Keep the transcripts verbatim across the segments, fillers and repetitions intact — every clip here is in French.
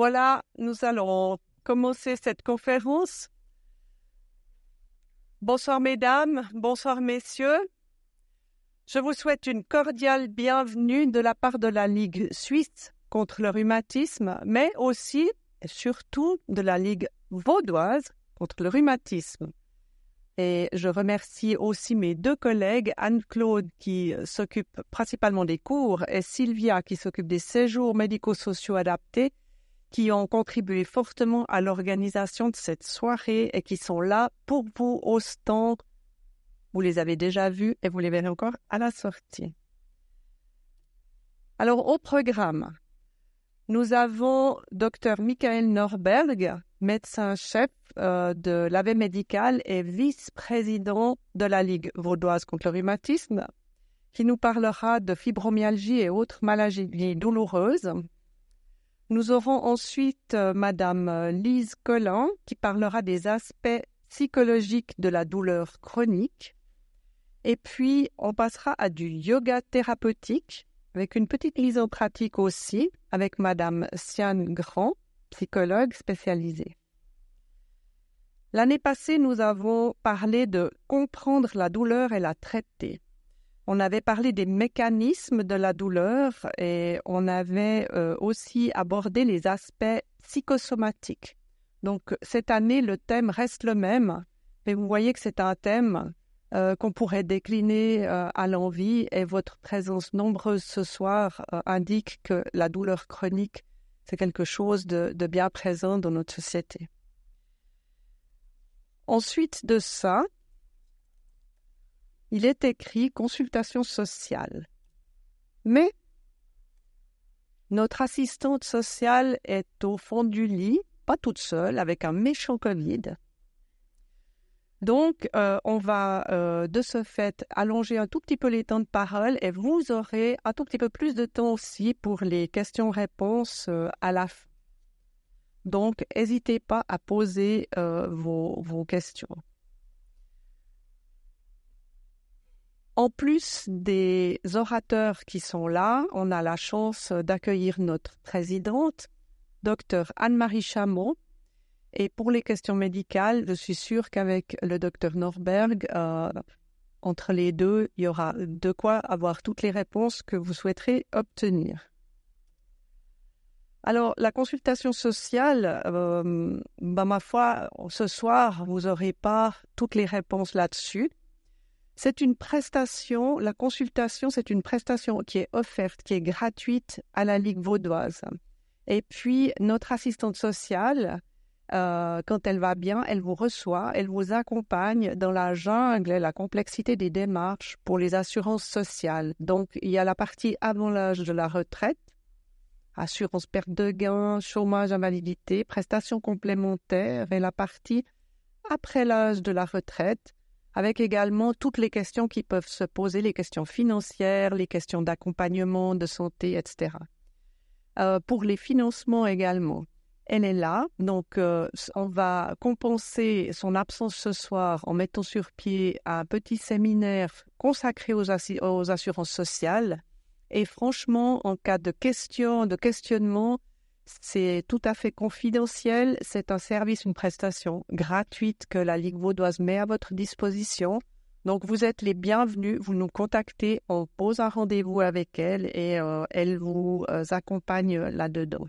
Voilà, nous allons commencer cette conférence. Bonsoir mesdames, bonsoir messieurs. Je vous souhaite une cordiale bienvenue de la part de la Ligue suisse contre le rhumatisme, mais aussi et surtout de la Ligue vaudoise contre le rhumatisme. Et je remercie aussi mes deux collègues, Anne-Claude qui s'occupe principalement des cours et Sylvia qui s'occupe des séjours médico-sociaux adaptés, qui ont contribué fortement à l'organisation de cette soirée et qui sont là pour vous au stand. Vous les avez déjà vus et vous les verrez encore à la sortie. Alors, au programme, nous avons Dr Michael Norberg, médecin-chef euh, de l'A V médical et vice-président de la Ligue vaudoise contre le rhumatisme, qui nous parlera de fibromyalgie et autres maladies douloureuses. Nous aurons ensuite euh, Madame Lise Collin, qui parlera des aspects psychologiques de la douleur chronique. Et puis, on passera à du yoga thérapeutique, avec une petite mise en pratique aussi, avec Madame Siane Grand, psychologue spécialisée. L'année passée, nous avons parlé de comprendre la douleur et la traiter. On avait parlé des mécanismes de la douleur et on avait euh, aussi abordé les aspects psychosomatiques. Donc, cette année, le thème reste le même, mais vous voyez que c'est un thème euh, qu'on pourrait décliner euh, à l'envi et votre présence nombreuse ce soir euh, indique que la douleur chronique, c'est quelque chose de, de bien présent dans notre société. Ensuite de ça, il est écrit « consultation sociale ». Mais notre assistante sociale est au fond du lit, pas toute seule, avec un méchant Covid. Donc, euh, on va euh, de ce fait allonger un tout petit peu les temps de parole et vous aurez un tout petit peu plus de temps aussi pour les questions-réponses euh, à la fin. Donc, n'hésitez pas à poser euh, vos, vos questions. En plus des orateurs qui sont là, on a la chance d'accueillir notre présidente, Dr Anne-Marie Chamot. Et pour les questions médicales, je suis sûre qu'avec le Dr Norberg, euh, entre les deux, il y aura de quoi avoir toutes les réponses que vous souhaiterez obtenir. Alors, la consultation sociale, euh, ben, ma foi, ce soir, vous n'aurez pas toutes les réponses là-dessus. C'est une prestation, la consultation, c'est une prestation qui est offerte, qui est gratuite à la Ligue vaudoise. Et puis, notre assistante sociale, euh, quand elle va bien, elle vous reçoit, elle vous accompagne dans la jungle et la complexité des démarches pour les assurances sociales. Donc, il y a la partie avant l'âge de la retraite, assurance perte de gain, chômage, invalidité, prestations complémentaires et la partie après l'âge de la retraite, avec également toutes les questions qui peuvent se poser, les questions financières, les questions d'accompagnement, de santé, et cetera. Euh, pour les financements également, elle est là, donc euh, on va compenser son absence ce soir en mettant sur pied un petit séminaire consacré aux, assi- aux assurances sociales. Et franchement, en cas de questions, de questionnement, c'est tout à fait confidentiel. C'est un service, une prestation gratuite que la Ligue vaudoise met à votre disposition. Donc, vous êtes les bienvenus. Vous nous contactez, on pose un rendez-vous avec elle et euh, elle vous euh, accompagne là-dedans.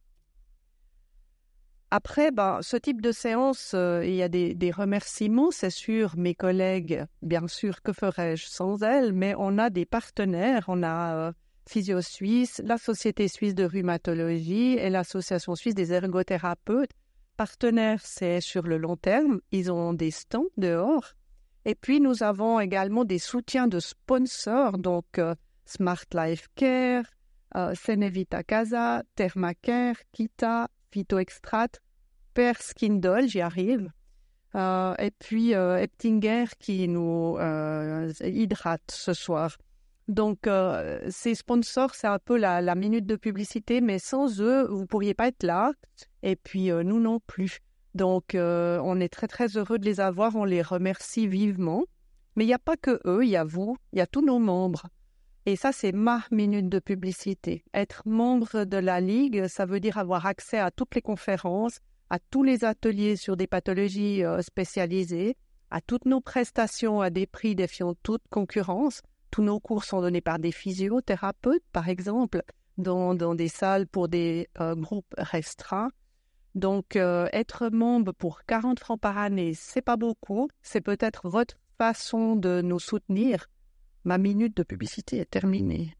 Après, ben, ce type de séance, euh, il y a des, des remerciements, c'est sûr. Mes collègues, bien sûr, que ferais-je sans elles, mais on a des partenaires. On a euh, Physio Suisse, la Société suisse de rhumatologie et l'Association suisse des ergothérapeutes. Partenaires, c'est sur le long terme. Ils ont des stands dehors. Et puis, nous avons également des soutiens de sponsors, donc euh, Smart Life Care, euh, Senevita Casa, Thermacare, Kita, Phytoextrat, Per Skindol, j'y arrive, euh, et puis euh, Eptinger qui nous euh, hydrate ce soir. Donc, euh, ces sponsors, c'est un peu la, la minute de publicité, mais sans eux, vous ne pourriez pas être là, et puis euh, nous non plus. Donc, euh, on est très, très heureux de les avoir, on les remercie vivement. Mais il n'y a pas que eux, il y a vous, il y a tous nos membres. Et ça, c'est ma minute de publicité. Être membre de la Ligue, ça veut dire avoir accès à toutes les conférences, à tous les ateliers sur des pathologies euh, spécialisées, à toutes nos prestations à des prix défiant toute concurrence. Tous nos cours sont donnés par des physiothérapeutes, par exemple, dans, dans des salles pour des euh, groupes restreints. Donc, euh, être membre pour quarante francs par année, c'est pas beaucoup. C'est peut-être votre façon de nous soutenir. Ma minute de publicité est terminée.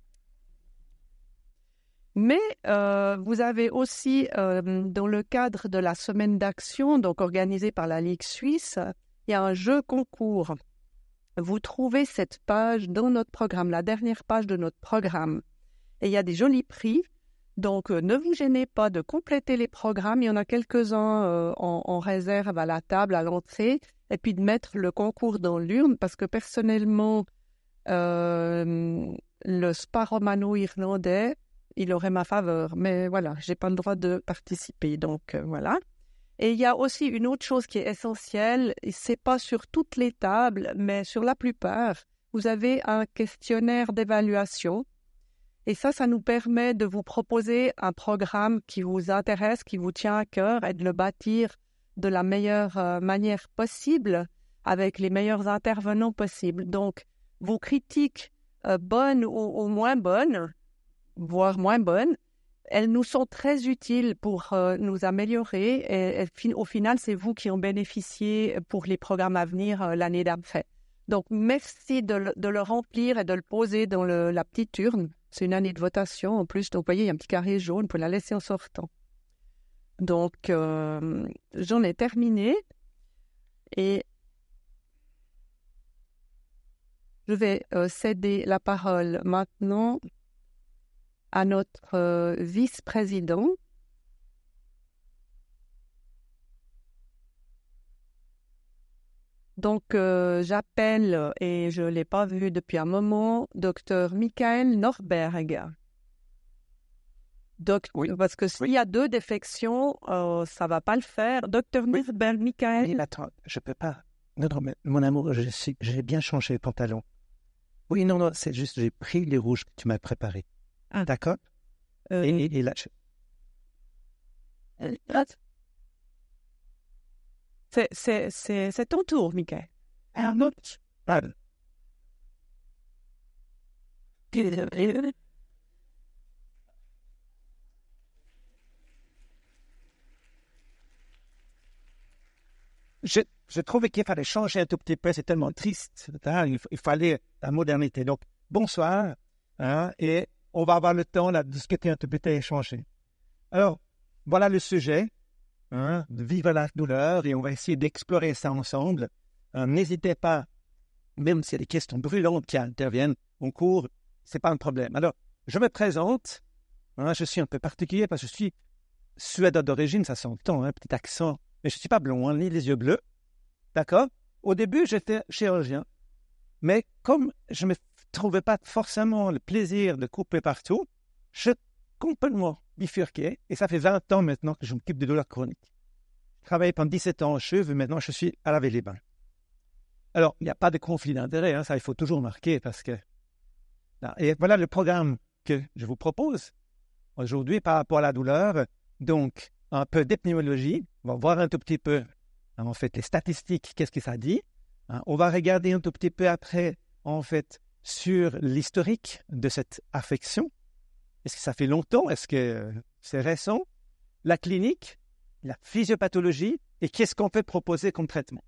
Mais euh, vous avez aussi, euh, dans le cadre de la semaine d'action, donc organisée par la Ligue suisse, il y a un jeu concours. Vous trouvez cette page dans notre programme, la dernière page de notre programme. Et il y a des jolis prix. Donc, euh, ne vous gênez pas de compléter les programmes. Il y en a quelques-uns euh, en, en réserve à la table, à l'entrée. Et puis de mettre le concours dans l'urne parce que personnellement, Euh, le spa romano-irlandais, il aurait ma faveur, mais voilà, j'ai pas le droit de participer, donc euh, voilà. Et il y a aussi une autre chose qui est essentielle, c'est pas sur toutes les tables, mais sur la plupart, vous avez un questionnaire d'évaluation, et ça, ça nous permet de vous proposer un programme qui vous intéresse, qui vous tient à cœur, et de le bâtir de la meilleure euh, manière possible, avec les meilleurs intervenants possibles. Donc, vos critiques, euh, bonnes ou, ou moins bonnes, voire moins bonnes, elles nous sont très utiles pour euh, nous améliorer. Et, et au final, c'est vous qui en bénéficiez pour les programmes à venir euh, l'année d'après. Donc, merci de le, de le remplir et de le poser dans le, la petite urne. C'est une année de votation en plus. Donc, vous voyez, il y a un petit carré jaune pour la laisser en sortant. Donc, euh, j'en ai terminé. Et je vais euh, céder la parole maintenant à notre euh, vice-président. Donc, euh, j'appelle, et je ne l'ai pas vu depuis un moment, docteur Michael Norberg. Doc- Oui. Parce que s'il Oui. y a deux défections, euh, ça ne va pas le faire. docteur Oui. Norberg, Michael. Mais attends, je peux pas. Non, non, mais mon amour, je sais- j'ai bien changé les pantalons. Oui, non, non, c'est juste, j'ai pris les rouges que tu m'as préparés. Ah. D'accord? Euh, et, et, et là, je... c'est, c'est, c'est, c'est ton tour, Michael. Ah, non. Ah, je, je trouvais qu'il fallait changer un tout petit peu, c'est tellement triste. Hein, il, il fallait la modernité. Donc, bonsoir, hein, et on va avoir le temps là, de discuter un tout petit peu et changer. Alors, voilà le sujet, hein, de vivre la douleur, et on va essayer d'explorer ça ensemble. Euh, n'hésitez pas, même s'il y a des questions brûlantes qui interviennent au cours, c'est pas un problème. Alors, je me présente, hein, je suis un peu particulier parce que je suis suédois d'origine, ça s'entend, un hein, petit accent, mais je ne suis pas blond, hein, ni les yeux bleus, d'accord? Au début, j'étais chirurgien, mais comme je ne me trouvais pas forcément le plaisir de couper partout, je complètement bifurqué, et ça fait vingt ans maintenant que je m'occupe de douleurs chroniques. J'ai travaillé pendant dix-sept ans en cheveux, maintenant je suis à laver les bains. Alors, il n'y a pas de conflit d'intérêt, hein, ça il faut toujours marquer parce que... Et voilà le programme que je vous propose aujourd'hui par rapport à la douleur. Donc, un peu d'épidémiologie, on va voir un tout petit peu, hein, en fait, les statistiques, qu'est-ce que ça dit. Hein, on va regarder un tout petit peu après, en fait, sur l'historique de cette affection. Est-ce que ça fait longtemps? Est-ce que c'est récent? La clinique, la physiopathologie et qu'est-ce qu'on peut proposer comme traitement?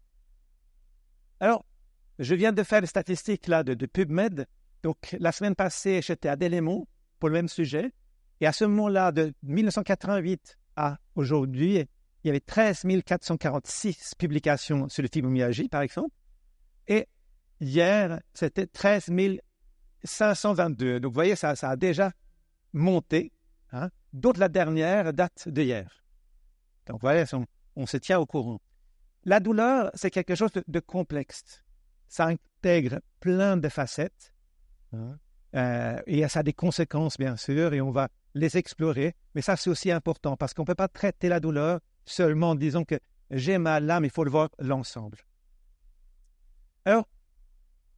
Alors, je viens de faire les statistiques là de, de PubMed. Donc, la semaine passée, j'étais à Delémont pour le même sujet. Et à ce moment-là, de mille neuf cent quatre-vingt-huit à aujourd'hui, il y avait treize mille quatre cent quarante-six publications sur le fibromyalgie, par exemple. Et hier, c'était treize mille cinq cent vingt-deux. Donc, vous voyez, ça, ça a déjà monté. Hein. D'autres, la dernière date d'hier. Donc, vous voyez, on, on se tient au courant. La douleur, c'est quelque chose de, de complexe. Ça intègre plein de facettes. Hein. Euh, et ça a des conséquences, bien sûr, et on va les explorer. Mais ça, c'est aussi important parce qu'on ne peut pas traiter la douleur seulement en disant que j'ai mal là, mais il faut le voir l'ensemble. Alors,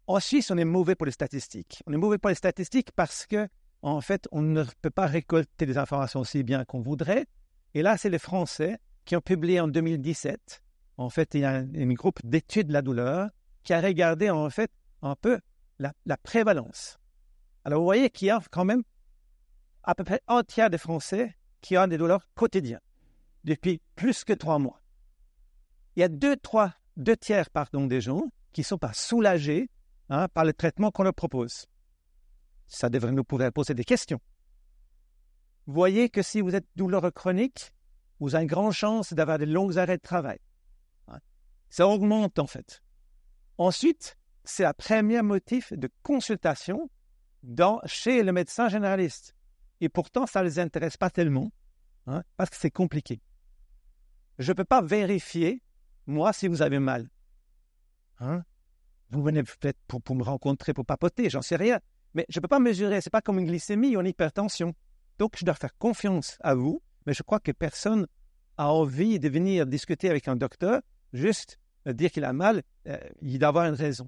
En Suisse, on est mauvais pour les statistiques. On est mauvais pour les statistiques parce que, en fait, on ne peut pas récolter des informations aussi bien qu'on voudrait. Et là, c'est les Français qui ont publié en deux mille dix-sept, en fait, il y a un, un groupe d'études de la douleur qui a regardé, en fait, un peu la, la prévalence. Alors, vous voyez qu'il y a quand même à peu près un tiers des Français qui ont des douleurs quotidiennes depuis plus que trois mois. Il y a deux, trois, deux tiers pardon, des gens qui ne sont pas soulagés hein, par le traitement qu'on leur propose. Ça devrait nous pouvoir poser des questions. Vous voyez que si vous êtes douloureux chronique, vous avez une grande chance d'avoir de longs arrêts de travail. Ça augmente en fait. Ensuite, c'est le premier motif de consultation dans, chez le médecin généraliste. Et pourtant, ça ne les intéresse pas tellement hein, parce que c'est compliqué. Je ne peux pas vérifier, moi, si vous avez mal. Hein? Vous venez peut-être pour, pour me rencontrer, pour papoter, j'en sais rien. Mais je ne peux pas mesurer, ce n'est pas comme une glycémie ou une hypertension. Donc, je dois faire confiance à vous, mais je crois que personne a envie de venir discuter avec un docteur, juste dire qu'il a mal, euh, il doit avoir une raison.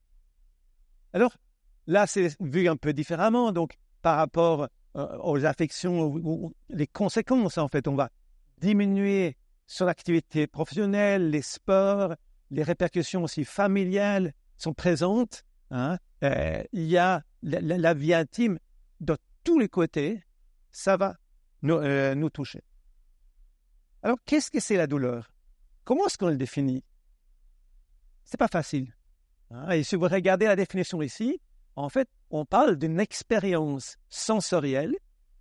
Alors, là, c'est vu un peu différemment, donc par rapport euh, aux affections, ou, ou, les conséquences, en fait, on va diminuer son activité professionnelle, les sports, les répercussions aussi familiales sont présentes. Hein? Euh, il y a la, la, la vie intime de tous les côtés, ça va nous, euh, nous toucher. Alors, qu'est-ce que c'est la douleur? Comment est-ce qu'on le définit? C'est pas facile. Hein? Et si vous regardez la définition ici, en fait, on parle d'une expérience sensorielle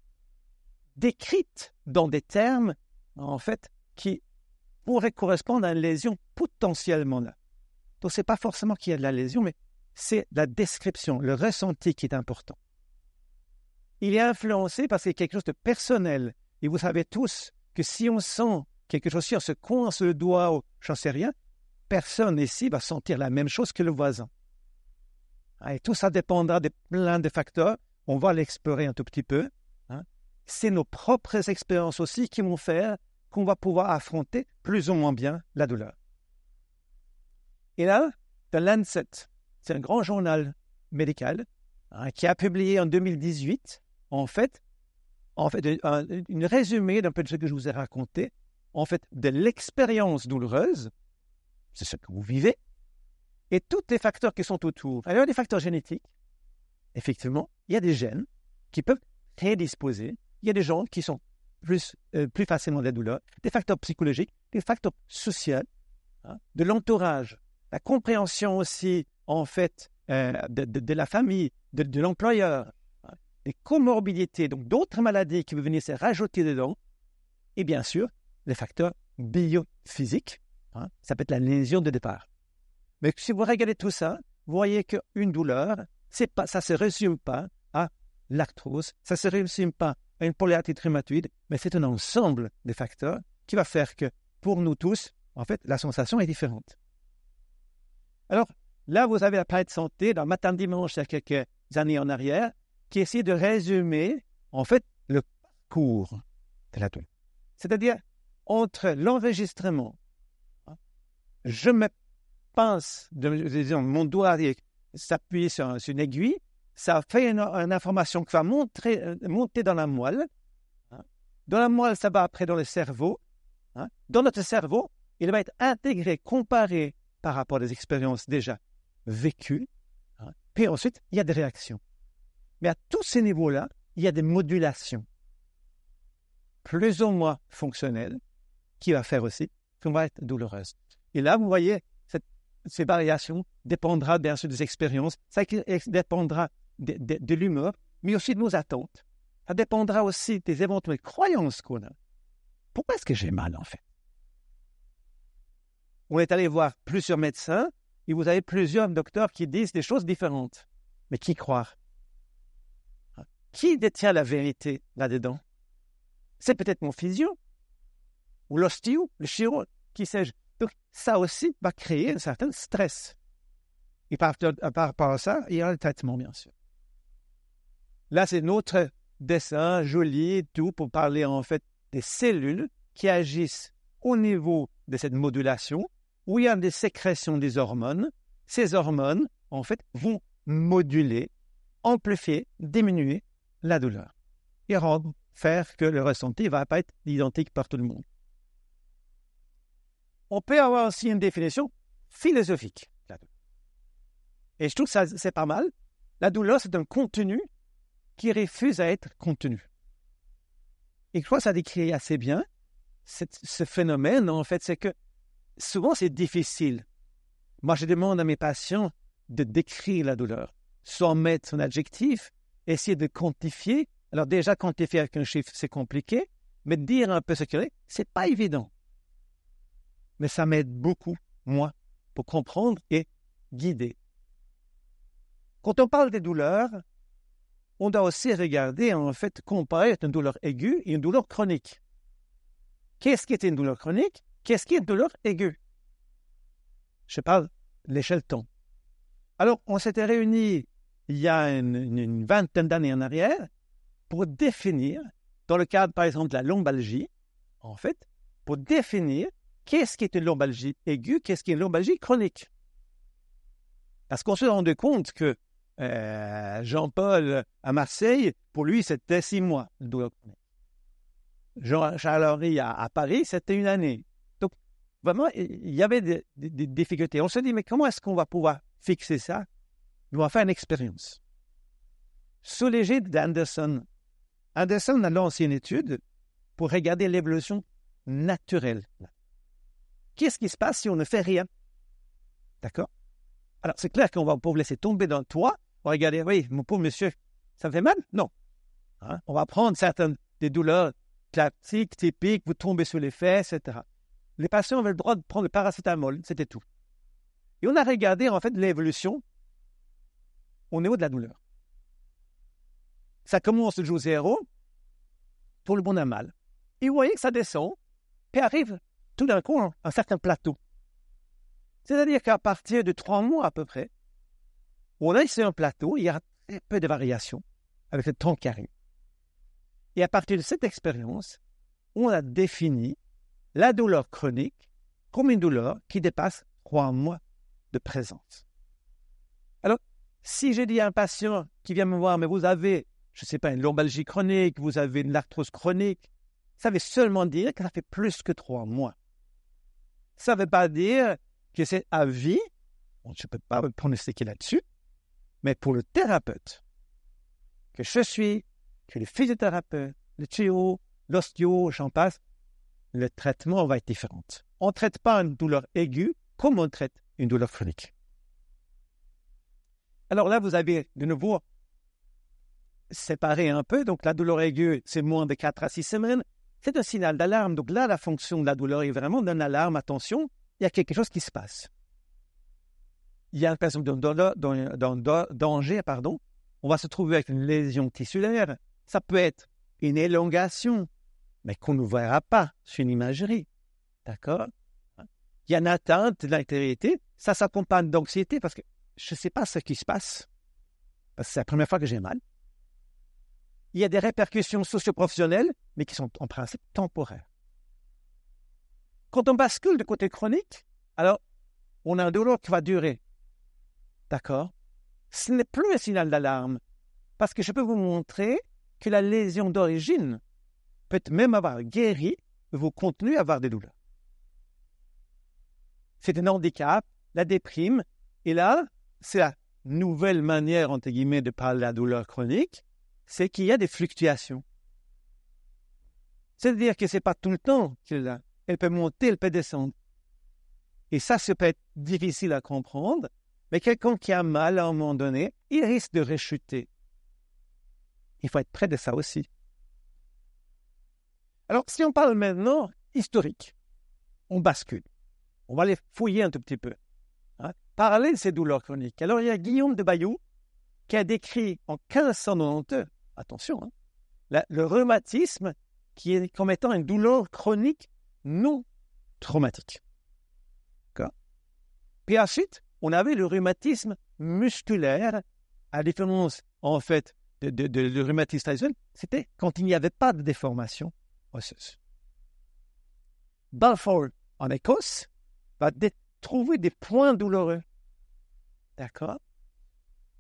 décrite dans des termes, en fait, qui pourraient correspondre à une lésion potentiellement là. Donc, ce n'est pas forcément qu'il y a de la lésion, mais c'est la description, le ressenti qui est important. Il est influencé parce qu'il y a quelque chose de personnel. Et vous savez tous que si on sent quelque chose, si on se coince le doigt ou j'en sais rien, personne ici va sentir la même chose que le voisin. Et tout ça dépendra de plein de facteurs. On va l'explorer un tout petit peu. Hein. C'est nos propres expériences aussi qui vont faire qu'on va pouvoir affronter plus ou moins bien la douleur. Et là, The Lancet, c'est un grand journal médical hein, qui a publié en deux mille dix-huit, en fait, en fait un, une résumé d'un peu de ce que je vous ai raconté, en fait, de l'expérience douloureuse, c'est ce que vous vivez, et tous les facteurs qui sont autour. Alors, il y a des facteurs génétiques, effectivement, il y a des gènes qui peuvent prédisposer, il y a des gens qui sont plus, euh, plus facilement de la douleur, des facteurs psychologiques, des facteurs sociaux, hein, de l'entourage, la compréhension aussi, en fait, euh, de, de, de la famille, de, de l'employeur, hein, des comorbidités, donc d'autres maladies qui peuvent venir se rajouter dedans, et bien sûr, les facteurs biophysiques, hein, ça peut être la lésion de départ. Mais si vous regardez tout ça, vous voyez qu'une douleur, c'est pas, ça ne se résume pas à l'arthrose, ça ne se résume pas à une polyarthrite rhumatoïde, mais c'est un ensemble de facteurs qui va faire que, pour nous tous, en fait, la sensation est différente. Alors, là, vous avez la planète santé dans Matin Dimanche, il y a quelques années en arrière, qui essaie de résumer, en fait, le parcours de la douleur. C'est-à-dire, entre l'enregistrement, hein, je me pince, de, disons, mon doigt s'appuie sur, sur une aiguille, ça fait une, une information qui va monter, monter dans la moelle. Hein. Dans la moelle, ça va après dans le cerveau. Hein. Dans notre cerveau, il va être intégré, comparé par rapport à des expériences déjà vécues. Hein. Puis ensuite, il y a des réactions. Mais à tous ces niveaux-là, il y a des modulations plus ou moins fonctionnelles qui va faire aussi qu'on va être douloureuse. Et là, vous voyez, cette, ces variations dépendra bien sûr des expériences, ça dépendra de, de, de l'humeur, mais aussi de nos attentes. Ça dépendra aussi des éventuelles croyances qu'on a. Pourquoi est-ce que j'ai mal, en fait? On est allé voir plusieurs médecins et vous avez plusieurs docteurs qui disent des choses différentes. Mais qui croire? Qui détient la vérité là-dedans? C'est peut-être mon physio, ou l'ostéo, le chiro, qui sais-je. Donc, ça aussi va créer un certain stress. Et par, par rapport à ça, il y a le traitement, bien sûr. Là, c'est notre dessin joli et tout pour parler en fait des cellules qui agissent au niveau de cette modulation, où il y a des sécrétions des hormones. Ces hormones, en fait, vont moduler, amplifier, diminuer la douleur et rendre, faire que le ressenti ne va pas être identique par tout le monde. On peut avoir aussi une définition philosophique. Et je trouve que ça, c'est pas mal. La douleur, c'est un contenu qui refuse à être contenu. Et je crois que ça décrit assez bien cette, ce phénomène, en fait, c'est que souvent, c'est difficile. Moi, je demande à mes patients de décrire la douleur, sans mettre son adjectif, essayer de quantifier. Alors déjà, quantifier avec un chiffre, c'est compliqué, mais dire un peu ce qu'il est, c'est pas évident. Mais ça m'aide beaucoup, moi, pour comprendre et guider. Quand on parle des douleurs, on doit aussi regarder, en fait, comparer une douleur aiguë et une douleur chronique. Qu'est-ce qui est une douleur chronique? Qu'est-ce qui est une douleur aiguë? Je parle de l'échelle temps. Alors, on s'était réunis il y a une, une, une vingtaine d'années en arrière pour définir, dans le cadre, par exemple, de la lombalgie, en fait, pour définir qu'est-ce qui est une lombalgie aiguë, qu'est-ce qui est une lombalgie chronique. Parce qu'on se rendait compte que euh, Jean-Paul à Marseille, pour lui, c'était six mois, le douleur chronique. Jean-Charles-Henri à, à Paris, c'était une année. Donc, vraiment, il y avait des, des, des difficultés. On se dit, mais comment est-ce qu'on va pouvoir fixer ça? On va faire une expérience. Sous l'égide d'Anderson, Anderson a lancé une étude pour regarder l'évolution naturelle. Qu'est-ce qui se passe si on ne fait rien? D'accord? Alors, c'est clair qu'on va pas vous laisser tomber dans le toit. On va regarder, oui, mon pauvre monsieur, ça me fait mal? Non. Hein? On va prendre certaines des douleurs classiques, typiques, vous tombez sur les fesses, et cetera. Les patients avaient le droit de prendre le paracétamol, c'était tout. Et on a regardé, en fait, l'évolution au niveau de la douleur. Ça commence de jour zéro, tout le monde a mal. Et vous voyez que ça descend, puis arrive tout d'un coup un certain plateau. C'est-à-dire qu'à partir de trois mois à peu près, on a ici un plateau, il y a très peu de variations avec le temps qui arrive. Et à partir de cette expérience, on a défini la douleur chronique comme une douleur qui dépasse trois mois de présence. Alors, si je dis à un patient qui vient me voir, mais vous avez, je ne sais pas, une lombalgie chronique, vous avez une arthrose chronique, ça veut seulement dire que ça fait plus que trois mois. Ça ne veut pas dire que c'est à vie, bon, je ne peux pas me pronostiquer là-dessus, mais pour le thérapeute que je suis, que le physiothérapeute, le chiro, l'ostéo, j'en passe, le traitement va être différent. On ne traite pas une douleur aiguë comme on traite une douleur chronique. Alors là, vous avez de nouveau séparé un peu. Donc la douleur aiguë, c'est moins de quatre à six semaines. C'est un signal d'alarme. Donc là, la fonction de la douleur est vraiment d'une alarme. Attention, il y a quelque chose qui se passe. Il y a une personne dans, dans, dans, dans danger, pardon. On va se trouver avec une lésion tissulaire. Ça peut être une élongation, mais qu'on ne verra pas sur une imagerie. D'accord? Il y a une atteinte de l'intégrité. Ça s'accompagne d'anxiété parce que je ne sais pas ce qui se passe. Parce que c'est la première fois que j'ai mal. Il y a des répercussions socio-professionnelles, mais qui sont en principe temporaires. Quand on bascule de côté chronique, alors on a un douleur qui va durer. D'accord? Ce n'est plus un signal d'alarme, parce que je peux vous montrer que la lésion d'origine peut même avoir guéri, vous continuez à avoir des douleurs. C'est un handicap, la déprime, et là, c'est la nouvelle manière, entre guillemets, de parler de la douleur chronique, c'est qu'il y a des fluctuations. C'est-à-dire que ce n'est pas tout le temps qu'elle est là. Elle peut monter, elle peut descendre. Et ça, ça peut être difficile à comprendre, mais quelqu'un qui a mal à un moment donné, il risque de rechuter. Il faut être près de ça aussi. Alors, si on parle maintenant historique, on bascule. On va les fouiller un tout petit peu. Hein? Parler de ces douleurs chroniques. Alors, il y a Guillaume de Bayeux qui a décrit en quinze cent quatre-vingt-deux, attention, hein, la, le rhumatisme qui est comme étant une douleur chronique non traumatique. D'accord? Puis ensuite, on avait le rhumatisme musculaire, à la différence, en fait, de, de, de, de rhumatisme traditionnel, c'était quand il n'y avait pas de déformation osseuse. Balfour, en Écosse, va dé- trouver des points douloureux. D'accord?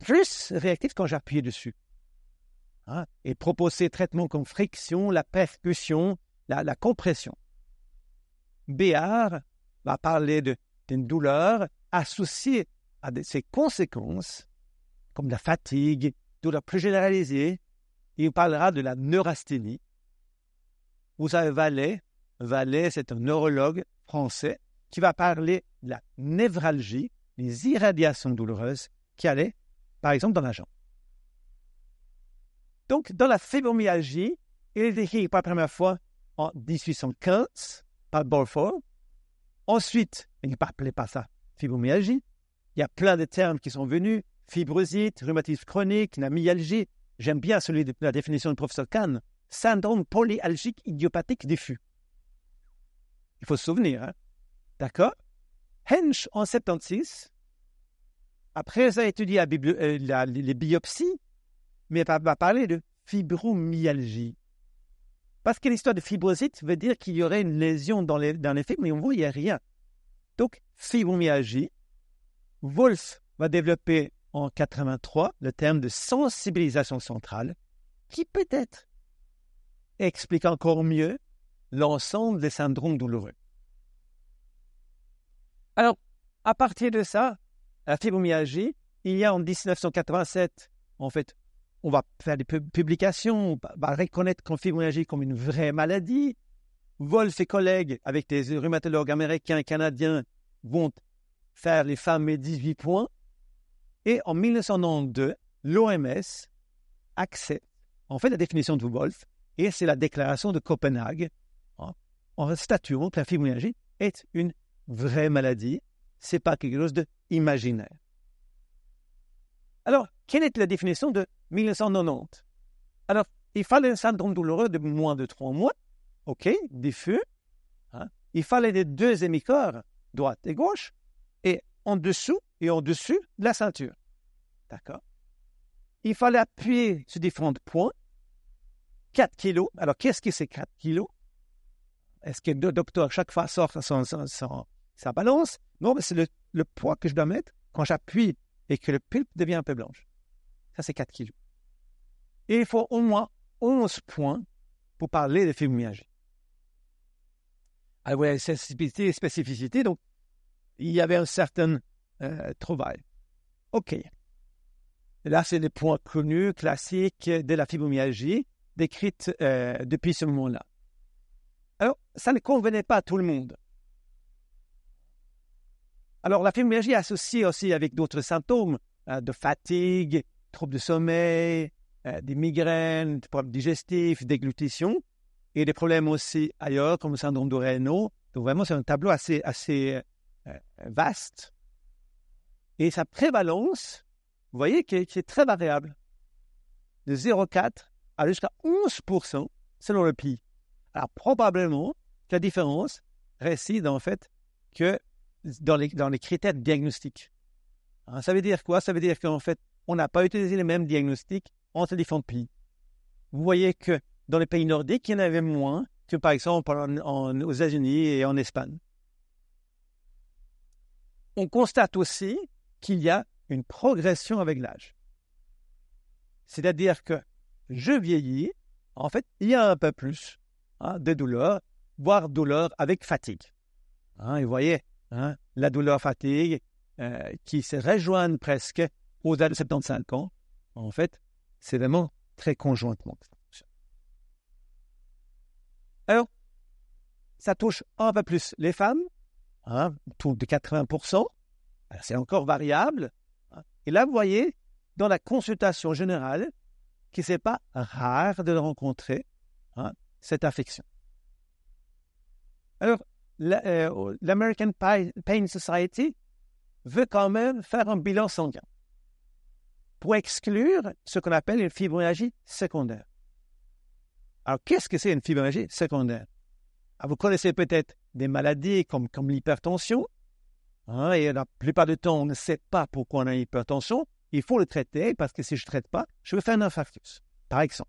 plus réactif quand j'appuie dessus. Hein? Et propose ces traitements comme friction, la percussion, la, la compression. Béard va parler de, d'une douleur associée à de, ses conséquences, comme la fatigue, douleur plus généralisée. Il parlera de la neurasthénie. Vous avez Vallée. Vallée, c'est un neurologue français qui va parler de la névralgie, les irradiations douloureuses qui allaient, par exemple, dans la jambe. Donc, dans la fibromyalgie, il est décrit pour la première fois en dix-huit cent quinze par Balfour. Ensuite, il n'appelait pas ça fibromyalgie. Il y a plein de termes qui sont venus. Fibrosite, rhumatisme chronique, la myalgie. J'aime bien celui de la définition du professeur Kahn. Syndrome polyalgique idiopathique diffus. Il faut se souvenir, hein? D'accord? Hensch, en soixante-seize, après ça a étudié la bibli- euh, la, les biopsies, mais il va parler de fibromyalgie. Parce que l'histoire de fibrosite veut dire qu'il y aurait une lésion dans les, dans les fibres, mais on voit qu'il n'y a rien. Donc, fibromyalgie. Wolf va développer en quatre-vingt-trois le terme de sensibilisation centrale, qui peut-être explique encore mieux l'ensemble des syndromes douloureux. Alors, à partir de ça, la fibromyalgie, il y a en dix-neuf cent quatre-vingt-sept, en fait, on va faire des publications, on va reconnaître la fibromyalgie comme une vraie maladie. Wolf et collègues, avec des rhumatologues américains et canadiens, vont faire les fameux dix-huit points. Et en mille neuf cent quatre-vingt-douze, l'O M S accepte en fait la définition de Wolf, et c'est la déclaration de Copenhague, hein, en statuant que la fibromyalgie est une vraie maladie, ce n'est pas quelque chose d'imaginaire. Alors, quelle est la définition de mille neuf cent quatre-vingt-dix? Alors, il fallait un syndrome douloureux de moins de trois mois, ok, diffus. Hein. Il fallait les deux hémicorps, droite et gauche, et en dessous et en dessus de la ceinture. D'accord? Il fallait appuyer sur différents points. quatre kilos. Alors, qu'est-ce que c'est quatre kilos? Est-ce que le docteur, chaque fois, sort son, son, son, sa balance? Non, mais c'est le, le poids que je dois mettre quand j'appuie et que le pulpe devient un peu blanche. Ça, c'est quatre kilos. Et il faut au moins onze points pour parler de fibromyalgie. Alors, oui, sensibilité et spécificité, donc, il y avait un certain euh, travail. OK. Et là, c'est les points connus, classiques de la fibromyalgie, décrites euh, depuis ce moment-là. Alors, ça ne convenait pas à tout le monde. Alors, la fibromyalgie est associée aussi avec d'autres symptômes euh, de fatigue, troubles de sommeil, euh, des migraines, des problèmes digestifs, déglutition, et des problèmes aussi ailleurs, comme le syndrome de Raynaud. Donc, vraiment, c'est un tableau assez, assez euh, vaste. Et sa prévalence, vous voyez, qui est, qui est très variable, de zéro virgule quatre à jusqu'à onze pour cent selon le pays. Alors, probablement, la différence réside en fait que dans les, dans les critères de diagnostic. Hein, ça veut dire quoi? Ça veut dire qu'en fait, on n'a pas utilisé les mêmes diagnostics entre les différents pays. Vous voyez que dans les pays nordiques, il y en avait moins que, par exemple, en, en, aux États-Unis et en Espagne. On constate aussi qu'il y a une progression avec l'âge. C'est-à-dire que je vieillis, en fait, il y a un peu plus hein, de douleur, voire douleur avec fatigue. Hein, et vous voyez, hein, la douleur fatigue euh, qui se rejoignent presque au-delà de soixante-quinze ans, en fait, c'est vraiment très conjointement. Alors, ça touche un peu plus les femmes, hein, autour de quatre-vingts pour cent. Alors, c'est encore variable. Hein. Et là, vous voyez, dans la consultation générale, que ce n'est pas rare de rencontrer hein, cette affection. Alors, la, euh, l'American Pain Society veut quand même faire un bilan sanguin pour exclure ce qu'on appelle une fibromyalgie secondaire. Alors, qu'est-ce que c'est une fibromyalgie secondaire? Alors, vous connaissez peut-être des maladies comme, comme l'hypertension, hein, et la plupart du temps, on ne sait pas pourquoi on a une hypertension. Il faut le traiter parce que si je ne traite pas, je vais faire un infarctus, par exemple.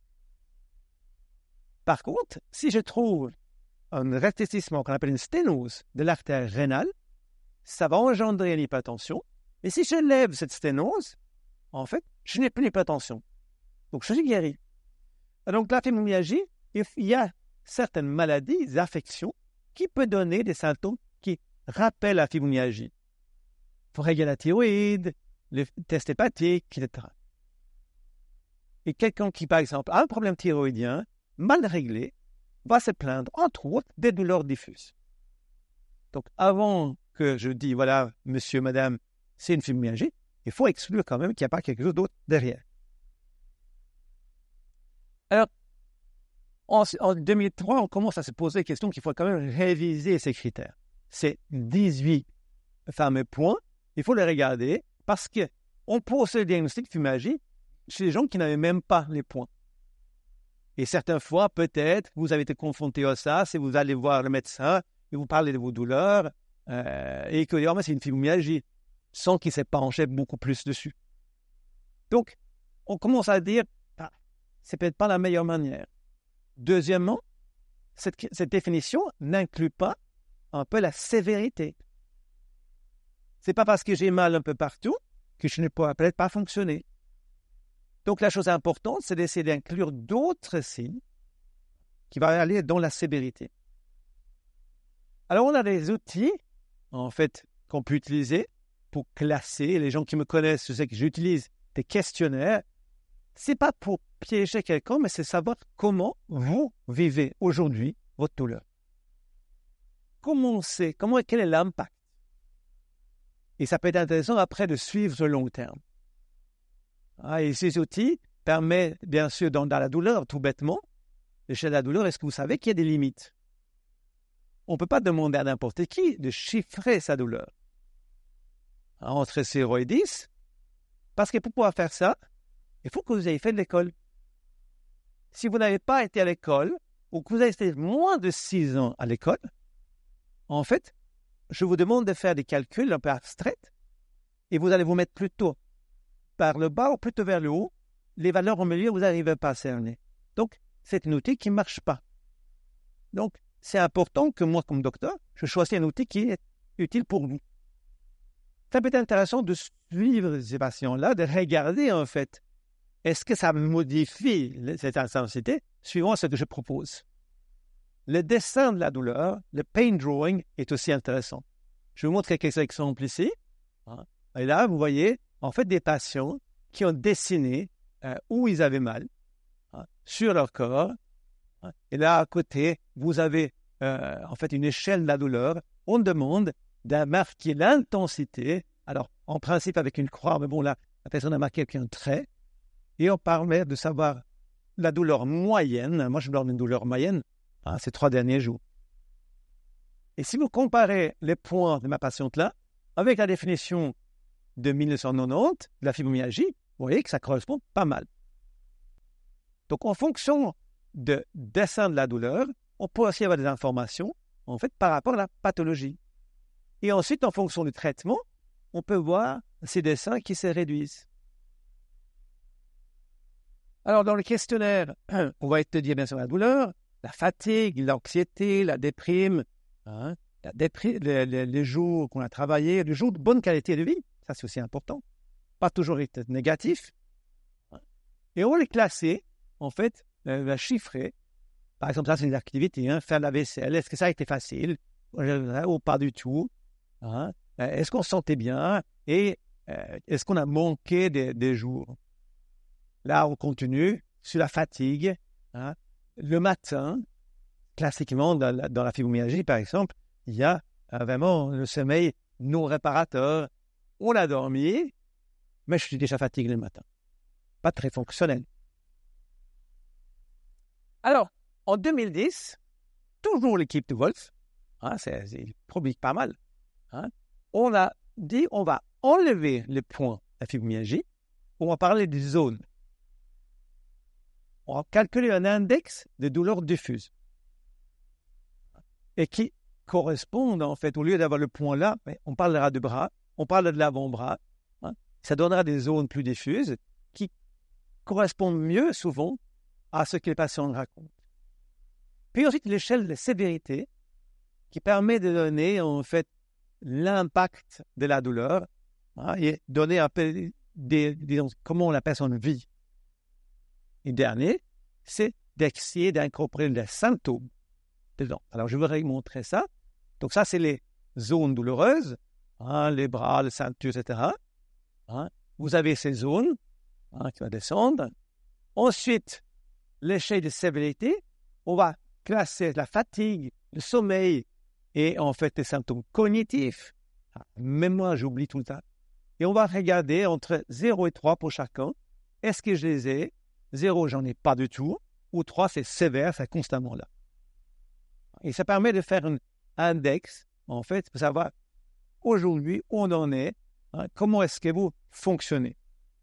Par contre, si je trouve un rétrécissement qu'on appelle une sténose de l'artère rénale, ça va engendrer une hypertension. Et si je lève cette sténose, en fait, je n'ai plus l'hypertension. Donc, je suis guéri. Donc, la fibromyalgie, il y a certaines maladies, des affections, qui peuvent donner des symptômes qui rappellent la fibromyalgie. Il faut régler la thyroïde, les tests hépatiques, et cetera. Et quelqu'un qui, par exemple, a un problème thyroïdien mal réglé, va se plaindre, entre autres, des douleurs diffuses. Donc, avant que je dise, voilà, monsieur, madame, c'est une fibromyalgie, il faut exclure quand même qu'il n'y a pas quelque chose d'autre derrière. Alors, en, en deux mille trois, on commence à se poser la question qu'il faut quand même réviser ces critères. Ces dix-huit fameux points, il faut les regarder parce qu'on pose le diagnostic de fibromyalgie chez les gens qui n'avaient même pas les points. Et certaines fois, peut-être, vous avez été confronté à ça, si vous allez voir le médecin et vous parlez de vos douleurs euh, et que oh, mais c'est une fibromyalgie, sans qu'il s'est penché beaucoup plus dessus. Donc, on commence à dire, ah, c'est peut-être pas la meilleure manière. Deuxièmement, cette, cette définition n'inclut pas un peu la sévérité. C'est pas parce que j'ai mal un peu partout que je ne pourrais peut-être pas fonctionner. Donc, la chose importante, c'est d'essayer d'inclure d'autres signes qui vont aller dans la sévérité. Alors, on a des outils, en fait, qu'on peut utiliser pour classer. Les gens qui me connaissent, je sais que j'utilise des questionnaires. Ce n'est pas pour piéger quelqu'un, mais c'est savoir comment vous vivez aujourd'hui votre douleur. Comment c'est, comment, quel est l'impact? Et ça peut être intéressant après de suivre sur le long terme. Ah, et ces outils permettent, bien sûr, dans, dans la douleur, tout bêtement, l'échelle de la douleur, est-ce que vous savez qu'il y a des limites? On ne peut pas demander à n'importe qui de chiffrer sa douleur entre zéro et dix, parce que pour pouvoir faire ça, il faut que vous ayez fait de l'école. Si vous n'avez pas été à l'école, ou que vous avez été moins de six ans à l'école, en fait, je vous demande de faire des calculs un peu abstraits, et vous allez vous mettre plutôt par le bas ou plutôt vers le haut, les valeurs au milieu, vous n'arrivez pas à cerner. Donc, c'est un outil qui ne marche pas. Donc, c'est important que moi, comme docteur, je choisisse un outil qui est utile pour vous. Ça peut être intéressant de suivre ces patients-là, de regarder en fait, est-ce que ça modifie cette intensité suivant ce que je propose. Le dessin de la douleur, le pain drawing, est aussi intéressant. Je vous montre quelques exemples ici. Et là, vous voyez, en fait, des patients qui ont dessiné euh, où ils avaient mal hein, sur leur corps. Hein. Et là, à côté, vous avez euh, en fait une échelle de la douleur. On demande de marquer l'intensité. Alors, en principe, avec une croix, mais bon, là, la personne a marqué avec un trait. Et on permet de savoir la douleur moyenne. Moi, je donne une douleur moyenne hein, ces trois derniers jours. Et si vous comparez les points de ma patiente-là avec la définition de mille neuf cent quatre-vingt-dix, de la fibromyalgie, vous voyez que ça correspond pas mal. Donc, en fonction de dessin de la douleur, on peut aussi avoir des informations, en fait, par rapport à la pathologie. Et ensuite, en fonction du traitement, on peut voir ces dessins qui se réduisent. Alors, dans le questionnaire, on va étudier bien sûr la douleur, la fatigue, l'anxiété, la déprime, hein, la dépri- les, les, les jours qu'on a travaillé, les jours de bonne qualité de vie. Ça, c'est aussi important. Pas toujours être négatif. Et on les classer, en fait, euh, la chiffrer. Par exemple, ça, c'est une activité, hein, faire la vaisselle. Est-ce que ça a été facile ou pas du tout hein? Est-ce qu'on se sentait bien? Et euh, est-ce qu'on a manqué des, des jours? Là, on continue sur la fatigue. Hein? Le matin, classiquement, dans la, dans la fibromyalgie, par exemple, il y a euh, vraiment le sommeil non réparateur. On a dormi, mais je suis déjà fatigué le matin. Pas très fonctionnel. Alors, en deux mille dix, toujours l'équipe de Wolf, hein, c'est, c'est public pas mal, hein, on a dit on va enlever les points de la fibromyalgie, on va parler des zones. On va calculer un index de douleur diffuse et qui correspondent en fait, au lieu d'avoir le point là, on parlera de bras, on parle de l'avant-bras, hein, ça donnera des zones plus diffuses qui correspondent mieux souvent à ce que les patients racontent. Puis ensuite, l'échelle de sévérité qui permet de donner en fait l'impact de la douleur hein, et donner un peu des, disons, comment la personne vit. Et dernier, c'est d'essayer d'incorporer les symptômes dedans. Alors, je voudrais montrer ça. Donc, ça, c'est les zones douloureuses, hein, les bras, les ceintures, et cetera. Hein. Vous avez ces zones hein, qui vont descendre. Ensuite, l'échelle de sévérité, on va classer la fatigue, le sommeil et en fait les symptômes cognitifs. Même moi, j'oublie tout le temps. Et on va regarder entre zéro et trois pour chacun. Est-ce que je les ai? zéro, j'en ai pas du tout. Ou trois, c'est sévère, c'est constamment là. Et ça permet de faire un index, en fait, pour savoir aujourd'hui où on en est, hein, comment est-ce que vous fonctionnez.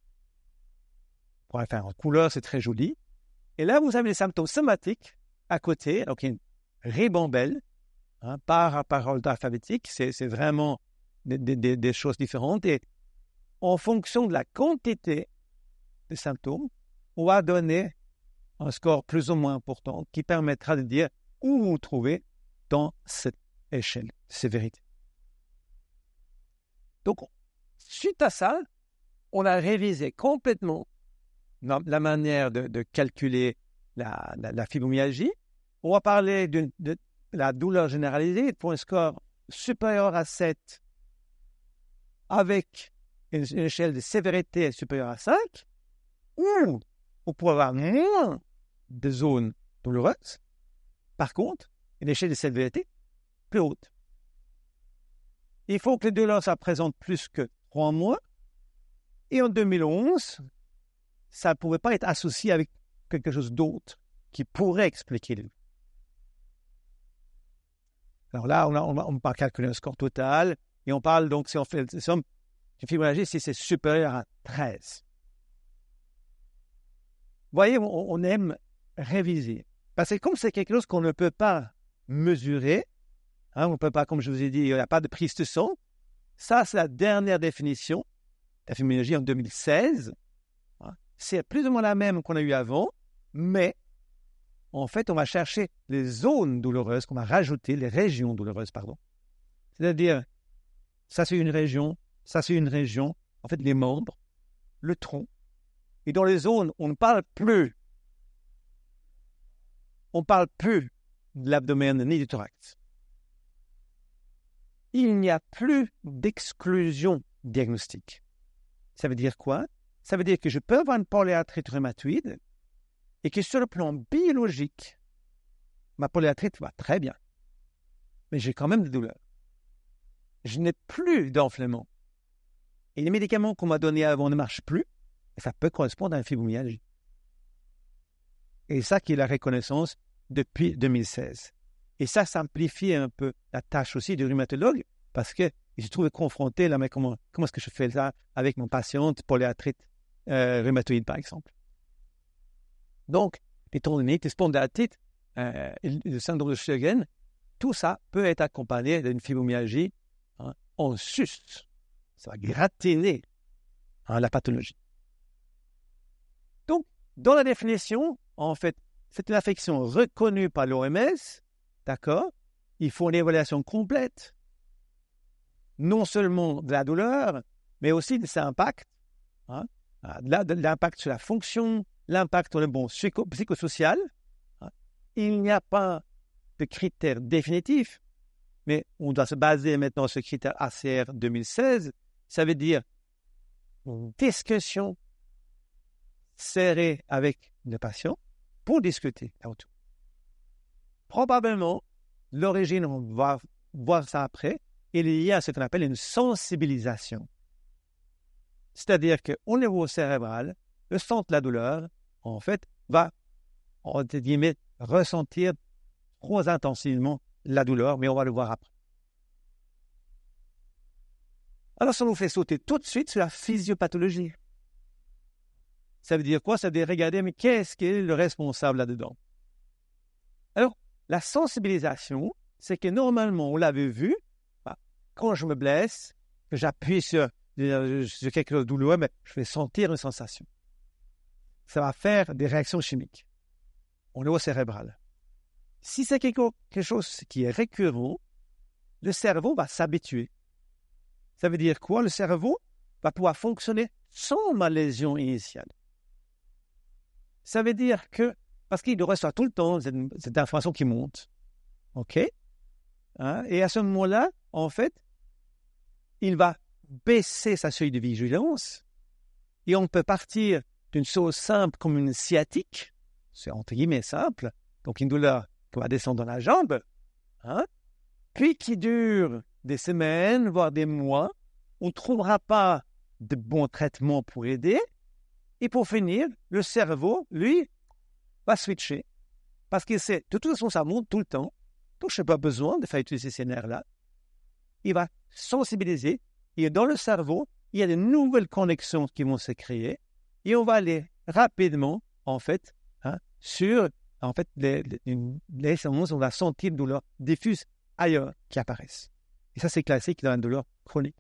On va faire en couleur, c'est très joli. Et là, vous avez les symptômes somatiques à côté. Donc, il y a une ribambelle hein, par parole alphabétique. C'est, c'est vraiment des, des, des choses différentes. Et en fonction de la quantité des symptômes, on va donner un score plus ou moins important qui permettra de dire où vous vous trouvez dans cette échelle de sévérité. Donc, suite à ça, on a révisé complètement la manière de, de calculer la, la, la fibromyalgie. On va parler de, de la douleur généralisée pour un score supérieur à sept avec une, une échelle de sévérité supérieure à cinq ou on pourrait avoir moins de zones douloureuses. Par contre, une échelle de sévérité plus haute. Il faut que les douleurs ça présente plus que trois mois. Et en deux mille onze, ça ne pouvait pas être associé avec quelque chose d'autre qui pourrait expliquer le. Alors là, on, a, on, va, on va calculer un score total et on parle donc, si on fait le somme, une fibromyalgie, si c'est supérieur à treize. Vous voyez, on, on aime réviser. Parce que comme c'est quelque chose qu'on ne peut pas mesurer, hein, on ne peut pas, comme je vous ai dit, il n'y a pas de prise de sang. Ça, c'est la dernière définition de la fibromyalgie en deux mille seize. Hein. C'est plus ou moins la même qu'on a eue avant, mais en fait, on va chercher les zones douloureuses, qu'on va rajouter, les régions douloureuses, pardon. C'est-à-dire, ça c'est une région, ça c'est une région, en fait, les membres, le tronc. Et dans les zones, on ne parle plus, on ne parle plus de l'abdomen ni du thorax. Il n'y a plus d'exclusion diagnostique. Ça veut dire quoi? Ça veut dire que je peux avoir une polyarthrite rhumatoïde et que sur le plan biologique, ma polyarthrite va très bien. Mais j'ai quand même des douleurs. Je n'ai plus d'enflement. Et les médicaments qu'on m'a donnés avant ne marchent plus. Et ça peut correspondre à une fibromyalgie. Et ça qui est la reconnaissance depuis deux mille seize. Et ça simplifie un peu la tâche aussi du rhumatologue parce qu'il se trouve confronté là, mais comment, comment est-ce que je fais ça avec mon patiente polyarthrite euh, rhumatoïde par exemple. Donc, les tendinites, les spondylarthrite, euh, le syndrome de Sjögren, tout ça peut être accompagné d'une fibromyalgie hein, en sus. Ça va gratiner hein, la pathologie. Donc, dans la définition, en fait, c'est une affection reconnue par l'O M S, d'accord? Il faut une évaluation complète, non seulement de la douleur, mais aussi de ses impacts, hein, de l'impact sur la fonction, l'impact sur le bon psycho- psychosocial. Hein. Il n'y a pas de critères définitifs, mais on doit se baser maintenant sur le critère A C R deux mille seize. Ça veut dire une discussion serrée avec le patient pour discuter là-autour. Probablement, l'origine, on va voir ça après, il y a ce qu'on appelle une sensibilisation. C'est-à-dire qu'au niveau cérébral, le centre de la douleur, en fait, va, entre guillemets, ressentir trop intensivement la douleur, mais on va le voir après. Alors, ça nous fait sauter tout de suite sur la physiopathologie. Ça veut dire quoi? Ça veut dire regarder, mais qu'est-ce qui est le responsable là-dedans? Alors, la sensibilisation, c'est que normalement, on l'avait vu, bah, quand je me blesse, que j'appuie sur, sur quelque chose de douloureux, mais je vais sentir une sensation. Ça va faire des réactions chimiques au niveau cérébral. Si c'est quelque, quelque chose qui est récurrent, le cerveau va s'habituer. Ça veut dire quoi? Le cerveau va pouvoir fonctionner sans ma lésion initiale. Ça veut dire que, parce qu'il reçoit tout le temps cette, cette information qui monte, ok, hein, et à ce moment-là, en fait, il va baisser sa seuil de vigilance, et on peut partir d'une chose simple comme une sciatique, c'est entre guillemets simple, donc une douleur qui va descendre dans la jambe, hein, puis qui dure des semaines, voire des mois. On ne trouvera pas de bons traitements pour aider. Et pour finir, le cerveau, lui, va switcher. Parce qu'il sait, de toute façon, ça monte tout le temps. Donc, je n'ai pas besoin de faire utiliser ces nerfs-là. Il va sensibiliser. Et dans le cerveau, il y a de nouvelles connexions qui vont se créer. Et on va aller rapidement, en fait, hein, sur en fait, les, les, les, on va sentir une douleur diffuse ailleurs qui apparaissent. Et ça, c'est classique dans la douleur chronique.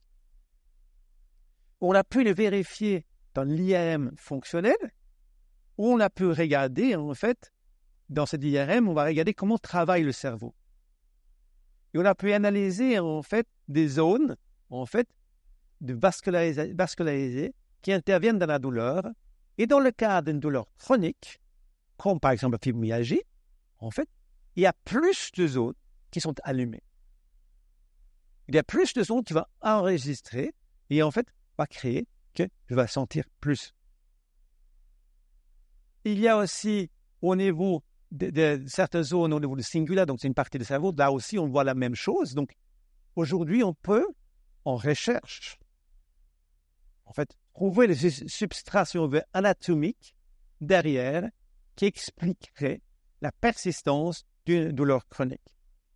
On a pu le vérifier dans l'I R M fonctionnel, où on a pu regarder, en fait, dans cette I R M, on va regarder comment travaille le cerveau. Et on a pu analyser, en fait, des zones, en fait, de vascularisées, vascularisées qui interviennent dans la douleur. Et dans le cas d'une douleur chronique, comme par exemple la fibromyalgie, en fait, il y a plus de zones qui sont allumées. Il y a plus de zones qui vont enregistrer et en fait, va créer que je vais sentir plus. Il y a aussi au niveau de, de certaines zones, au niveau du cingulate, donc c'est une partie du cerveau, là aussi on voit la même chose. Donc aujourd'hui, on peut, en recherche, en fait, trouver les substrats anatomiques derrière qui expliqueraient la persistance d'une douleur chronique.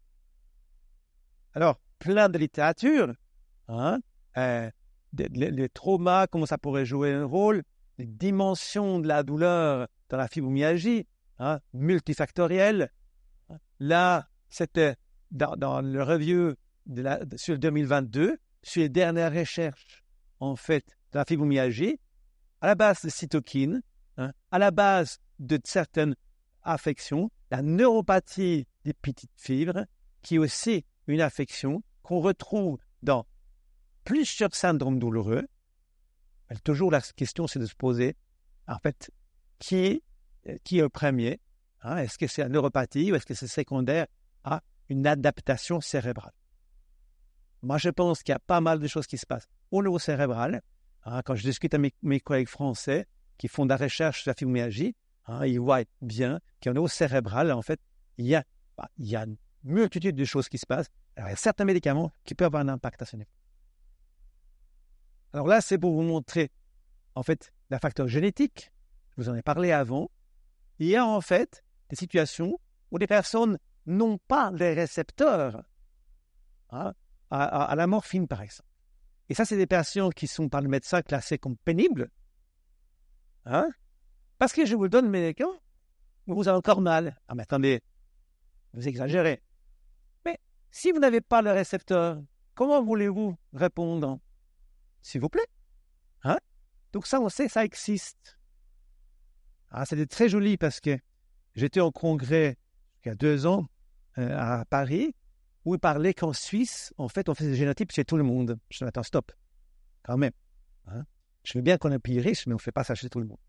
Alors, plein de littérature, hein, euh, les, les traumas, comment ça pourrait jouer un rôle, les dimensions de la douleur dans la fibromyalgie, hein, multifactorielle. Là, c'était dans, dans le review de la, de, sur deux mille vingt-deux, sur les dernières recherches, en fait, de la fibromyalgie, à la base de cytokines, hein, à la base de certaines affections, la neuropathie des petites fibres, qui est aussi une affection qu'on retrouve dans plusieurs syndromes douloureux. Mais toujours la question, c'est de se poser, en fait, qui, qui est le premier, hein? Est-ce que c'est la neuropathie ou est-ce que c'est secondaire à une adaptation cérébrale? Moi, je pense qu'il y a pas mal de choses qui se passent au niveau cérébral. Hein, quand je discute avec mes, mes collègues français qui font de la recherche sur la fibromyalgie, hein, ils voient bien qu'au niveau cérébral, en fait, il y a, bah, il y a une multitude de choses qui se passent. Alors, il y a certains médicaments qui peuvent avoir un impact à ce niveau. Alors là, c'est pour vous montrer, en fait, le facteur génétique. Je vous en ai parlé avant. Il y a, en fait, des situations où des personnes n'ont pas les récepteurs, hein, à, à, à la morphine, par exemple. Et ça, c'est des patients qui sont par le médecin classés comme pénibles. Hein? Parce que je vous donne le médicament, vous avez encore mal. Ah, mais attendez, vous exagérez. Mais si vous n'avez pas le récepteur, comment voulez-vous répondre? S'il vous plaît. Hein? Donc ça, on sait, ça existe. Ah, c'était très joli parce que j'étais au congrès il y a deux ans euh, à Paris, où il parlait qu'en Suisse, en fait, on fait des génotypes chez tout le monde. Je dis, attends, stop, quand même. Hein? Je veux bien qu'on est plus riche, mais on ne fait pas ça chez tout le monde.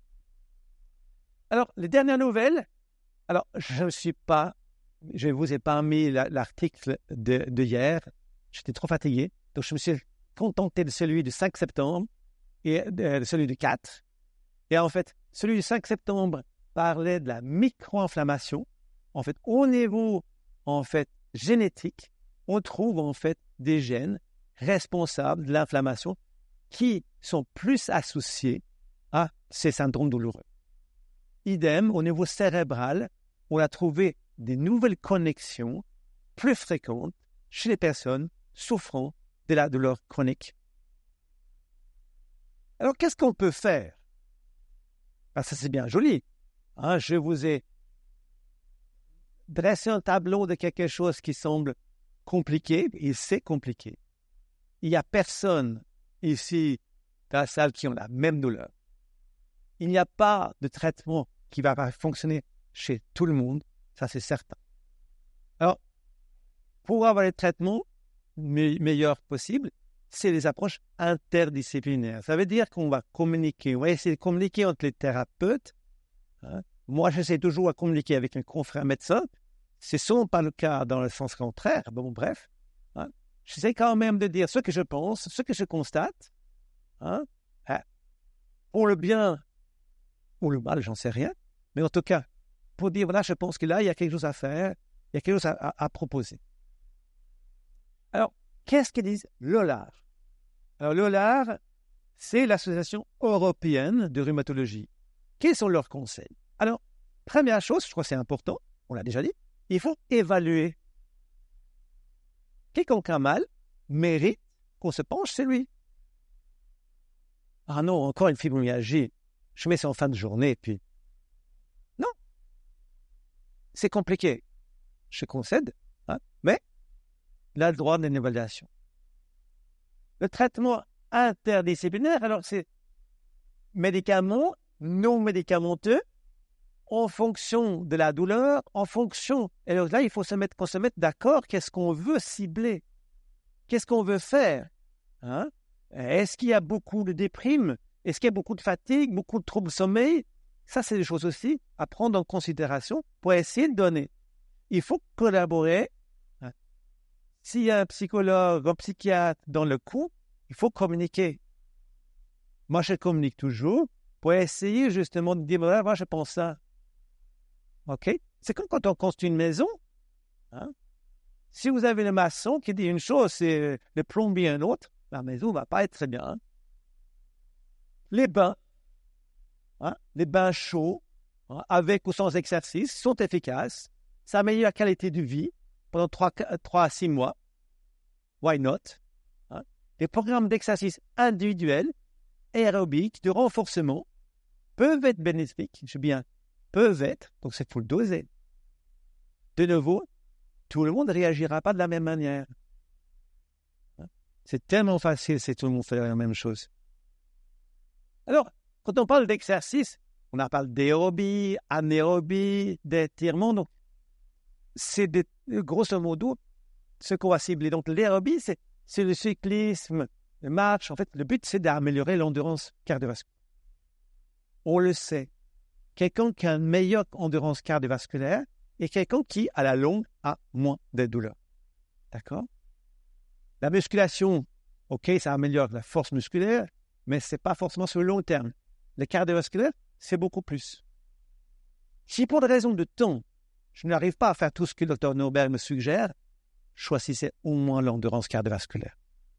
Alors, les dernières nouvelles, alors, je ne suis pas, je ne vous ai pas mis la, l'article de, de hier, j'étais trop fatigué, donc je me suis contenté de celui du cinq septembre et de, de celui du quatre. Et en fait, celui du cinq septembre parlait de la micro-inflammation. En fait, au niveau, en fait, génétique, on trouve en fait des gènes responsables de l'inflammation qui sont plus associés à ces syndromes douloureux. Idem, au niveau cérébral, on a trouvé des nouvelles connexions plus fréquentes chez les personnes souffrant de la douleur chronique. Alors, qu'est-ce qu'on peut faire? Ah, ça, c'est bien joli. Hein, je vous ai dressé un tableau de quelque chose qui semble compliqué, et c'est compliqué. Il n'y a personne ici dans la salle qui a la même douleur. Il n'y a pas de traitement qui va fonctionner chez tout le monde, ça c'est certain. Alors, pour avoir les traitements me- meilleurs possibles, c'est les approches interdisciplinaires. Ça veut dire qu'on va communiquer, on va essayer de communiquer entre les thérapeutes. Hein. Moi, j'essaie toujours de communiquer avec un confrère médecin. C'est souvent pas le cas dans le sens contraire. Bon, bref. Hein. J'essaie quand même de dire ce que je pense, ce que je constate. Hein. Hein. Pour le bien ou le mal, j'en sais rien. Mais en tout cas, pour dire, voilà, je pense que là, il y a quelque chose à faire, il y a quelque chose à, à, à proposer. Alors, qu'est-ce que disent l'OLAR? Alors, l'OLAR, c'est l'Association européenne de rhumatologie. Quels sont leurs conseils? Alors, première chose, je crois que c'est important, on l'a déjà dit, il faut évaluer. Quiconque a mal mérite qu'on se penche, c'est lui. Ah non, encore une fibromyalgie, je mets ça en fin de journée, puis... Non. C'est compliqué. Je concède, hein, mais il a le droit d'une évaluation. Le traitement interdisciplinaire, alors c'est médicaments, non médicamenteux, en fonction de la douleur, en fonction... Et alors là, il faut se mettre, qu'on se mette d'accord, qu'est-ce qu'on veut cibler? Qu'est-ce qu'on veut faire? Hein? Est-ce qu'il y a beaucoup de déprime? Est-ce qu'il y a beaucoup de fatigue, beaucoup de troubles de sommeil? Ça, c'est des choses aussi à prendre en considération pour essayer de donner. Il faut collaborer. Hein? S'il y a un psychologue, un psychiatre dans le coup, il faut communiquer. Moi, je communique toujours pour essayer justement de dire, voilà, moi, je pense ça. OK? C'est comme quand on construit une maison. Hein? Si vous avez le maçon qui dit une chose, c'est le plombier une autre, la maison ne va pas être très bien. Hein? Les bains, hein? Les bains chauds, hein? Avec ou sans exercice, sont efficaces. Ça améliore la qualité de vie pendant trois à six mois. Why not? Hein? Les programmes d'exercice individuels, aérobiques, de renforcement, peuvent être bénéfiques. Je dis bien, peuvent être, donc c'est pour le doser. De nouveau, tout le monde ne réagira pas de la même manière. C'est tellement facile si tout le monde fait la même chose. Alors, quand on parle d'exercice, on en parle d'aérobie, anaérobie, d'étirement. Donc, c'est des, grosso modo ce qu'on va cibler. Donc, l'aérobie, c'est, c'est le cyclisme, le marche. En fait, le but, c'est d'améliorer l'endurance cardiovasculaire. On le sait. Quelqu'un qui a une meilleure endurance cardiovasculaire et quelqu'un qui, à la longue, a moins de douleurs. D'accord? La musculation, OK, ça améliore la force musculaire, mais ce n'est pas forcément sur le long terme. Le cardiovasculaire, c'est beaucoup plus. Si pour des raisons de temps, je n'arrive pas à faire tout ce que le docteur Nobel me suggère, choisissez au moins l'endurance cardiovasculaire.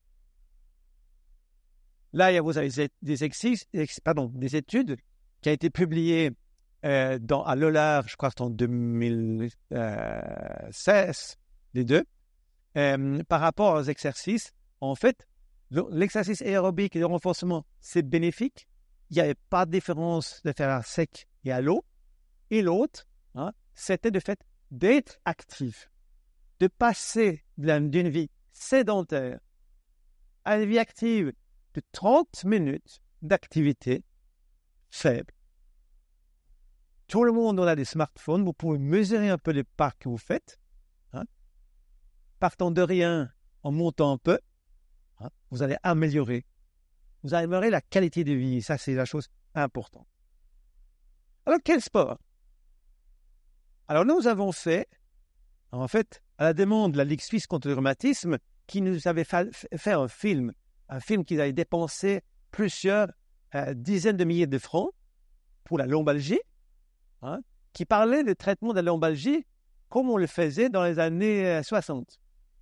Là, vous avez des, exis, pardon, des études qui ont été publiées euh, dans, à l'OLAR, je crois que c'est en deux mille seize, les deux, euh, par rapport aux exercices. En fait, l'exercice aérobique et le renforcement, c'est bénéfique. Il n'y avait pas de différence de faire à sec et à l'eau. Et l'autre, hein, c'était de fait d'être actif, de passer d'une vie sédentaire à une vie active de trente minutes d'activité faible. Tout le monde a des smartphones, vous pouvez mesurer un peu les pas que vous faites. Hein. Partant de rien, en montant un peu, hein, vous allez améliorer. Vous allez améliorer la qualité de vie. Ça, c'est la chose importante. Alors, quel sport? Alors, nous avons fait, en fait, à la demande de la Ligue suisse contre le rhumatisme, qui nous avait fait, fait un film, un film qui avait dépensé plusieurs euh, dizaines de milliers de francs pour la lombalgie, hein, qui parlait du traitement de la lombalgie comme on le faisait dans les années euh, soixante.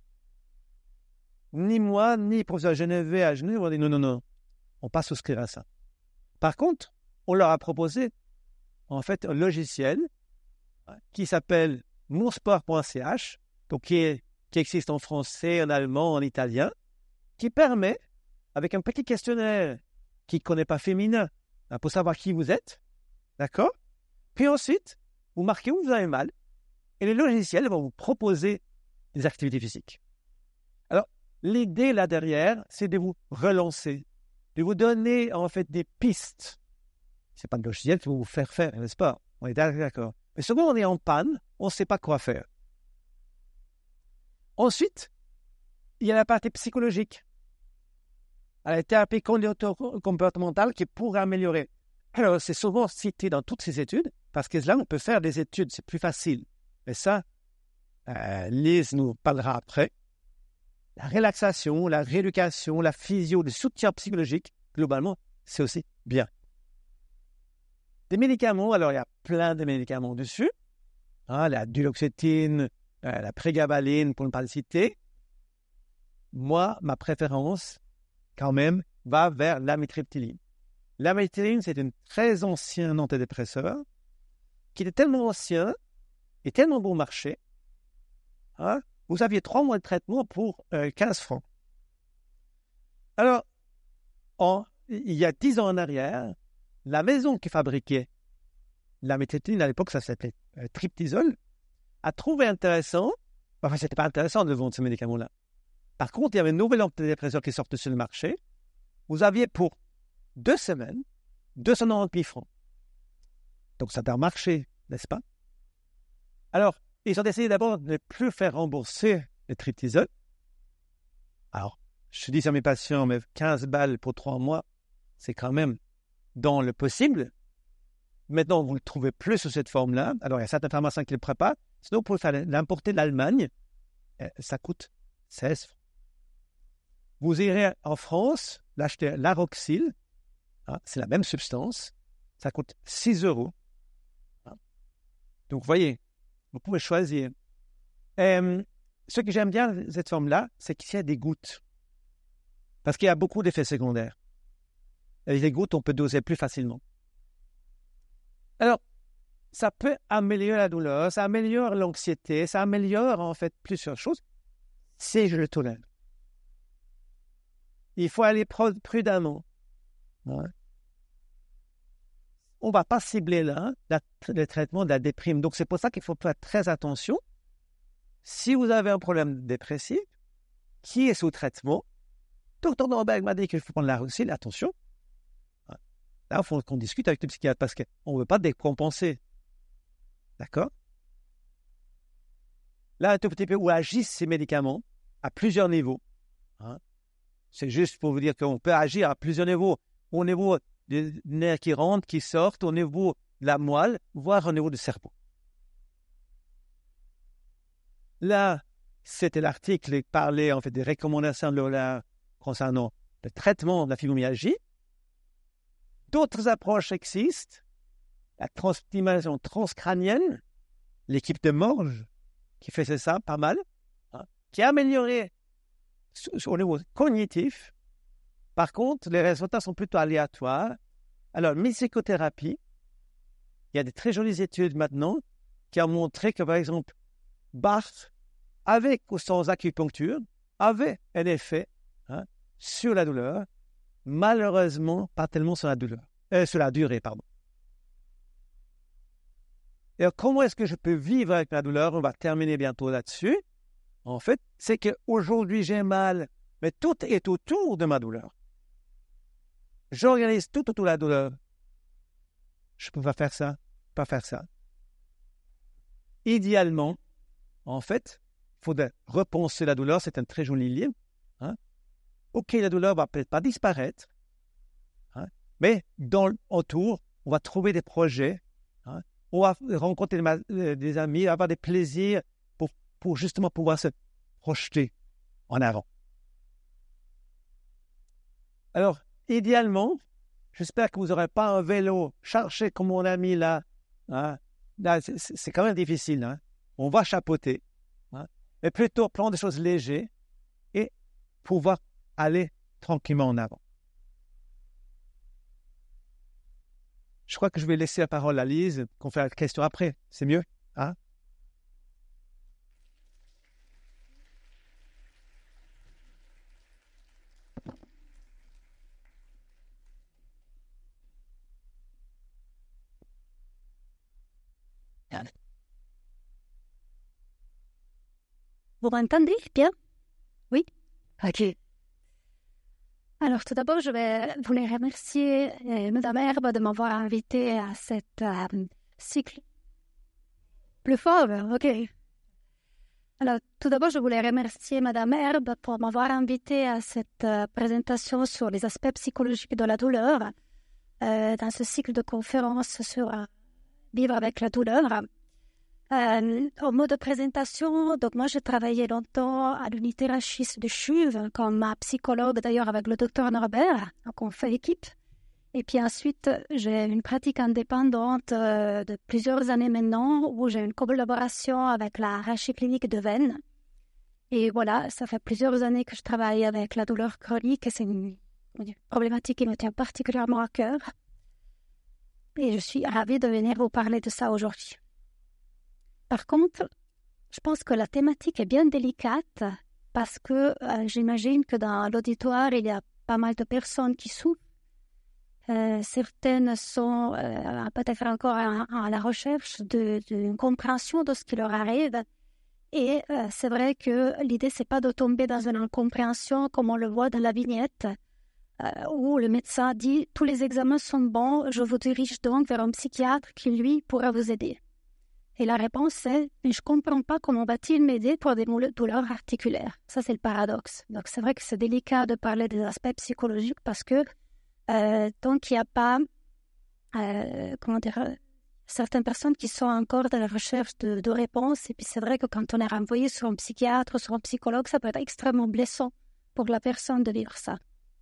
Ni moi, ni le professeur Genevet à Genève, on a dit non, non, non, on ne pas souscrire à ça. Par contre, on leur a proposé en fait un logiciel hein, qui s'appelle monsport point c h, donc qui, est, qui existe en français, en allemand, en italien, qui permet, avec un petit questionnaire qui ne connaît pas féminin, hein, pour savoir qui vous êtes, d'accord? Puis ensuite, vous marquez où vous avez mal, et le logiciel va vous proposer des activités physiques. Alors, l'idée là derrière, c'est de vous relancer, de vous donner en fait des pistes. Ce n'est pas le logiciel qui va vous faire faire, n'est-ce pas? On est d'accord. Mais souvent, on est en panne, on ne sait pas quoi faire. Ensuite, il y a la partie psychologique. à la thérapie comportementale qui pourrait améliorer. Alors, c'est souvent cité dans toutes ces études, parce que là, on peut faire des études, c'est plus facile. Mais ça, euh, Lise nous parlera après. La relaxation, la rééducation, la physio, le soutien psychologique, globalement, c'est aussi bien. Des médicaments, alors il y a plein de médicaments dessus. Hein, la duloxétine, euh, la prégabaline, pour ne pas le citer. Moi, ma préférence, quand même, va vers l'amitriptyline. L'amitriptyline, c'est un très ancien antidépresseur qui est tellement ancien et tellement bon marché. Hein, vous aviez trois mois de traitement pour euh, quinze francs. Alors, en, il y a dix ans en arrière, la maison qui fabriquait l'amitriptyline, à l'époque, ça s'appelait euh, Triptizol, a trouvé intéressant, enfin, c'était pas intéressant de vendre ce médicament-là. Par contre, il y avait un nouvel antidépresseur qui sortait sur le marché. Vous aviez pour deux semaines deux cent quatre-vingt-dix francs. Donc, ça a marché, n'est-ce pas? Alors, ils ont décidé d'abord de ne plus faire rembourser le Triptizol. Alors, je dis à mes patients, mais quinze balles pour trois mois, c'est quand même dans le possible. Maintenant, vous ne le trouvez plus sous cette forme-là. Alors, il y a certains pharmaciens qui le préparent. Sinon, vous pouvez faire l'importer de l'Allemagne. Ça coûte seize francs. Vous irez en France, l'acheter l'Aroxyl. Hein, c'est la même substance. Ça coûte six euros. Hein. Donc, vous voyez, vous pouvez choisir. Euh, ce que j'aime bien de cette forme-là, c'est qu'il y a des gouttes. Parce qu'il y a beaucoup d'effets secondaires. Avec les gouttes, on peut doser plus facilement. Alors, ça peut améliorer la douleur, ça améliore l'anxiété, ça améliore en fait plusieurs choses, si je le tolère. Il faut aller prudemment. Ouais. On ne va pas cibler là la, le traitement de la déprime. Donc, c'est pour ça qu'il faut faire très attention. Si vous avez un problème dépressif qui est sous traitement, docteur Norberg m'a dit qu'il faut prendre l'Aroxyl, attention. Là, il faut qu'on discute avec le psychiatre parce qu'on ne veut pas décompenser. D'accord? Là, un tout petit peu où agissent ces médicaments à plusieurs niveaux. Hein? C'est juste pour vous dire qu'on peut agir à plusieurs niveaux. Au niveau des nerfs qui rentrent, qui sortent, au niveau de la moelle, voire au niveau du cerveau. Là, c'était l'article qui parlait en fait des recommandations de l'O concernant le traitement de la fibromyalgie. D'autres approches existent. La transstimulation transcrânienne, l'équipe de Morge qui faisait ça pas mal, hein, qui a amélioré au niveau cognitif. Par contre, les résultats sont plutôt aléatoires. Alors, musicothérapie, il y a des très jolies études maintenant qui ont montré que, par exemple, Bach, avec ou sans acupuncture, avait un effet hein, sur la douleur. Malheureusement, pas tellement sur la douleur, euh, sur la durée, pardon. Et alors, comment est-ce que je peux vivre avec la douleur? On va terminer bientôt là-dessus. En fait, c'est qu'aujourd'hui, j'ai mal, mais tout est autour de ma douleur. J'organise tout autour de la douleur. Je ne peux pas faire ça, pas faire ça. Idéalement, en fait, il faudrait repenser la douleur. C'est un très joli livre. Hein? Ok, la douleur va peut-être pas disparaître, hein, mais dans l'entour, on va trouver des projets, hein, on va rencontrer des, des amis, avoir des plaisirs pour, pour justement pouvoir se projeter en avant. Alors, idéalement, j'espère que vous n'aurez pas un vélo chargé comme mon ami là. Hein. Là, c'est, c'est quand même difficile. Hein. On va chapeauter, hein, mais plutôt prendre des choses légères et pouvoir aller tranquillement en avant. Je crois que je vais laisser la parole à Lise, qu'on fait la question après. C'est mieux, hein? Vous m'entendez bien? Oui? Ok. Alors, tout d'abord, je vais voulais remercier euh, Madame Herbe de m'avoir invité à cet euh, cycle. Plus fort, ok. Alors, tout d'abord, je voulais remercier Madame Herbe pour m'avoir invité à cette euh, présentation sur les aspects psychologiques de la douleur euh, dans ce cycle de conférences sur euh, vivre avec la douleur. Euh, au mot de présentation, donc moi j'ai travaillé longtemps à l'unité Rachis de Chuve comme psychologue d'ailleurs avec le docteur Norbert, donc on fait équipe. Et puis ensuite, j'ai une pratique indépendante euh, de plusieurs années maintenant où j'ai une collaboration avec la Rachis Clinique de Vennes. Et voilà, ça fait plusieurs années que je travaille avec la douleur chronique et c'est une, une problématique qui me tient particulièrement à cœur. Et je suis ravie de venir vous parler de ça aujourd'hui. Par contre, je pense que la thématique est bien délicate parce que euh, j'imagine que dans l'auditoire, il y a pas mal de personnes qui souffrent. Euh, certaines sont euh, peut-être encore à, à la recherche d'une compréhension de ce qui leur arrive. Et euh, c'est vrai que l'idée, c'est pas de tomber dans une incompréhension comme on le voit dans la vignette, euh, où le médecin dit « tous les examens sont bons, je vous dirige donc vers un psychiatre qui, lui, pourra vous aider ». Et la réponse est « mais je comprends pas comment va-t-il m'aider pour des douleurs articulaires ». Ça, c'est le paradoxe. Donc, c'est vrai que c'est délicat de parler des aspects psychologiques parce que Euh, tant qu'il n'y a pas, euh, comment dire, certaines personnes qui sont encore dans la recherche de, de réponses. Et puis c'est vrai que quand on est renvoyé sur un psychiatre, sur un psychologue, ça peut être extrêmement blessant pour la personne de vivre ça.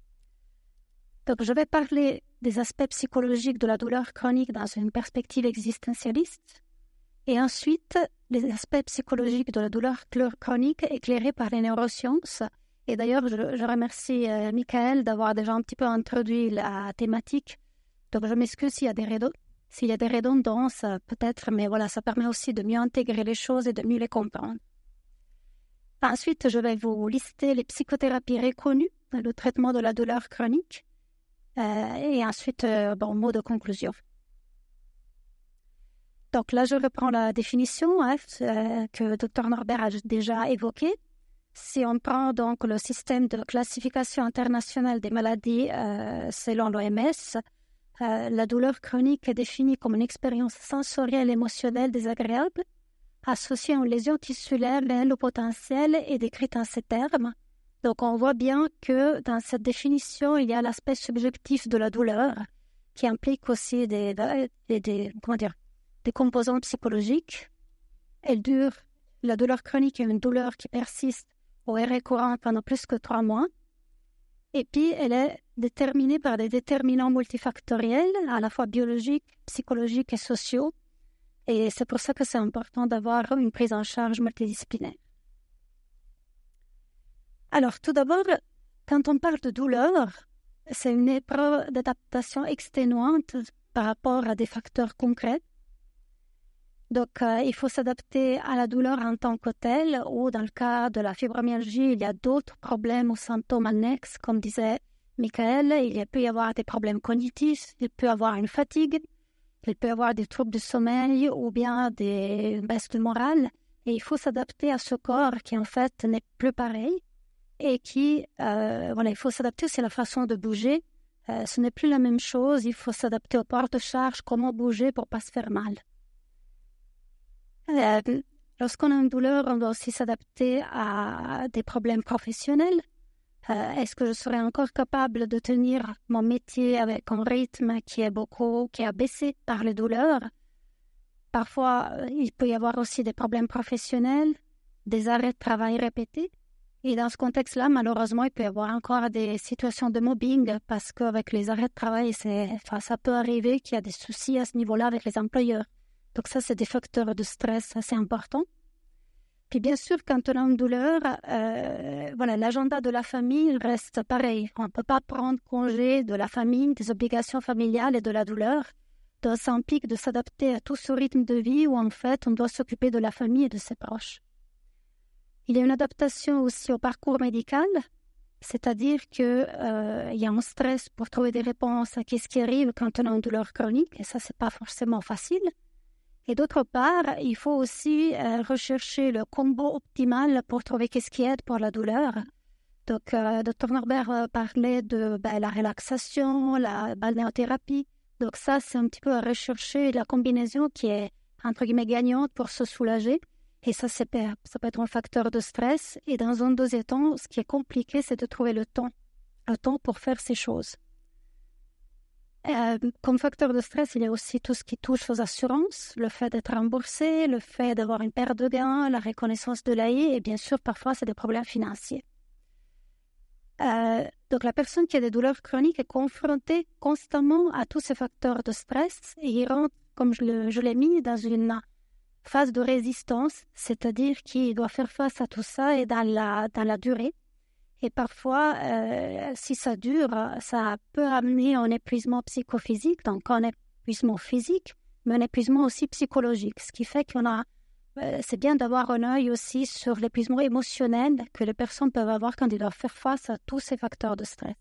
Donc je vais parler des aspects psychologiques de la douleur chronique dans une perspective existentialiste. Et ensuite, les aspects psychologiques de la douleur chronique éclairés par les neurosciences. Et d'ailleurs, je, je remercie euh, Michael d'avoir déjà un petit peu introduit la thématique. Donc, je m'excuse s'il y a des redondances, s'il y a des redondances, peut-être, mais voilà, ça permet aussi de mieux intégrer les choses et de mieux les comprendre. Ensuite, je vais vous lister les psychothérapies reconnues dans le traitement de la douleur chronique. Euh, et ensuite, euh, bon, mot de conclusion. Donc là, je reprends la définition hein, euh, que le docteur Norbert a déjà évoquée. Si on prend donc le système de classification internationale des maladies euh, selon l'O M S, euh, la douleur chronique est définie comme une expérience sensorielle et émotionnelle désagréable associée à une lésion tissulaire réelle ou potentielle et décrite en ces termes. Donc on voit bien que dans cette définition, il y a l'aspect subjectif de la douleur qui implique aussi des, des, des, comment dire, des composants psychologiques. Elle dure, la douleur chronique est une douleur qui persiste ou est récurrente pendant plus que trois mois. Et puis, elle est déterminée par des déterminants multifactoriels, à la fois biologiques, psychologiques et sociaux. Et c'est pour ça que c'est important d'avoir une prise en charge multidisciplinaire. Alors, tout d'abord, quand on parle de douleur, c'est une épreuve d'adaptation exténuante par rapport à des facteurs concrets. Donc, euh, il faut s'adapter à la douleur en tant que telle, ou dans le cas de la fibromyalgie, il y a d'autres problèmes ou symptômes annexes, comme disait Michael, il peut y avoir des problèmes cognitifs, il peut y avoir une fatigue, il peut y avoir des troubles du sommeil ou bien des baisses de morale, et il faut s'adapter à ce corps qui en fait n'est plus pareil, et qui, euh, voilà, il faut s'adapter aussi à la façon de bouger, euh, ce n'est plus la même chose, il faut s'adapter au port de charge, comment bouger pour ne pas se faire mal. Euh, lorsqu'on a une douleur, on doit aussi s'adapter à des problèmes professionnels. Euh, est-ce que je serai encore capable de tenir mon métier avec un rythme qui est beaucoup, qui a baissé par les douleurs? Parfois, il peut y avoir aussi des problèmes professionnels, des arrêts de travail répétés. Et dans ce contexte-là, malheureusement, il peut y avoir encore des situations de mobbing parce qu'avec les arrêts de travail, c'est, enfin, ça peut arriver qu'il y a des soucis à ce niveau-là avec les employeurs. Donc ça, c'est des facteurs de stress assez importants. Puis bien sûr, quand on a une douleur, euh, voilà, l'agenda de la famille reste pareil. On ne peut pas prendre congé de la famille, des obligations familiales et de la douleur. Donc ça implique de s'adapter à tout ce rythme de vie où en fait, on doit s'occuper de la famille et de ses proches. Il y a une adaptation aussi au parcours médical, c'est-à-dire qu'il euh, y a un stress pour trouver des réponses à ce qui arrive quand on a une douleur chronique, et ça, ce n'est pas forcément facile. Et d'autre part, il faut aussi euh, rechercher le combo optimal pour trouver ce qui aide pour la douleur. Donc, euh, docteur Norbert euh, parlait de ben, la relaxation, la balnéothérapie. Donc ça, c'est un petit peu à rechercher la combinaison qui est, entre guillemets, gagnante pour se soulager. Et ça, c'est, ça peut être un facteur de stress. Et dans un deuxième temps, ce qui est compliqué, c'est de trouver le temps, le temps pour faire ces choses. Euh, comme facteur de stress, il y a aussi tout ce qui touche aux assurances, le fait d'être remboursé, le fait d'avoir une perte de gain, la reconnaissance de l'A I, et bien sûr, parfois, c'est des problèmes financiers. Euh, donc, la personne qui a des douleurs chroniques est confrontée constamment à tous ces facteurs de stress et il rentre, comme je, le, je l'ai mis, dans une phase de résistance, c'est-à-dire qu'il doit faire face à tout ça et dans la, dans la durée. Et parfois, euh, si ça dure, ça peut amener un épuisement psychophysique, donc un épuisement physique, mais un épuisement aussi psychologique, ce qui fait qu'on a, euh, c'est bien d'avoir un œil aussi sur l'épuisement émotionnel que les personnes peuvent avoir quand ils doivent faire face à tous ces facteurs de stress.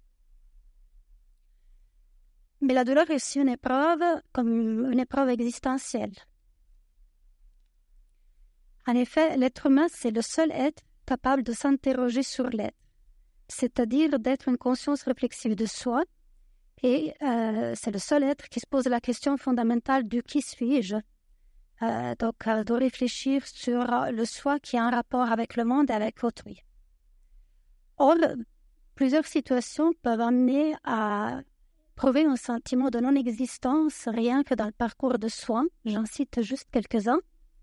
Mais la douleur est aussi une épreuve, comme une épreuve existentielle. En effet, l'être humain, c'est le seul être capable de s'interroger sur l'être, c'est-à-dire d'être une conscience réflexive de soi, et euh, c'est le seul être qui se pose la question fondamentale du « qui suis-je » euh, donc euh, de réfléchir sur le soi qui a un rapport avec le monde et avec autrui. Or, plusieurs situations peuvent amener à prouver un sentiment de non-existence rien que dans le parcours de soins, j'en cite juste quelques-uns.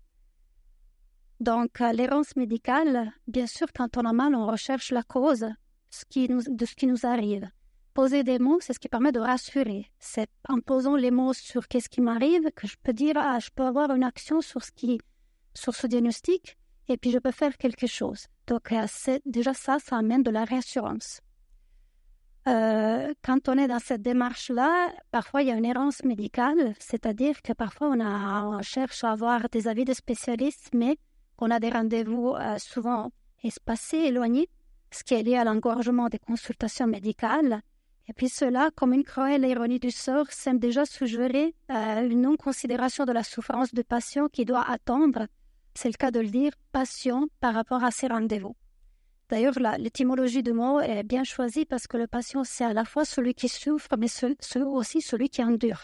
Donc, euh, l'errance médicale, bien sûr, quand on a mal, on recherche la cause ce qui nous, de ce qui nous arrive. Poser des mots, c'est ce qui permet de rassurer. C'est en posant les mots sur qu'est-ce qui m'arrive que je peux dire, ah, je peux avoir une action sur ce, qui, sur ce diagnostic et puis je peux faire quelque chose. Donc, euh, c'est, déjà ça, ça amène de la réassurance. Euh, quand on est dans cette démarche-là, parfois il y a une errance médicale, c'est-à-dire que parfois on, a, on cherche à avoir des avis de spécialistes, mais on a des rendez-vous euh, souvent espacés, éloignés, ce qui est lié à l'engorgement des consultations médicales. Et puis cela, comme une cruelle ironie du sort, semble déjà suggérer euh, une non-considération de la souffrance du patient qui doit attendre, c'est le cas de le dire, patient par rapport à ses rendez-vous. D'ailleurs, la, l'étymologie du mot est bien choisie parce que le patient, c'est à la fois celui qui souffre, mais ce, ce, aussi celui qui endure.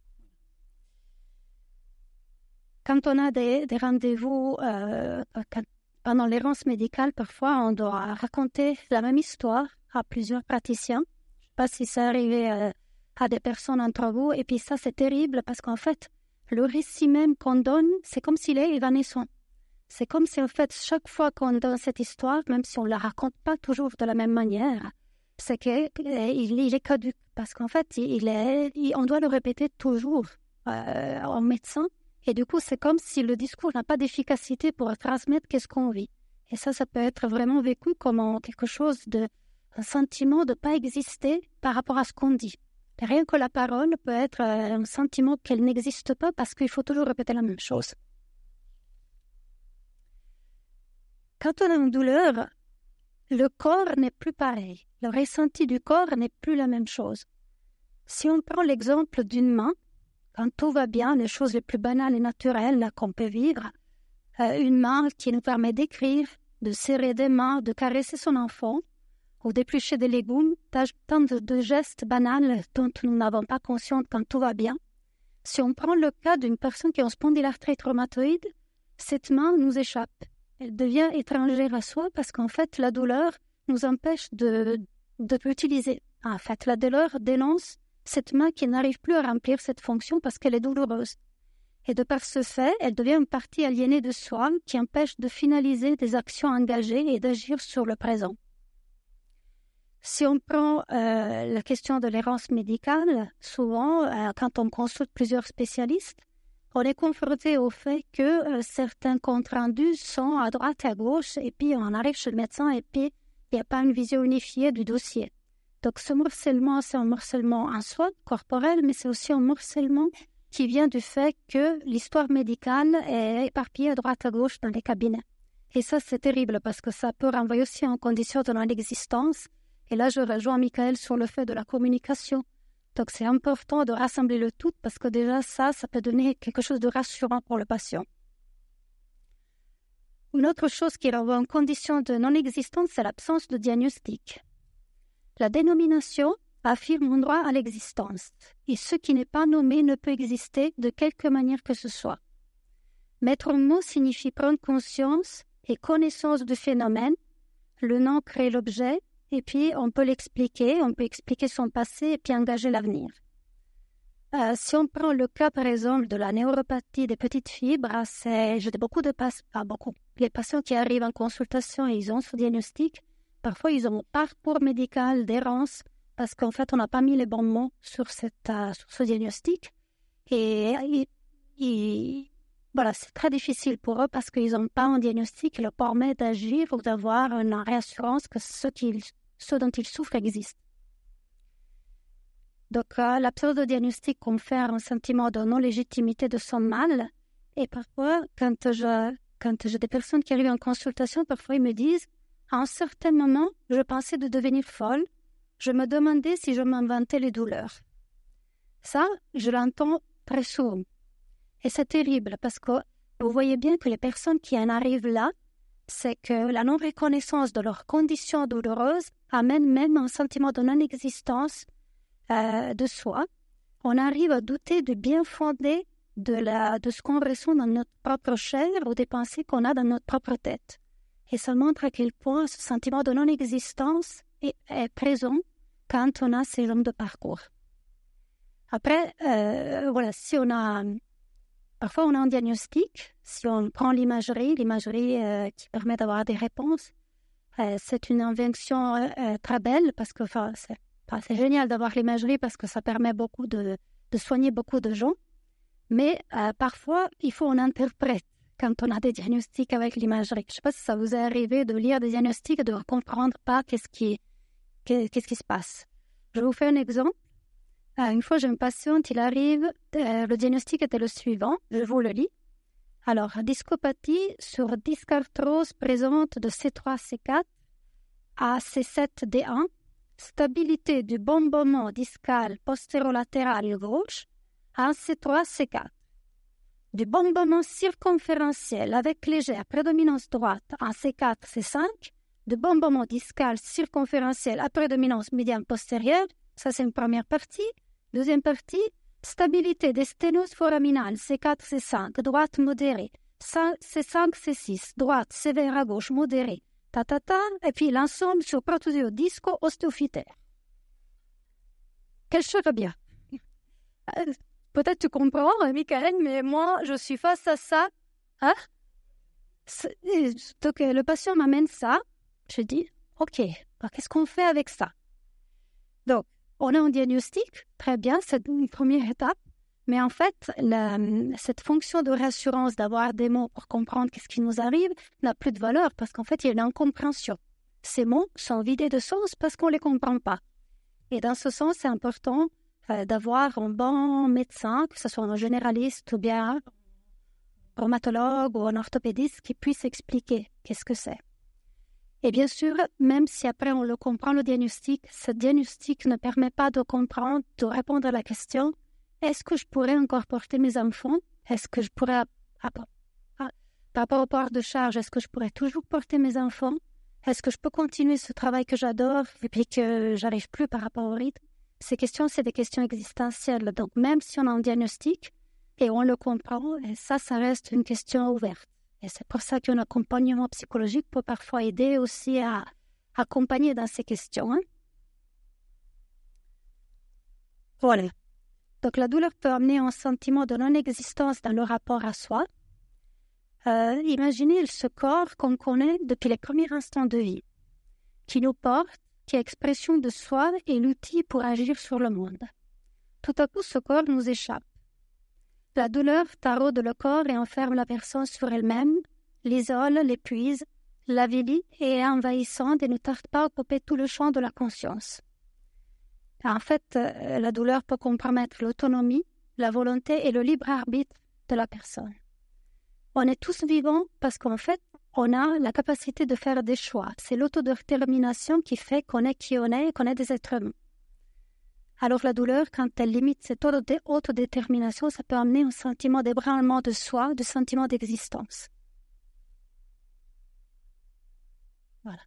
Quand on a des, des rendez-vous, euh, quand, pendant l'errance médicale, parfois on doit raconter la même histoire à plusieurs praticiens. Je ne sais pas si ça arrivé euh, à des personnes entre vous. Et puis ça, c'est terrible parce qu'en fait, le récit même qu'on donne, c'est comme s'il est évanescent. C'est comme si en fait, chaque fois qu'on donne cette histoire, même si on ne la raconte pas toujours de la même manière, c'est qu'il il est caduc. Parce qu'en fait, il est, il, on doit le répéter toujours euh, en médecin. Et du coup, c'est comme si le discours n'a pas d'efficacité pour transmettre qu'est-ce qu'on vit. Et ça, ça peut être vraiment vécu comme quelque chose de, un sentiment de ne pas exister par rapport à ce qu'on dit. Et rien que la parole peut être un sentiment qu'elle n'existe pas parce qu'il faut toujours répéter la même chose. Quand on a une douleur, le corps n'est plus pareil. Le ressenti du corps n'est plus la même chose. Si on prend l'exemple d'une main, quand tout va bien, les choses les plus banales et naturelles qu'on peut vivre, euh, une main qui nous permet d'écrire, de serrer des mains, de caresser son enfant, ou d'éplucher des légumes, tant de, de gestes banals dont nous n'avons pas conscience quand tout va bien. Si on prend le cas d'une personne qui a une spondylarthrite rhumatoïde, cette main nous échappe. Elle devient étrangère à soi parce qu'en fait, la douleur nous empêche de, de l'utiliser. En fait, la douleur dénonce cette main qui n'arrive plus à remplir cette fonction parce qu'elle est douloureuse. Et de par ce fait, elle devient une partie aliénée de soi qui empêche de finaliser des actions engagées et d'agir sur le présent. Si on prend euh, la question de l'errance médicale, souvent, euh, quand on consulte plusieurs spécialistes, on est confronté au fait que euh, certains comptes rendus sont à droite et à gauche, et puis on arrive chez le médecin et puis il n'y a pas une vision unifiée du dossier. Donc ce morcellement, c'est un morcellement en soi, corporel, mais c'est aussi un morcellement qui vient du fait que l'histoire médicale est éparpillée à droite à gauche dans les cabinets. Et ça, c'est terrible parce que ça peut renvoyer aussi en condition de non-existence. Et là, je rejoins Michael sur le fait de la communication. Donc c'est important de rassembler le tout parce que déjà ça, ça peut donner quelque chose de rassurant pour le patient. Une autre chose qui renvoie en condition de non-existence, c'est l'absence de diagnostic. La dénomination affirme un droit à l'existence, et ce qui n'est pas nommé ne peut exister de quelque manière que ce soit. Mettre un mot signifie prendre conscience et connaissance du phénomène. Le nom crée l'objet, et puis on peut l'expliquer, on peut expliquer son passé et puis engager l'avenir. Euh, si on prend le cas, par exemple, de la neuropathie des petites fibres, c'est, j'ai beaucoup de patients, pas beaucoup, les patients qui arrivent en consultation et ils ont ce diagnostic, parfois ils ont un parcours médical d'errance parce qu'en fait on n'a pas mis les bons mots sur, cette, uh, sur ce diagnostic. Et, et, et voilà, c'est très difficile pour eux parce qu'ils n'ont pas un diagnostic qui leur permet d'agir ou d'avoir une réassurance que ce, qu'ils, ce dont ils souffrent existe. Donc, euh, la pseudo-diagnostic confère un sentiment de non-légitimité de son mal. Et parfois, quand je, quand j'ai des personnes qui arrivent en consultation, parfois ils me disent « À un certain moment, je pensais de devenir folle. Je me demandais si je m'inventais les douleurs. » Ça, je l'entends très souvent. Et c'est terrible parce que vous voyez bien que les personnes qui en arrivent là, c'est que la non-reconnaissance de leurs conditions douloureuses amène même un sentiment de non-existence Euh, de soi. On arrive à douter du bien fondé de, la, de ce qu'on ressent dans notre propre chair ou des pensées qu'on a dans notre propre tête. Et ça montre à quel point ce sentiment de non-existence est, est présent quand on a ces genres de parcours. Après, euh, voilà, si on a... Parfois, on a un diagnostic. Si on prend l'imagerie, l'imagerie euh, qui permet d'avoir des réponses, euh, c'est une invention euh, très belle parce que enfin, c'est Enfin, c'est génial d'avoir l'imagerie parce que ça permet beaucoup de, de soigner beaucoup de gens. Mais euh, parfois, il faut un interprète quand on a des diagnostics avec l'imagerie. Je ne sais pas si ça vous est arrivé de lire des diagnostics et de ne comprendre pas qu'est-ce qui, qu'est-ce qui se passe. Je vous fais un exemple. Euh, une fois, j'ai une patiente, il arrive, euh, le diagnostic était le suivant, je vous le lis. Alors, discopathie sur dysarthrose présente de C trois C quatre à C sept D un. Stabilité du bombement discal postérolatéral gauche en C trois C quatre. Du bombement circonférentiel avec légère prédominance droite en C quatre C cinq. Du bombement discal circonférentiel à prédominance médiane postérieure. Ça, c'est une première partie. Deuxième partie, stabilité des sténoses foraminales C quatre C cinq, droite modérée. C cinq C six, droite sévère à gauche modérée. Ta, ta, ta, et puis l'ensemble sur protrusio disco-ostéophytaire. Quelle chose bien. Euh, peut-être tu comprends, Michael, mais moi, je suis face à ça. Hein? Donc, le patient m'amène ça. Je dis, OK, bah, qu'est-ce qu'on fait avec ça? Donc, on a un diagnostic, très bien, c'est une première étape. Mais en fait, la, cette fonction de réassurance, d'avoir des mots pour comprendre ce qui nous arrive, n'a plus de valeur parce qu'en fait, il y a une incompréhension. Ces mots sont vidés de sens parce qu'on ne les comprend pas. Et dans ce sens, c'est important euh, d'avoir un bon médecin, que ce soit un généraliste ou bien un rhumatologue ou un orthopédiste qui puisse expliquer qu'est-ce que c'est. Et bien sûr, même si après on le comprend, le diagnostic, ce diagnostic ne permet pas de comprendre, de répondre à la question « Est-ce que je pourrais encore porter mes enfants? Est-ce que je pourrais, par rapport au pouvoir de charge, est-ce que je pourrais toujours porter mes enfants? Est-ce que je peux continuer ce travail que j'adore et puis que j'arrive plus par rapport au rythme? » Ces questions, c'est des questions existentielles. Donc, même si on a un diagnostic et on le comprend, et ça, ça reste une question ouverte. Et c'est pour ça qu'un accompagnement psychologique peut parfois aider aussi à accompagner dans ces questions. Hein? Voilà. Donc, la douleur peut amener un sentiment de non-existence dans le rapport à soi. Euh, imaginez ce corps qu'on connaît depuis les premiers instants de vie, qui nous porte, qui est expression de soi et l'outil pour agir sur le monde. Tout à coup, ce corps nous échappe. La douleur taraude le corps et enferme la personne sur elle-même, l'isole, l'épuise, l'avilit et est envahissante et ne tarde pas à occuper tout le champ de la conscience. En fait, euh, la douleur peut compromettre l'autonomie, la volonté et le libre arbitre de la personne. On est tous vivants parce qu'en fait, on a la capacité de faire des choix. C'est l'autodétermination qui fait qu'on est qui on est et qu'on est des êtres humains. Alors la douleur, quand elle limite cette autodétermination, ça peut amener un sentiment d'ébranlement de soi, de sentiment d'existence. Voilà.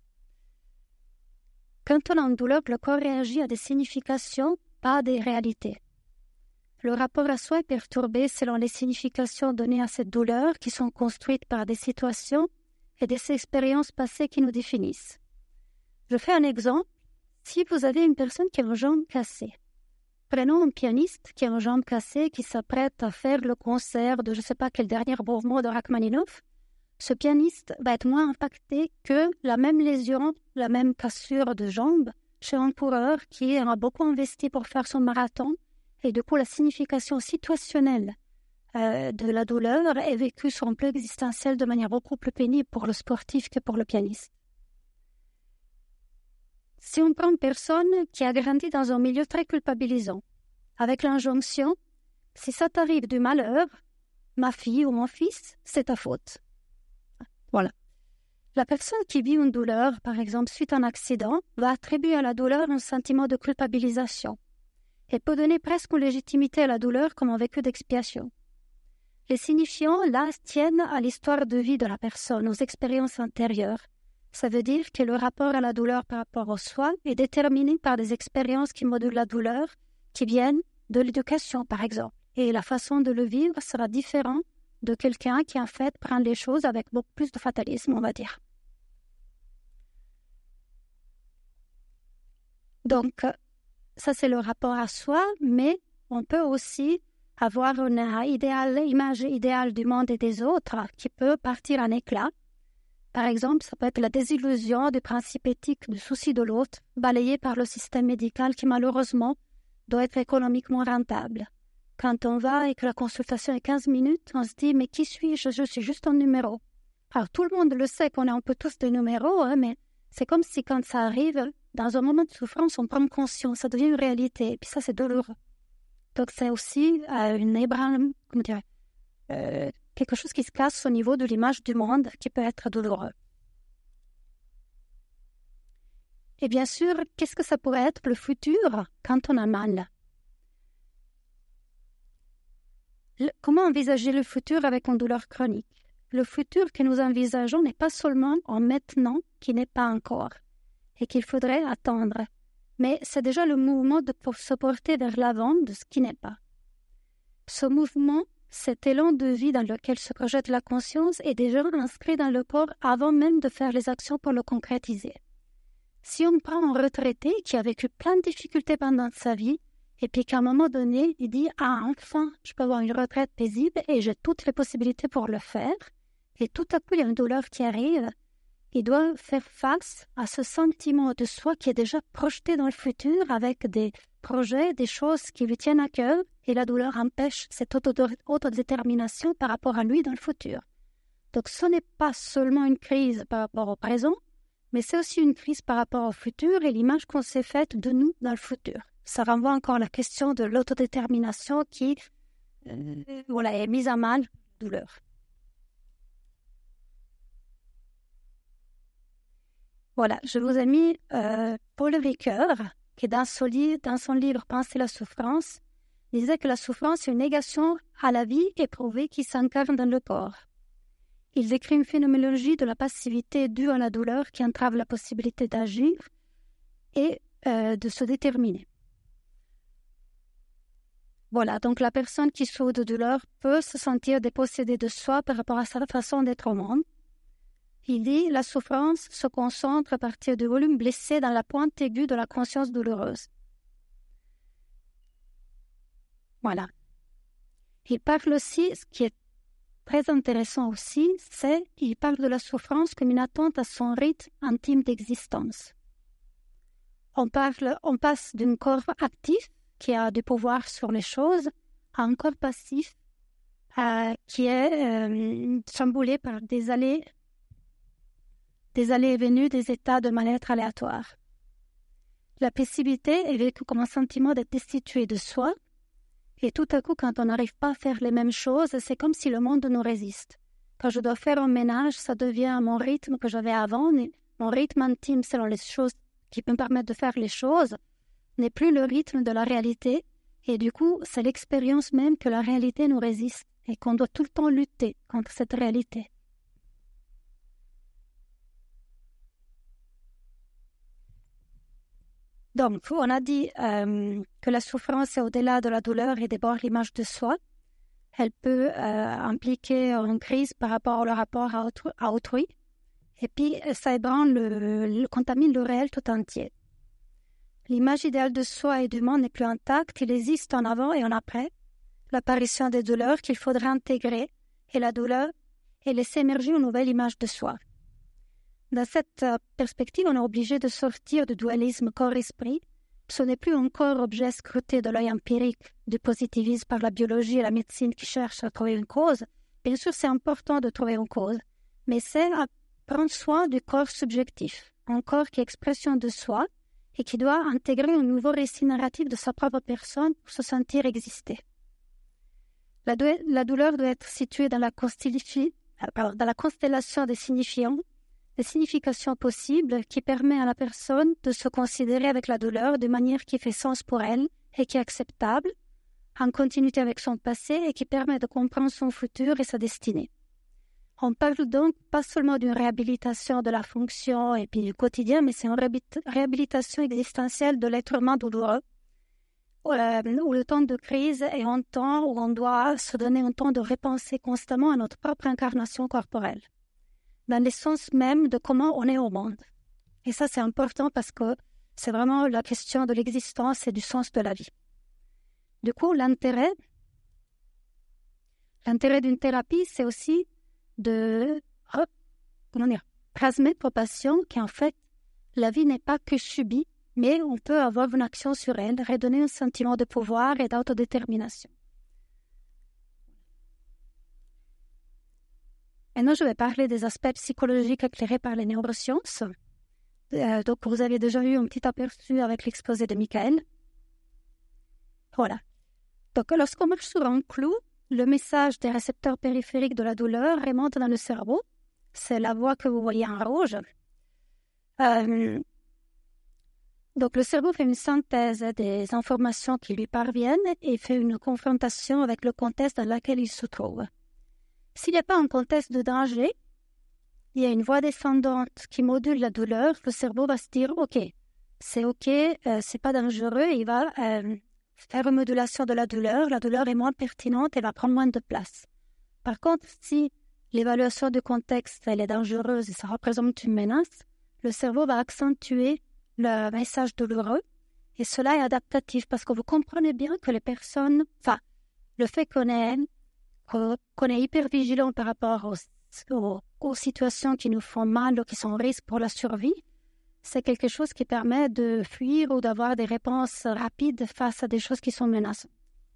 Quand on a une douleur, le corps réagit à des significations, pas à des réalités. le rapport à soi est perturbé selon les significations données à cette douleur qui sont construites par des situations et des expériences passées qui nous définissent. Je fais un exemple. Si vous avez une personne qui a une jambe cassée, prenons un pianiste qui a une jambe cassée, qui s'apprête à faire le concert de je ne sais pas quel dernier mouvement de Rachmaninoff, ce pianiste va être moins impacté que la même lésion, la même cassure de jambe chez un coureur qui a beaucoup investi pour faire son marathon. Et du coup, la signification situationnelle euh, de la douleur est vécue sur un plan existentiel de manière beaucoup plus pénible pour le sportif que pour le pianiste. Si on prend une personne qui a grandi dans un milieu très culpabilisant, avec l'injonction « si ça t'arrive du malheur, ma fille ou mon fils, c'est ta faute ». Voilà. La personne qui vit une douleur, par exemple suite à un accident, va attribuer à la douleur un sentiment de culpabilisation et peut donner presque une légitimité à la douleur comme un vécu d'expiation. Les signifiants, là, tiennent à l'histoire de vie de la personne, aux expériences antérieures. Ça veut dire que le rapport à la douleur par rapport au soi est déterminé par des expériences qui modulent la douleur, qui viennent de l'éducation, par exemple. Et la façon de le vivre sera différente de quelqu'un qui, en fait, prend les choses avec beaucoup plus de fatalisme, on va dire. Donc, ça, c'est le rapport à soi, mais on peut aussi avoir une idéal, image idéale du monde et des autres qui peut partir en éclats. Par exemple, ça peut être la désillusion du principe éthique du souci de l'autre, balayé par le système médical qui, malheureusement, doit être économiquement rentable. Quand on va et que la consultation est quinze minutes, on se dit « mais qui suis-je? Je suis juste un numéro ». Alors, tout le monde le sait qu'on est un peu tous des numéros, hein, mais c'est comme si quand ça arrive, dans un moment de souffrance, on prend conscience, ça devient une réalité, et puis ça, c'est douloureux. Donc, c'est aussi euh, une ébranlement, comment dire, euh, quelque chose qui se casse au niveau de l'image du monde, qui peut être douloureux. Et bien sûr, qu'est-ce que ça pourrait être le futur quand on a mal? Le, comment envisager le futur avec une douleur chronique? Le futur que nous envisageons n'est pas seulement en maintenant qui n'est pas encore et qu'il faudrait attendre, mais c'est déjà le mouvement de pour se porter vers l'avant de ce qui n'est pas. Ce mouvement, cet élan de vie dans lequel se projette la conscience est déjà inscrit dans le corps avant même de faire les actions pour le concrétiser. Si on prend un retraité qui a vécu plein de difficultés pendant sa vie, et puis qu'à un moment donné, il dit « Ah, enfin, je peux avoir une retraite paisible et j'ai toutes les possibilités pour le faire. » Et tout à coup, il y a une douleur qui arrive. Il doit faire face à ce sentiment de soi qui est déjà projeté dans le futur avec des projets, des choses qui lui tiennent à cœur. Et la douleur empêche cette autodétermination par rapport à lui dans le futur. Donc, ce n'est pas seulement une crise par rapport au présent, mais c'est aussi une crise par rapport au futur et l'image qu'on s'est faite de nous dans le futur. Ça renvoie encore à la question de l'autodétermination qui euh, voilà, est mise à mal, douleur. Voilà, je vous ai mis euh, Paul Ricoeur, qui dans son, livre, dans son livre « Penser la souffrance », disait que la souffrance est une négation à la vie éprouvée qui s'incarne dans le corps. Il décrit une phénoménologie de la passivité due à la douleur qui entrave la possibilité d'agir et euh, de se déterminer. Voilà, donc la personne qui souffre de douleur peut se sentir dépossédée de soi par rapport à sa façon d'être au monde. Il dit « La souffrance se concentre à partir du volume blessé dans la pointe aiguë de la conscience douloureuse. » Voilà. Il parle aussi, ce qui est très intéressant aussi, c'est qu'il parle de la souffrance comme une attente à son rythme intime d'existence. On, parle, on passe d'un corps actif qui a du pouvoir sur les choses à un corps passif euh, qui est euh, chamboulé par des allées, des allées et venues, des états de mal-être aléatoires. La passivité est vécue comme un sentiment d'être destitué de soi. Et tout à coup, quand on n'arrive pas à faire les mêmes choses, c'est comme si le monde nous résiste. Quand je dois faire un ménage, ça devient mon rythme que j'avais avant. Mon rythme intime selon les choses qui me permettent de faire les choses n'est plus le rythme de la réalité. Et du coup, c'est l'expérience même que la réalité nous résiste et qu'on doit tout le temps lutter contre cette réalité. Donc, on a dit euh, que la souffrance est au-delà de la douleur et d'abord l'image de soi. Elle peut euh, impliquer une crise par rapport au rapport à, autrui, à autrui. Et puis, ça ébranle, le, le, contamine le réel tout entier. L'image idéale de soi et du monde n'est plus intacte. Il existe en avant et en après l'apparition des douleurs qu'il faudrait intégrer et la douleur et laisser émerger une nouvelle image de soi. Dans cette perspective, on est obligé de sortir du dualisme corps-esprit. Ce n'est plus un corps objet scruté de l'œil empirique du positivisme par la biologie et la médecine qui cherchent à trouver une cause. Bien sûr, c'est important de trouver une cause, mais c'est à prendre soin du corps subjectif, un corps qui est expression de soi et qui doit intégrer un nouveau récit narratif de sa propre personne pour se sentir exister. La, dou- la douleur doit être située dans la, constifi- pardon, dans la constellation des signifiants, des significations possibles qui permet à la personne de se considérer avec la douleur de manière qui fait sens pour elle et qui est acceptable, en continuité avec son passé et qui permet de comprendre son futur et sa destinée. On parle donc pas seulement d'une réhabilitation de la fonction et puis du quotidien, mais c'est une réhabilitation existentielle de l'être humain douloureux, où, euh, où le temps de crise est un temps où on doit se donner un temps de repenser constamment à notre propre incarnation corporelle, dans l'essence même de comment on est au monde. Et ça, c'est important parce que c'est vraiment la question de l'existence et du sens de la vie. Du coup, l'intérêt, l'intérêt d'une thérapie, c'est aussi de comment dire, transmettre aux patients qu'en fait, la vie n'est pas que subie, mais on peut avoir une action sur elle, redonner un sentiment de pouvoir et d'autodétermination. Maintenant, je vais parler des aspects psychologiques éclairés par les neurosciences. Euh, donc, vous avez déjà eu un petit aperçu avec l'exposé de Michael. Voilà. Donc, lorsqu'on marche sur un clou, le message des récepteurs périphériques de la douleur remonte dans le cerveau. C'est la voie que vous voyez en rouge. Euh, donc, le cerveau fait une synthèse des informations qui lui parviennent et fait une confrontation avec le contexte dans lequel il se trouve. S'il n'y a pas un contexte de danger, il y a une voie descendante qui module la douleur, le cerveau va se dire « Ok, c'est ok, euh, c'est pas dangereux », il va euh, faire une modulation de la douleur, la douleur est moins pertinente, elle va prendre moins de place. Par contre, si l'évaluation du contexte elle est dangereuse et ça représente une menace, le cerveau va accentuer le message douloureux et cela est adaptatif parce que vous comprenez bien que les personnes, enfin, le fait qu'on est qu'on est hyper vigilant par rapport aux, aux, aux situations qui nous font mal ou qui sont en risque pour la survie, c'est quelque chose qui permet de fuir ou d'avoir des réponses rapides face à des choses qui sont menaçantes.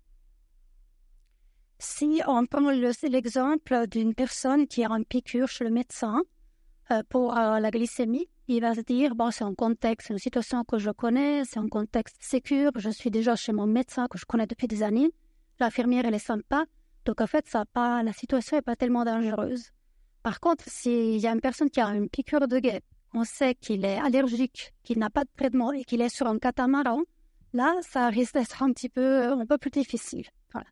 Si on prend le, l'exemple d'une personne qui a une piqûre chez le médecin euh, pour euh, la glycémie, il va se dire, bon, c'est un contexte, c'est une situation que je connais, c'est un contexte sécure, je suis déjà chez mon médecin que je connais depuis des années, l'infirmière, elle est sympa, donc en fait, ça pas, la situation n'est pas tellement dangereuse. Par contre, s'il y a une personne qui a une piqûre de guêpe, on sait qu'il est allergique, qu'il n'a pas de traitement et qu'il est sur un catamaran, là, ça risque d'être un petit peu, un peu plus difficile. Voilà.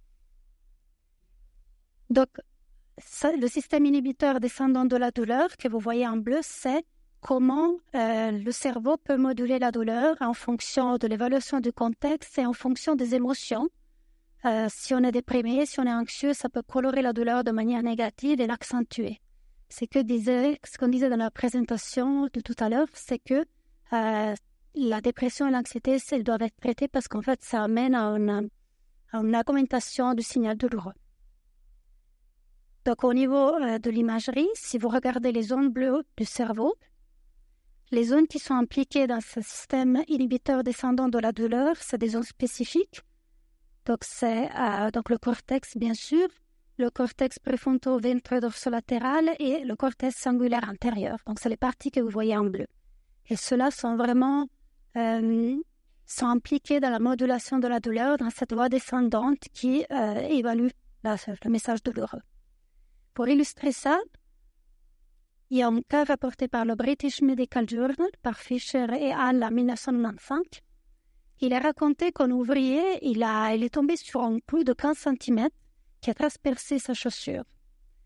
Donc, ça, le système inhibiteur descendant de la douleur que vous voyez en bleu, c'est comment euh, le cerveau peut moduler la douleur en fonction de l'évaluation du contexte et en fonction des émotions. Euh, si on est déprimé, si on est anxieux, ça peut colorer la douleur de manière négative et l'accentuer. C'est que disait, ce qu'on disait dans la présentation de tout à l'heure, c'est que euh, la dépression et l'anxiété, elles doivent être traitées parce qu'en fait, ça amène à une, à une augmentation du signal douloureux. Donc, au niveau euh, de l'imagerie, si vous regardez les zones bleues du cerveau, les zones qui sont impliquées dans ce système inhibiteur descendant de la douleur, c'est des zones spécifiques. Donc, c'est euh, donc le cortex, bien sûr, le cortex préfronto-ventro-dorsolatéral et le cortex singulaire antérieur. Donc, c'est les parties que vous voyez en bleu. Et ceux-là sont vraiment euh, sont impliqués dans la modulation de la douleur, dans cette voie descendante qui euh, évalue la, le message douloureux. Pour illustrer ça, il y a un cas rapporté par le British Medical Journal, par Fisher et Hall en dix-neuf cent quatre-vingt-quinze. Il a raconté qu'un ouvrier, il, a, il est tombé sur un clou de quinze centimètres qui a transpercé sa chaussure.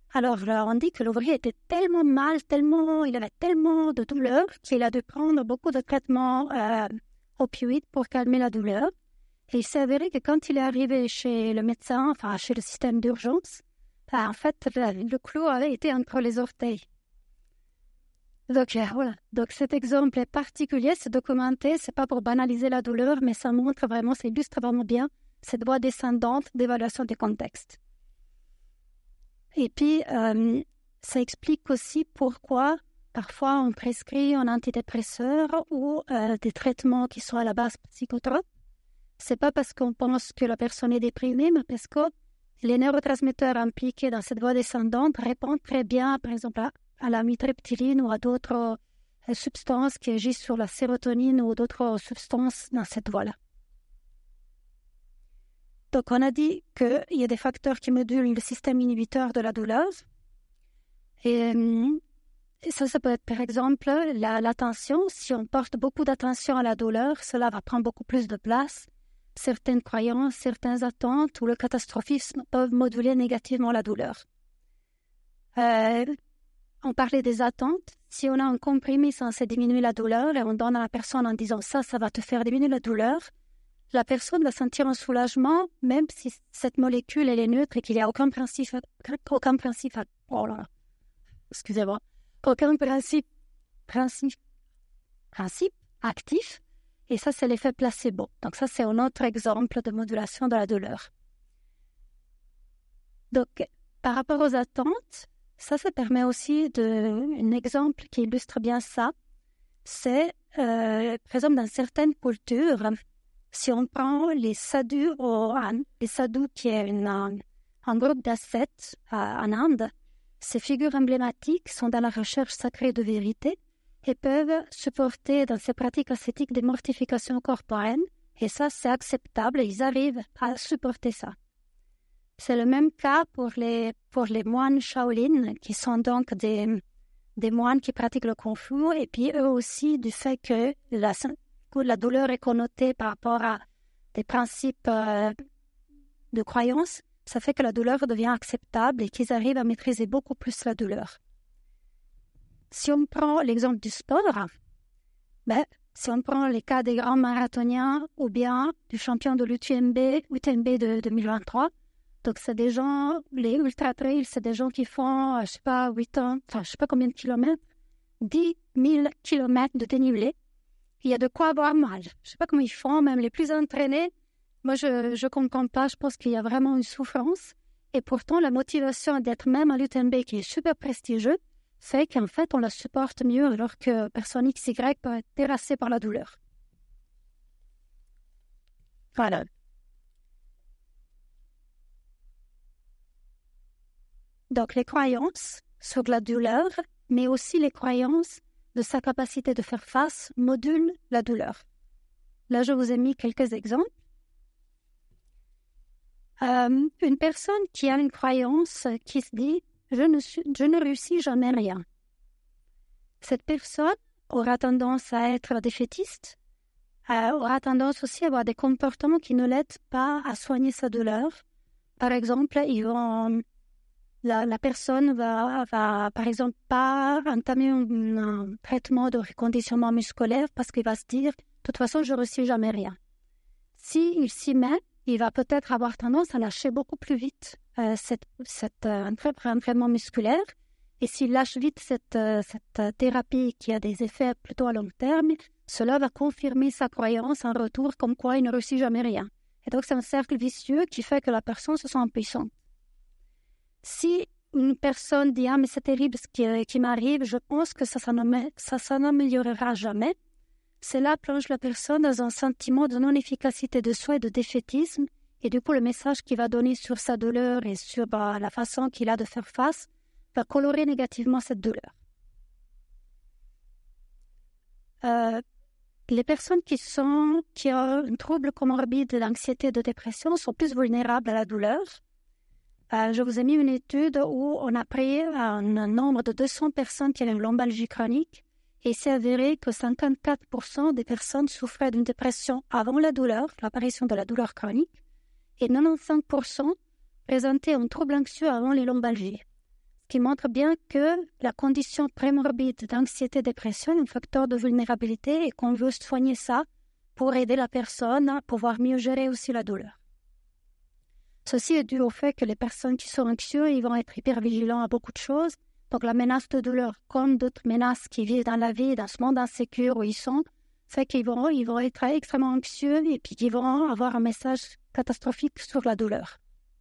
Alors, on dit que l'ouvrier était tellement mal, tellement, il avait tellement de douleur qu'il a dû prendre beaucoup de traitements euh, opioïdes pour calmer la douleur. Et il s'est avéré que quand il est arrivé chez le médecin, enfin chez le système d'urgence, ben, en fait, le, le clou avait été entre les orteils. Donc, euh, voilà. Donc, cet exemple est particulier, c'est documenté, c'est pas pour banaliser la douleur, mais ça montre vraiment, ça illustre vraiment bien cette voie descendante d'évaluation des contextes. Et puis, euh, ça explique aussi pourquoi parfois on prescrit un antidépresseur ou euh, des traitements qui sont à la base psychotropes. C'est pas parce qu'on pense que la personne est déprimée, mais parce que les neurotransmetteurs impliqués dans cette voie descendante répondent très bien, par exemple, à, à la mitriptyline ou à d'autres euh, substances qui agissent sur la sérotonine ou d'autres substances dans cette voie-là. Donc, on a dit qu'il y a des facteurs qui modulent le système inhibiteur de la douleur. Et, et ça, ça peut être, par exemple, la, l'attention. Si on porte beaucoup d'attention à la douleur, cela va prendre beaucoup plus de place. Certaines croyances, certaines attentes ou le catastrophisme peuvent moduler négativement la douleur. Euh, on parlait des attentes. Si on a un comprimé censé diminuer la douleur et on donne à la personne en disant ça, ça va te faire diminuer la douleur, la personne va sentir un soulagement, même si cette molécule elle est neutre et qu'il n'y a aucun principe, aucun principe, oh là là, excusez-moi, aucun principe, principe, principe actif. Et ça, c'est l'effet placebo. Donc ça, c'est un autre exemple de modulation de la douleur. Donc, par rapport aux attentes, ça, ça permet aussi de, un exemple qui illustre bien ça. C'est, euh, par exemple, dans certaines cultures, si on prend les sadhus, ou, les sadhus qui est une, un, un groupe d'ascètes euh, en Inde, ces figures emblématiques sont dans la recherche sacrée de vérité et peuvent supporter dans ces pratiques ascétiques des mortifications corporelles. Et ça, c'est acceptable, ils arrivent à supporter ça. C'est le même cas pour les, pour les moines Shaolin, qui sont donc des, des moines qui pratiquent le Kung Fu, et puis eux aussi, du fait que la, la douleur est connotée par rapport à des principes euh, de croyance, ça fait que la douleur devient acceptable et qu'ils arrivent à maîtriser beaucoup plus la douleur. Si on prend l'exemple du sport, ben, si on prend les cas des grands marathoniens ou bien du champion de l'U T M B, U T M B de deux mille vingt-trois, donc c'est des gens, les ultra-trails, c'est des gens qui font, je sais pas, huit ans, enfin je sais pas combien de kilomètres, dix mille kilomètres de dénivelé. Il y a de quoi avoir mal. Je sais pas comment ils font, même les plus entraînés. Moi, je je comprends pas, je pense qu'il y a vraiment une souffrance. Et pourtant, la motivation d'être même à l'U T M B, qui est super prestigieux, fait qu'en fait, on la supporte mieux alors que personne X Y peut être terrassée par la douleur. Voilà. Donc, les croyances sur la douleur, mais aussi les croyances de sa capacité de faire face, modulent la douleur. Là, je vous ai mis quelques exemples. Euh, une personne qui a une croyance qui se dit « je ne, suis, je ne réussis jamais rien ». Cette personne aura tendance à être défaitiste, euh, aura tendance aussi à avoir des comportements qui ne l'aident pas à soigner sa douleur. Par exemple, ils vont... La, la personne va, va, par exemple, pas entamer un, un traitement de reconditionnement musculaire parce qu'il va se dire, de toute façon, je ne réussis jamais rien. S'il s'y met, il va peut-être avoir tendance à lâcher beaucoup plus vite euh, cette, cette euh, entraînement musculaire. Et s'il lâche vite cette, euh, cette thérapie qui a des effets plutôt à long terme, cela va confirmer sa croyance en retour comme quoi il ne réussit jamais rien. Et donc, c'est un cercle vicieux qui fait que la personne se sent impuissante. Si une personne dit « Ah, mais c'est terrible ce qui, qui m'arrive, je pense que ça, ça, ça, ça n'améliorera jamais », cela plonge la personne dans un sentiment de non-efficacité de soi et de défaitisme, et du coup, le message qu'il va donner sur sa douleur et sur bah, la façon qu'il a de faire face va colorer négativement cette douleur. Euh, les personnes qui, sont, qui ont un trouble comorbide d'anxiété et de dépression sont plus vulnérables à la douleur. Euh, je vous ai mis une étude où on a pris un, un nombre de deux cents personnes qui avaient une lombalgie chronique et il s'est avéré que cinquante-quatre pour cent des personnes souffraient d'une dépression avant la douleur, l'apparition de la douleur chronique, et quatre-vingt-quinze pour cent présentaient un trouble anxieux avant les lombalgies. Ce qui montrent bien que la condition prémorbide d'anxiété-dépression est un facteur de vulnérabilité et qu'on veut soigner ça pour aider la personne à pouvoir mieux gérer aussi la douleur. Ceci est dû au fait que les personnes qui sont anxieuses, ils vont être hyper vigilants à beaucoup de choses. Donc la menace de douleur, comme d'autres menaces qui vivent dans la vie, dans ce monde insécure où ils sont, fait qu'ils vont, ils vont être extrêmement anxieux et puis qu'ils vont avoir un message catastrophique sur la douleur.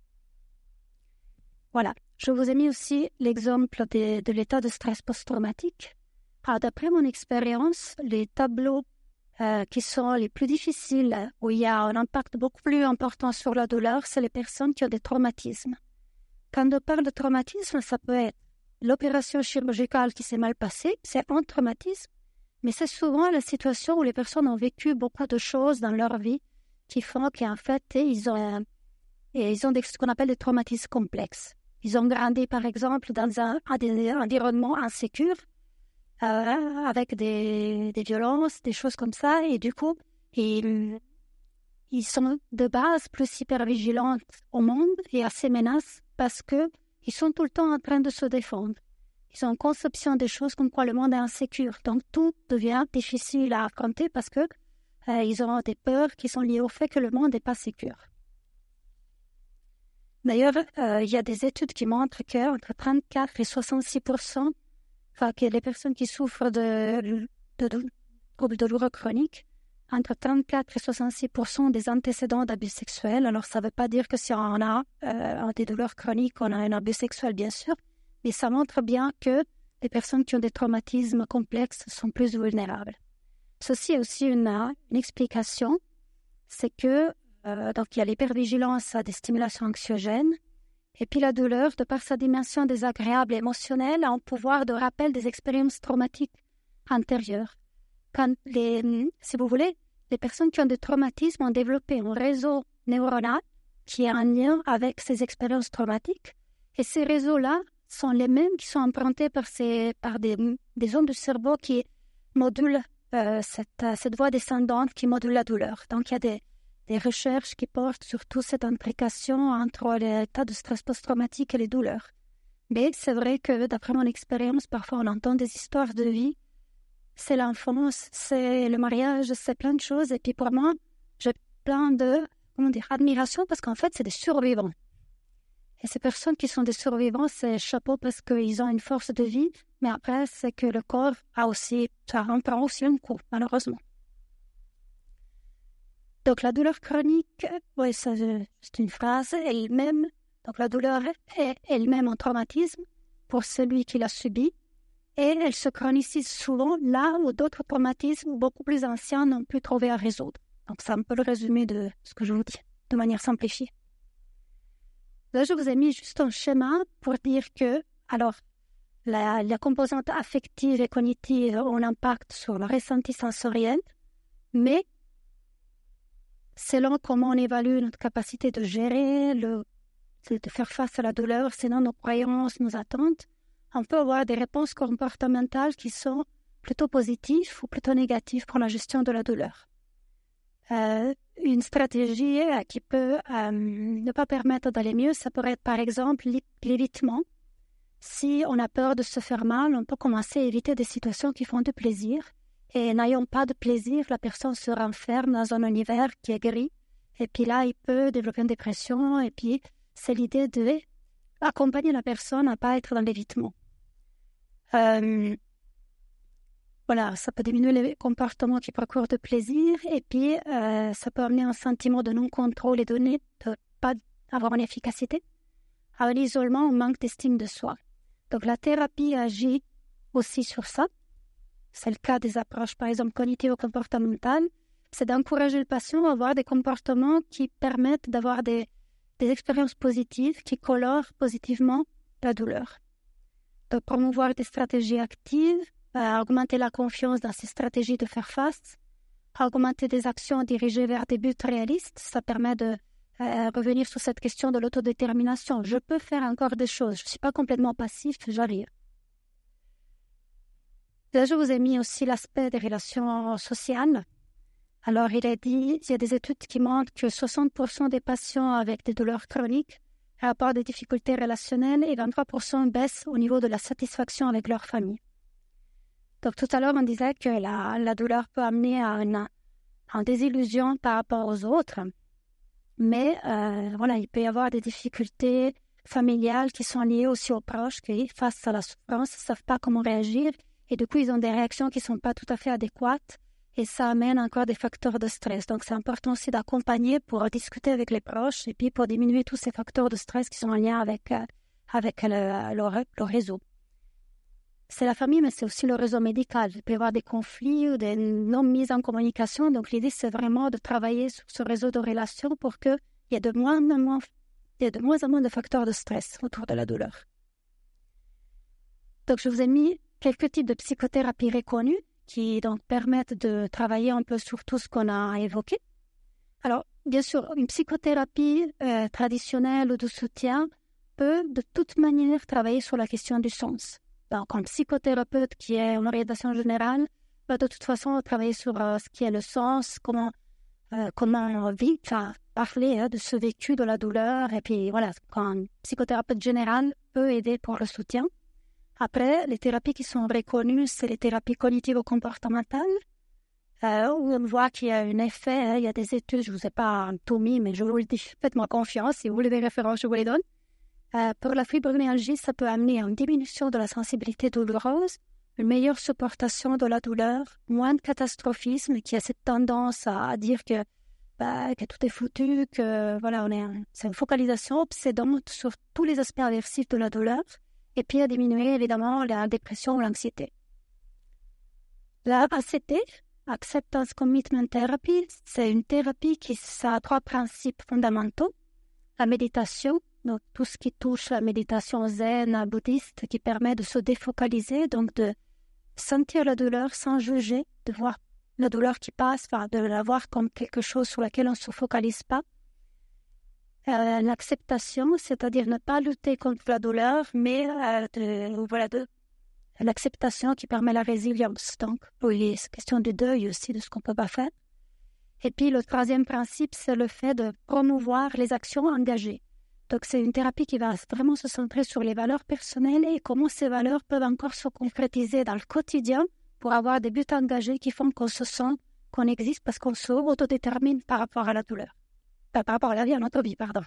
Voilà. Je vous ai mis aussi l'exemple de, de l'état de stress post-traumatique. Alors, d'après mon expérience, les tableaux euh, qui sont les plus difficiles, où il y a un impact beaucoup plus important sur la douleur, c'est les personnes qui ont des traumatismes. Quand on parle de traumatisme, ça peut être l'opération chirurgicale qui s'est mal passée, c'est un traumatisme, mais c'est souvent la situation où les personnes ont vécu beaucoup de choses dans leur vie qui font qu'en fait, ils ont, et ils ont des, ce qu'on appelle des traumatismes complexes. Ils ont grandi, par exemple, dans un, un environnement insécure, euh, avec des, des violences, des choses comme ça, et du coup, ils, ils sont de base plus hyper vigilants au monde et à ces menaces parce qu'ils sont tout le temps en train de se défendre. Ils ont une conception des choses comme quoi le monde est insécure. Donc, tout devient difficile à affronter parce que euh, ils ont des peurs qui sont liées au fait que le monde n'est pas sécure. D'ailleurs, euh, il y a des études qui montrent qu'entre trente-quatre et soixante-six pour cent, enfin, que les personnes qui souffrent de, de, de troubles douloureux chroniques, entre trente-quatre et soixante-six pour cent des antécédents d'abus sexuels. Alors, ça ne veut pas dire que si on a euh, des douleurs chroniques, on a un abus sexuel, bien sûr, mais ça montre bien que les personnes qui ont des traumatismes complexes sont plus vulnérables. Ceci est aussi une, une explication, c'est que Euh, donc, il y a l'hypervigilance à des stimulations anxiogènes. Et puis, la douleur, de par sa dimension désagréable et émotionnelle, a un pouvoir de rappel des expériences traumatiques antérieures. Quand les, si vous voulez, les personnes qui ont des traumatismes ont développé un réseau neuronal qui est en lien avec ces expériences traumatiques. Et ces réseaux-là sont les mêmes qui sont empruntés par, ces, par des, des zones du cerveau qui modulent euh, cette, cette voie descendante qui module la douleur. Donc, il y a des des recherches qui portent sur toute cette implication entre l'état de stress post-traumatique et les douleurs. Mais c'est vrai que, d'après mon expérience, parfois on entend des histoires de vie. C'est l'enfance, c'est le mariage, c'est plein de choses. Et puis pour moi, j'ai plein de, comment dire, admiration parce qu'en fait, c'est des survivants. Et ces personnes qui sont des survivants, c'est chapeau parce qu'ils ont une force de vie. Mais après, c'est que le corps a aussi, ça en prend aussi un coup, malheureusement. Donc, la douleur chronique, oui, ça, c'est une phrase elle-même. Donc, la douleur est elle-même un traumatisme pour celui qui l'a subi. Et elle se chronicise souvent là où d'autres traumatismes beaucoup plus anciens n'ont pu trouver à résoudre. Donc, c'est un peu le résumé de ce que je vous dis, de manière simplifiée. Là, je vous ai mis juste un schéma pour dire que, alors, la, la composante affective et cognitive a un impact sur le ressenti sensoriel, mais selon comment on évalue notre capacité de gérer, le, de faire face à la douleur, selon nos croyances, nos attentes, on peut avoir des réponses comportementales qui sont plutôt positives ou plutôt négatives pour la gestion de la douleur. Euh, une stratégie euh, qui peut euh, ne pas permettre d'aller mieux, ça pourrait être par exemple l'évitement. Si on a peur de se faire mal, on peut commencer à éviter des situations qui font du plaisir. Et n'ayant pas de plaisir, la personne se renferme dans un univers qui est gris. Et puis là, il peut développer une dépression. Et puis, c'est l'idée d'accompagner la personne à ne pas être dans l'évitement. Euh, voilà, ça peut diminuer les comportements qui procurent de plaisir. Et puis, euh, ça peut amener un sentiment de non-contrôle et de ne pas avoir une efficacité. À un isolement, un manque d'estime de soi. Donc, la thérapie agit aussi sur ça. C'est le cas des approches, par exemple, cognitives ou comportementales. C'est d'encourager le patient à avoir des comportements qui permettent d'avoir des, des expériences positives, qui colorent positivement la douleur. De promouvoir des stratégies actives, euh, augmenter la confiance dans ces stratégies de faire face, augmenter des actions dirigées vers des buts réalistes. Ça permet de euh, revenir sur cette question de l'autodétermination. Je peux faire encore des choses. Je ne suis pas complètement passif, j'arrive. Là, je vous ai mis aussi l'aspect des relations sociales. Alors, il est dit, il y a des études qui montrent que soixante pour cent des patients avec des douleurs chroniques rapport de difficultés relationnelles et vingt-trois pour cent baisse au niveau de la satisfaction avec leur famille. Donc tout à l'heure, on disait que la, la douleur peut amener à une, à une désillusion par rapport aux autres, mais euh, voilà, il peut y avoir des difficultés familiales qui sont liées aussi aux proches qui, face à la souffrance, ne savent pas comment réagir et du coup, ils ont des réactions qui ne sont pas tout à fait adéquates. Et ça amène encore des facteurs de stress. Donc, c'est important aussi d'accompagner pour discuter avec les proches et puis pour diminuer tous ces facteurs de stress qui sont en lien avec, euh, avec le, le, le réseau. C'est la famille, mais c'est aussi le réseau médical. Il peut y avoir des conflits ou des non-mises en communication. Donc, l'idée, c'est vraiment de travailler sur ce réseau de relations pour qu'il y ait de moins en moins, il y ait de moins en moins de facteurs de stress autour de la douleur. Donc, je vous ai mis quelques types de psychothérapie reconnus qui donc permettent de travailler un peu sur tout ce qu'on a évoqué. Alors, bien sûr, une psychothérapie euh, traditionnelle ou de soutien peut de toute manière travailler sur la question du sens. Donc, un psychothérapeute qui est en orientation générale va de toute façon travailler sur euh, ce qui est le sens, comment, euh, comment vivre, enfin, parler hein, de ce vécu de la douleur. Et puis voilà, quand un psychothérapeute général peut aider pour le soutien. Après, les thérapies qui sont reconnues, c'est les thérapies cognitivo-comportementales, euh, où on voit qu'il y a un effet, hein, il y a des études, je ne vous ai pas tout mis, mais je vous le dis, faites-moi confiance, si vous voulez des références, je vous les donne. Euh, pour la fibromyalgie, ça peut amener à une diminution de la sensibilité douloureuse, une meilleure supportation de la douleur, moins de catastrophisme, qui a cette tendance à, à dire que, bah, que tout est foutu, que voilà, on est, c'est une focalisation obsédante sur tous les aspects aversifs de la douleur. Et puis à diminuer évidemment la dépression ou l'anxiété. La A C T, Acceptance Commitment Therapy, c'est une thérapie qui ça a trois principes fondamentaux. La méditation, donc tout ce qui touche la méditation zen, bouddhiste, qui permet de se défocaliser, donc de sentir la douleur sans juger, de voir la douleur qui passe, enfin, de la voir comme quelque chose sur laquelle on ne se focalise pas. Euh, l'acceptation, c'est-à-dire ne pas lutter contre la douleur, mais euh, de, voilà, de, l'acceptation qui permet la résilience. Donc, oui, c'est question de deuil aussi, de ce qu'on ne peut pas faire. Et puis, le troisième principe, c'est le fait de promouvoir les actions engagées. Donc, c'est une thérapie qui va vraiment se centrer sur les valeurs personnelles et comment ces valeurs peuvent encore se concrétiser dans le quotidien pour avoir des buts engagés qui font qu'on se sent qu'on existe parce qu'on se autodétermine par rapport à la douleur. Par rapport à la vie, à notre vie, pardon.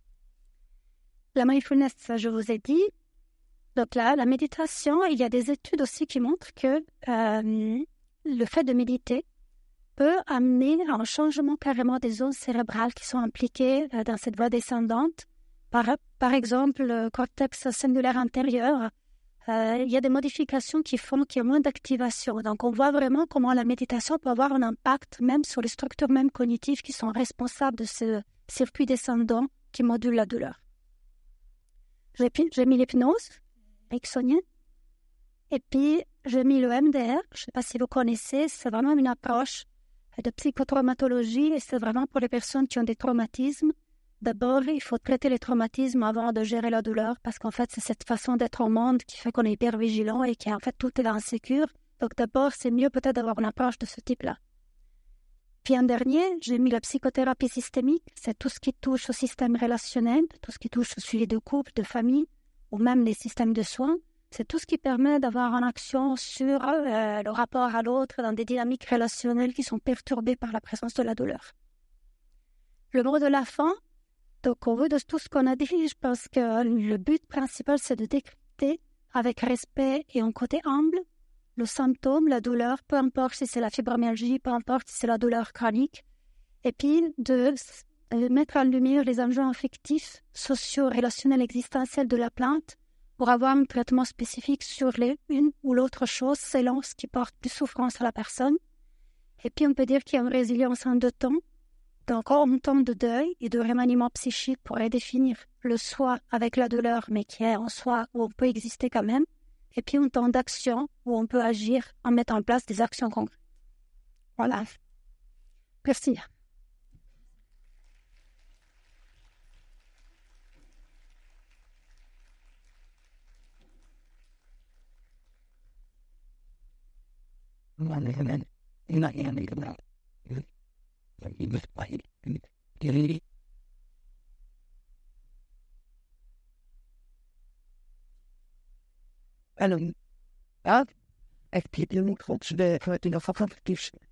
La mindfulness, ça, je vous ai dit. Donc là, la méditation, il y a des études aussi qui montrent que euh, le fait de méditer peut amener à un changement carrément des zones cérébrales qui sont impliquées euh, dans cette voie descendante. Par, par exemple, le cortex cellulaire antérieur, euh, il y a des modifications qui font qu'il y a moins d'activation. Donc, on voit vraiment comment la méditation peut avoir un impact même sur les structures même cognitives qui sont responsables de ce circuit descendant qui module la douleur. J'ai, j'ai mis l'hypnose ericksonienne et puis j'ai mis le M D R. Je ne sais pas si vous connaissez, c'est vraiment une approche de psychotraumatologie et c'est vraiment pour les personnes qui ont des traumatismes. D'abord, il faut traiter les traumatismes avant de gérer la douleur parce qu'en fait, c'est cette façon d'être au monde qui fait qu'on est hyper vigilant et qui en fait tout est insécure. Donc d'abord, c'est mieux peut-être d'avoir une approche de ce type-là. Puis en dernier, j'ai mis la psychothérapie systémique. C'est tout ce qui touche au système relationnel, tout ce qui touche au suivi de couple, de famille ou même les systèmes de soins. C'est tout ce qui permet d'avoir une action sur euh, le rapport à l'autre dans des dynamiques relationnelles qui sont perturbées par la présence de la douleur. Le mot de la fin. Donc, au vu de tout ce qu'on a dit, je pense que le but principal, c'est de décrypter avec respect et un côté humble le symptôme, la douleur, peu importe si c'est la fibromyalgie, peu importe si c'est la douleur chronique, et puis de, de mettre en lumière les enjeux affectifs, sociaux, relationnels, existentiels de la plainte pour avoir un traitement spécifique sur les, une ou l'autre chose selon ce qui porte plus souffrance à la personne. Et puis, on peut dire qu'il y a une résilience en deux temps. Donc, en temps de deuil et de remaniement psychique pour redéfinir le soi avec la douleur, mais qui est en soi où on peut exister quand même. Et puis, un temps d'action où on peut agir en mettant en place des actions concrètes. Voilà. Merci. Alors, ah, et puis, il nous faut que je vais une façon de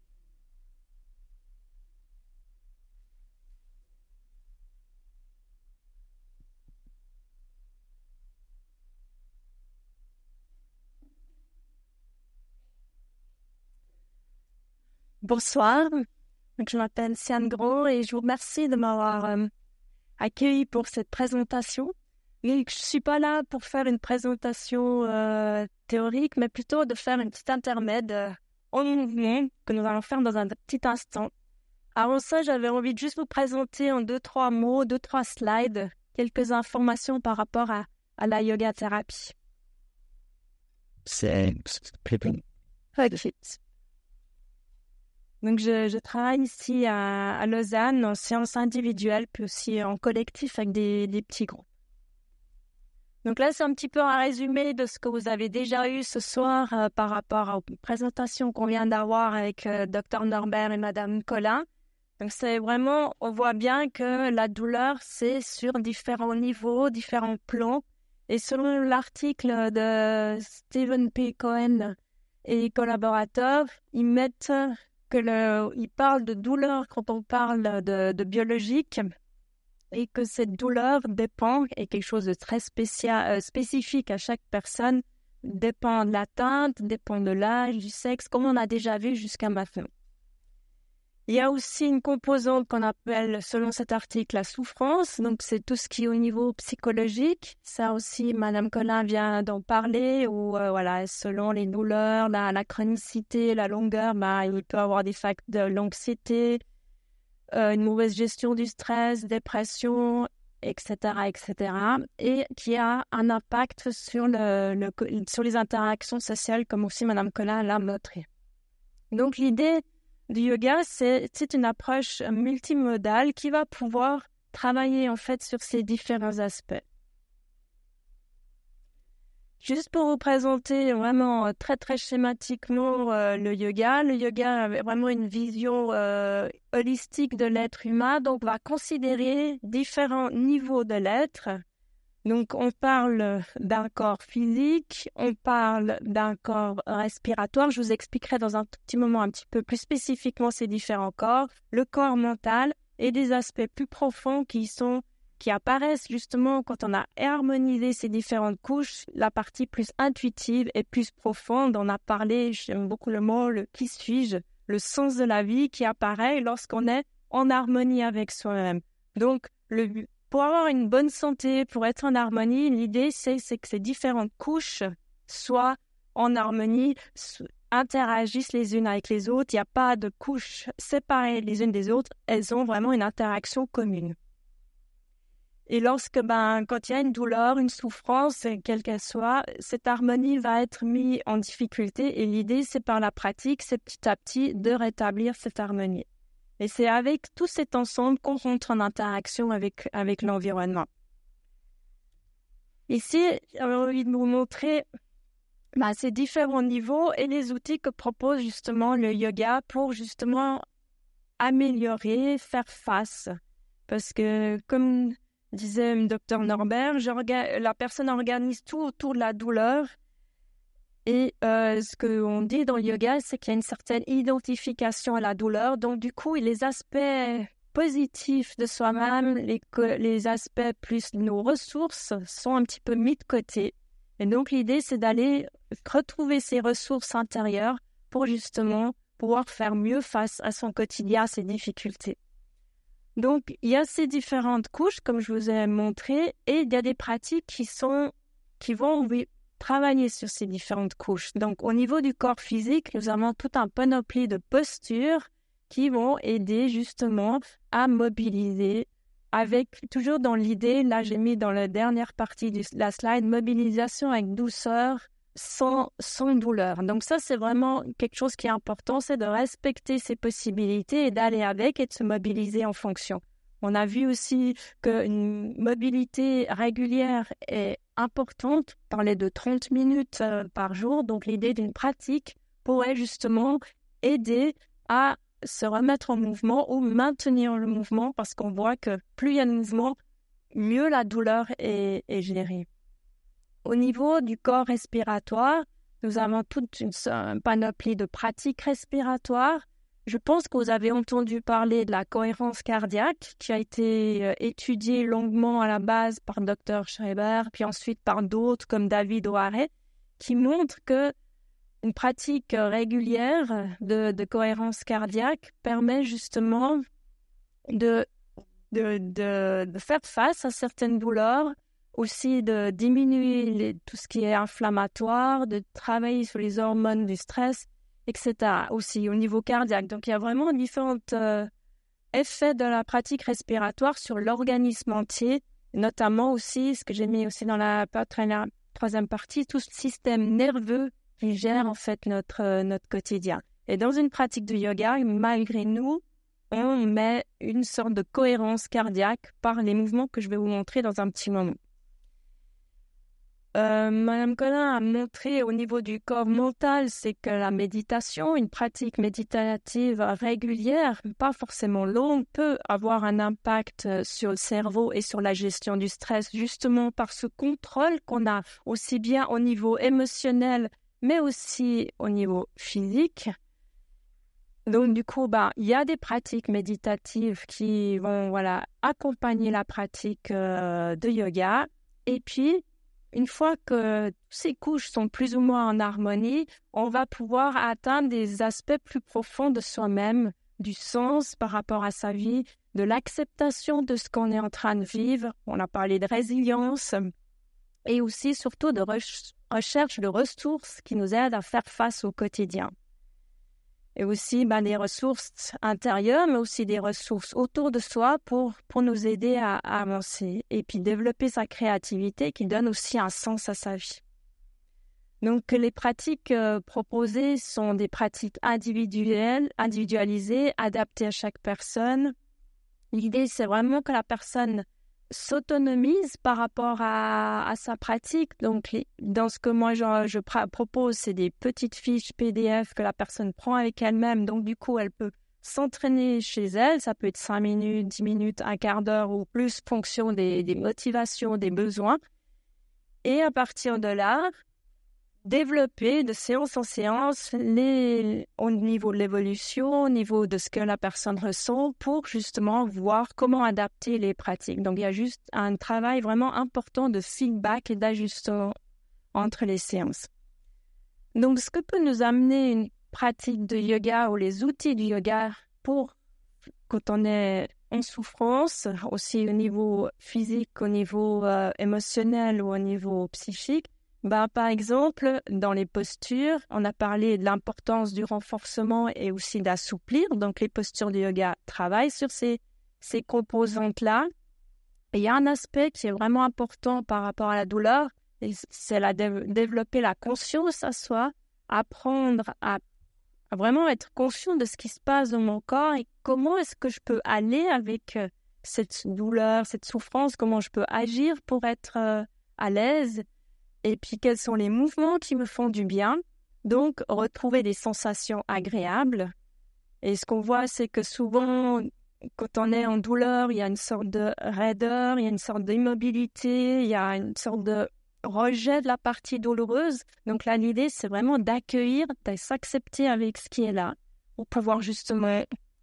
Bonsoir, donc, je m'appelle Siane Gros et je vous remercie de m'avoir euh, accueilli pour cette présentation. Et je ne suis pas là pour faire une présentation euh, théorique, mais plutôt de faire une petite intermède euh, en mouvement que nous allons faire dans un petit instant. Avant ça, j'avais envie de juste vous présenter en deux, trois mots, deux, trois slides, quelques informations par rapport à, à la yoga thérapie. C'est Donc, je, je travaille ici à, à Lausanne en séance individuelle, puis aussi en collectif avec des, des petits groupes. Donc là, c'est un petit peu un résumé de ce que vous avez déjà eu ce soir euh, par rapport aux présentations qu'on vient d'avoir avec euh, docteur Norbert et madame Collin. Donc, c'est vraiment, on voit bien que la douleur, c'est sur différents niveaux, différents plans. Et selon l'article de Stephen P. Cohen et collaborateurs, ils mettent que le, ils parlent de douleur quand on parle de, de biologique et que cette douleur dépend, et quelque chose de très spécial, euh, spécifique à chaque personne, dépend de l'atteinte, dépend de l'âge, du sexe, comme on a déjà vu jusqu'à maintenant. Il y a aussi une composante qu'on appelle, selon cet article, la souffrance. Donc, c'est tout ce qui est au niveau psychologique. Ça aussi, Madame Collin vient d'en parler, où, euh, voilà, selon les douleurs, la, la chronicité, la longueur, bah, il peut y avoir des facteurs de l'anxiété, euh, une mauvaise gestion du stress, dépression, et cetera, et cetera. Et qui a un impact sur, le, le, sur les interactions sociales, comme aussi Madame Collin l'a montré. Donc, l'idée du yoga, c'est, c'est une approche multimodale qui va pouvoir travailler en fait sur ces différents aspects. Juste pour vous présenter vraiment très très schématiquement euh, le yoga, le yoga a vraiment une vision euh, holistique de l'être humain, donc on va considérer différents niveaux de l'être. Donc, on parle d'un corps physique, on parle d'un corps respiratoire. Je vous expliquerai dans un tout petit moment un petit peu plus spécifiquement ces différents corps, le corps mental et des aspects plus profonds qui sont, qui apparaissent justement quand on a harmonisé ces différentes couches, la partie plus intuitive et plus profonde. On a parlé, j'aime beaucoup le mot, le qui suis-je, le sens de la vie qui apparaît lorsqu'on est en harmonie avec soi-même. Donc, le but. Pour avoir une bonne santé, pour être en harmonie, l'idée, c'est, c'est que ces différentes couches soient en harmonie, interagissent les unes avec les autres. Il n'y a pas de couches séparées les unes des autres. Elles ont vraiment une interaction commune. Et lorsque, ben, quand il y a une douleur, une souffrance, quelle qu'elle soit, cette harmonie va être mise en difficulté. Et l'idée, c'est par la pratique, c'est petit à petit de rétablir cette harmonie. Et c'est avec tout cet ensemble qu'on rentre en interaction avec, avec l'environnement. Ici, j'avais envie de vous montrer bah, ces différents niveaux et les outils que propose justement le yoga pour justement améliorer, faire face. Parce que, comme disait le docteur Norbert, la personne organise tout autour de la douleur. Et euh, ce qu'on dit dans le yoga, c'est qu'il y a une certaine identification à la douleur. Donc, du coup, les aspects positifs de soi-même, les, les aspects plus nos ressources sont un petit peu mis de côté. Et donc, l'idée, c'est d'aller retrouver ces ressources intérieures pour justement pouvoir faire mieux face à son quotidien, à ses difficultés. Donc, il y a ces différentes couches, comme je vous ai montré, et il y a des pratiques qui sont, qui vont travailler sur ces différentes couches. Donc, au niveau du corps physique, nous avons tout un panoplie de postures qui vont aider justement à mobiliser avec, toujours dans l'idée, là j'ai mis dans la dernière partie de la slide, mobilisation avec douceur, sans, sans douleur. Donc ça, c'est vraiment quelque chose qui est important, c'est de respecter ses possibilités et d'aller avec et de se mobiliser en fonction. On a vu aussi qu'une mobilité régulière est importante, on parlait de trente minutes euh, par jour, donc l'idée d'une pratique pourrait justement aider à se remettre en mouvement ou maintenir le mouvement, parce qu'on voit que plus il y a de mouvement, mieux la douleur est, est gérée. au niveau du corps respiratoire, nous avons toute une, une panoplie de pratiques respiratoires. Je pense que vous avez entendu parler de la cohérence cardiaque qui a été euh, étudiée longuement à la base par docteur Schreiber, puis ensuite par d'autres comme David O'Hare, qui montrent que une pratique régulière de, de cohérence cardiaque permet justement de, de, de, de faire face à certaines douleurs, aussi de diminuer les, tout ce qui est inflammatoire, de travailler sur les hormones du stress, et cetera. Aussi au niveau cardiaque. Donc il y a vraiment différents euh, effets de la pratique respiratoire sur l'organisme entier, notamment aussi, ce que j'ai mis aussi dans la, la troisième partie, tout ce système nerveux qui gère en fait notre, euh, notre quotidien. Et dans une pratique de yoga, malgré nous, on met une sorte de cohérence cardiaque par les mouvements que je vais vous montrer dans un petit moment. Euh, Madame Collin a montré au niveau du corps mental, c'est que la méditation, une pratique méditative régulière, pas forcément longue, peut avoir un impact sur le cerveau et sur la gestion du stress, justement par ce contrôle qu'on a aussi bien au niveau émotionnel, mais aussi au niveau physique. Donc du coup, bah, il y a des pratiques méditatives qui vont voilà, accompagner la pratique euh, de yoga. Et puis, une fois que ces couches sont plus ou moins en harmonie, on va pouvoir atteindre des aspects plus profonds de soi-même, du sens par rapport à sa vie, de l'acceptation de ce qu'on est en train de vivre. On a parlé de résilience et aussi surtout de re- recherche de ressources qui nous aident à faire face au quotidien. Et aussi ben, des ressources intérieures, mais aussi des ressources autour de soi pour, pour nous aider à, à avancer. Et puis développer sa créativité qui donne aussi un sens à sa vie. Donc les pratiques euh, proposées sont des pratiques individuelles, individualisées, adaptées à chaque personne. L'idée, c'est vraiment que la personne s'autonomise par rapport à, à sa pratique. Donc, les, dans ce que moi je, je pr- propose, c'est des petites fiches P D F que la personne prend avec elle-même. Donc, du coup, elle peut s'entraîner chez elle. Ça peut être cinq minutes, dix minutes, un quart d'heure ou plus, fonction des, des motivations, des besoins. Et à partir de là, développer de séance en séance les, au niveau de l'évolution, au niveau de ce que la personne ressent pour justement voir comment adapter les pratiques. Donc, il y a juste un travail vraiment important de feedback et d'ajustement entre les séances. Donc, ce que peut nous amener une pratique de yoga ou les outils du yoga pour quand on est en souffrance, aussi au niveau physique, au niveau euh, émotionnel ou au niveau psychique, Ben, par exemple, dans les postures, on a parlé de l'importance du renforcement et aussi d'assouplir. Donc, les postures de yoga travaillent sur ces, ces composantes-là. Et il y a un aspect qui est vraiment important par rapport à la douleur, et c'est la dé- développer la conscience à soi, apprendre à, à vraiment être conscient de ce qui se passe dans mon corps et comment est-ce que je peux aller avec euh, cette douleur, cette souffrance, comment je peux agir pour être euh, à l'aise. Et puis, quels sont les mouvements qui me font du bien? Donc, retrouver des sensations agréables. Et ce qu'on voit, c'est que souvent, quand on est en douleur, il y a une sorte de raideur, il y a une sorte d'immobilité, il y a une sorte de rejet de la partie douloureuse. Donc là, l'idée, c'est vraiment d'accueillir, de s'accepter avec ce qui est là, pour pouvoir justement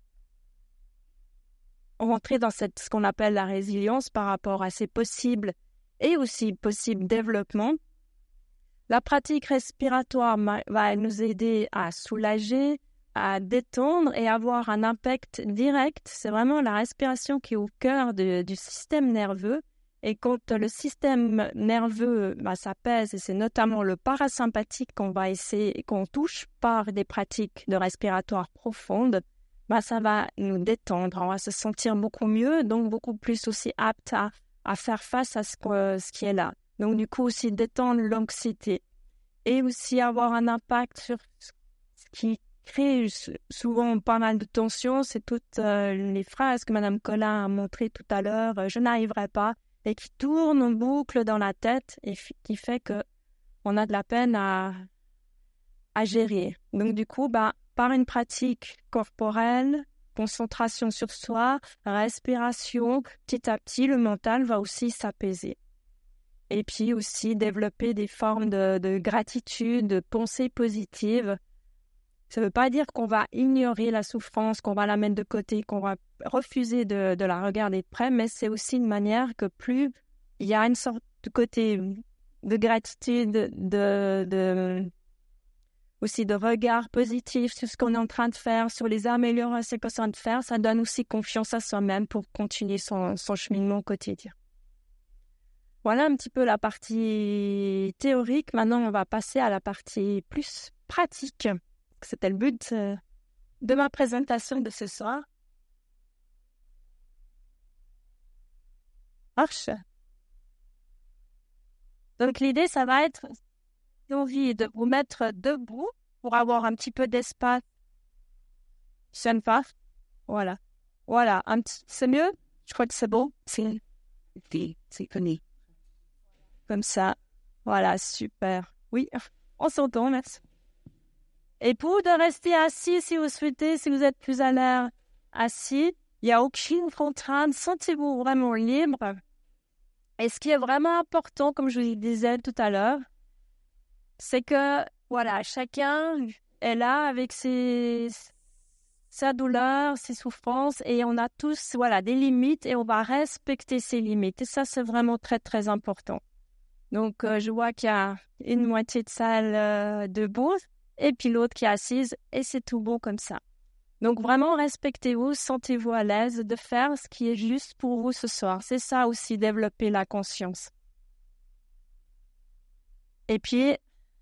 rentrer dans cette, ce qu'on appelle la résilience par rapport à ces possibles et aussi possibles développements. La pratique respiratoire va nous aider à soulager, à détendre et avoir un impact direct. C'est vraiment la respiration qui est au cœur de, du système nerveux. Et quand le système nerveux bah, s'apaise, et c'est notamment le parasympathique qu'on va essayer, qu'on touche par des pratiques de respiratoire profondes, bah, ça va nous détendre. On va se sentir beaucoup mieux, donc beaucoup plus aussi apte à, à faire face à ce, que, ce qui est là. Donc, du coup, aussi détendre l'anxiété et aussi avoir un impact sur ce qui crée souvent pas mal de tensions. C'est toutes euh, les phrases que Madame Collin a montrées tout à l'heure, euh, « je n'arriverai pas », et qui tournent en boucle dans la tête et f- qui fait qu'on a de la peine à, à gérer. Donc, du coup, bah, par une pratique corporelle, concentration sur soi, respiration, petit à petit, le mental va aussi s'apaiser. Et puis aussi développer des formes de, de gratitude, de pensée positive. Ça ne veut pas dire qu'on va ignorer la souffrance, qu'on va la mettre de côté, qu'on va refuser de, de la regarder de près, mais c'est aussi une manière que plus il y a une sorte de côté de gratitude, de, de, aussi de regard positif sur ce qu'on est en train de faire, sur les améliorations qu'on est en train de faire, ça donne aussi confiance à soi-même pour continuer son, son cheminement quotidien. Voilà un petit peu la partie théorique. Maintenant, on va passer à la partie plus pratique. C'était le but de ma présentation de ce soir. Marche. Donc, l'idée, ça va être, j'ai envie de vous mettre debout pour avoir un petit peu d'espace. Sympa. Voilà. Voilà. Un petit... C'est mieux? Je crois que c'est bon. C'est, c'est connu. Comme ça. Voilà, super. Oui, on s'entend, merci. Et pour de rester assis, si vous souhaitez, si vous êtes plus à l'air assis, il n'y a aucune contrainte, sentez-vous vraiment libre. Et ce qui est vraiment important, comme je vous le disais tout à l'heure, c'est que, voilà, chacun est là avec ses, sa douleur, ses souffrances, et on a tous, voilà, des limites, et on va respecter ces limites. Et ça, c'est vraiment très, très important. Donc, euh, je vois qu'il y a une moitié de salle euh, debout et puis l'autre qui est assise et c'est tout bon comme ça. Donc, vraiment, respectez-vous, sentez-vous à l'aise de faire ce qui est juste pour vous ce soir. C'est ça aussi, développer la conscience. Et puis,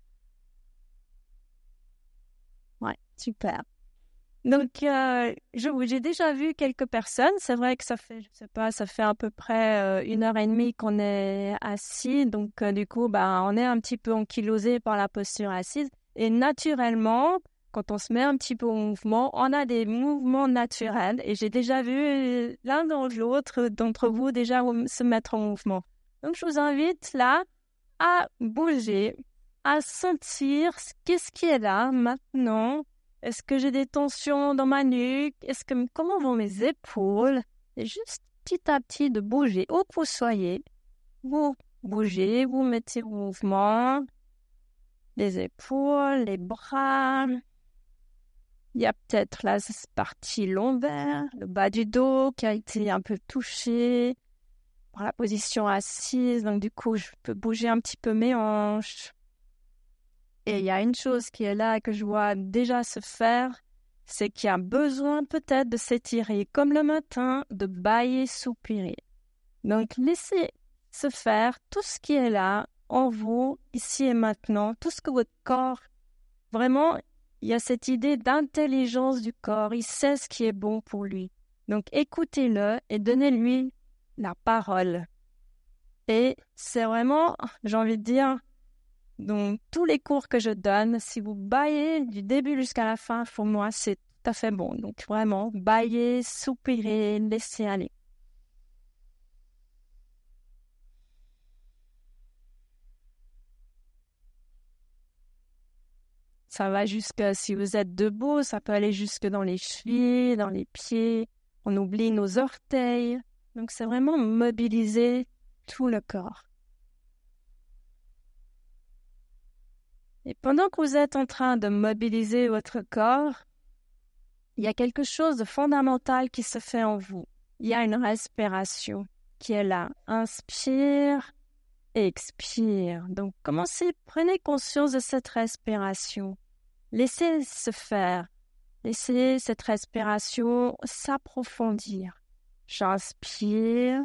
ouais, super. Donc, euh, je, j'ai déjà vu quelques personnes. C'est vrai que ça fait, je sais pas, ça fait à peu près euh, une heure et demie qu'on est assis. Donc, euh, du coup, bah, on est un petit peu ankylosé par la posture assise. Et naturellement, quand on se met un petit peu en mouvement, on a des mouvements naturels. Et j'ai déjà vu l'un dans l'autre d'entre vous déjà se mettre en mouvement. Donc, je vous invite là à bouger, à sentir qu'est-ce qui est là maintenant. Est-ce que j'ai des tensions dans ma nuque? Est-ce que comment vont mes épaules? Et juste petit à petit de bouger. Où que vous soyez, vous bougez, vous mettez en mouvement les épaules, les bras. Il y a peut-être la partie lombaire, le bas du dos qui a été un peu touché par la position assise. Donc du coup, je peux bouger un petit peu mes hanches. Et il y a une chose qui est là que je vois déjà se faire, c'est qu'il y a besoin peut-être de s'étirer comme le matin, de bâiller, soupirer. Donc laissez se faire tout ce qui est là en vous, ici et maintenant, tout ce que votre corps, vraiment, il y a cette idée d'intelligence du corps, il sait ce qui est bon pour lui. Donc écoutez-le et donnez-lui la parole. Et c'est vraiment, j'ai envie de dire, donc, tous les cours que je donne, si vous bâillez du début jusqu'à la fin, pour moi, c'est tout à fait bon. Donc, vraiment, bâillez, soupirez, laissez aller. Ça va jusque, si vous êtes debout, ça peut aller jusque dans les chevilles, dans les pieds. On oublie nos orteils. Donc, c'est vraiment mobiliser tout le corps. Et pendant que vous êtes en train de mobiliser votre corps, il y a quelque chose de fondamental qui se fait en vous. Il y a une respiration qui est là. Inspire, expire. Donc, commencez, prenez conscience de cette respiration. Laissez se faire. Laissez cette respiration s'approfondir. J'inspire.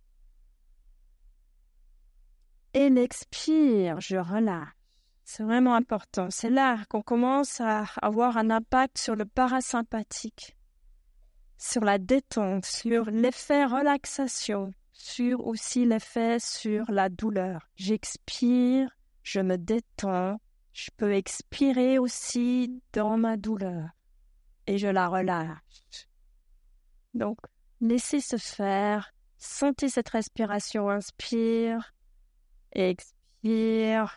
Et l'expire, je relâche. C'est vraiment important. C'est là qu'on commence à avoir un impact sur le parasympathique, sur la détente, sur l'effet relaxation, sur aussi l'effet sur la douleur. J'expire, je me détends, je peux expirer aussi dans ma douleur et je la relâche. Donc, laissez se faire, sentez cette respiration, inspire, expire.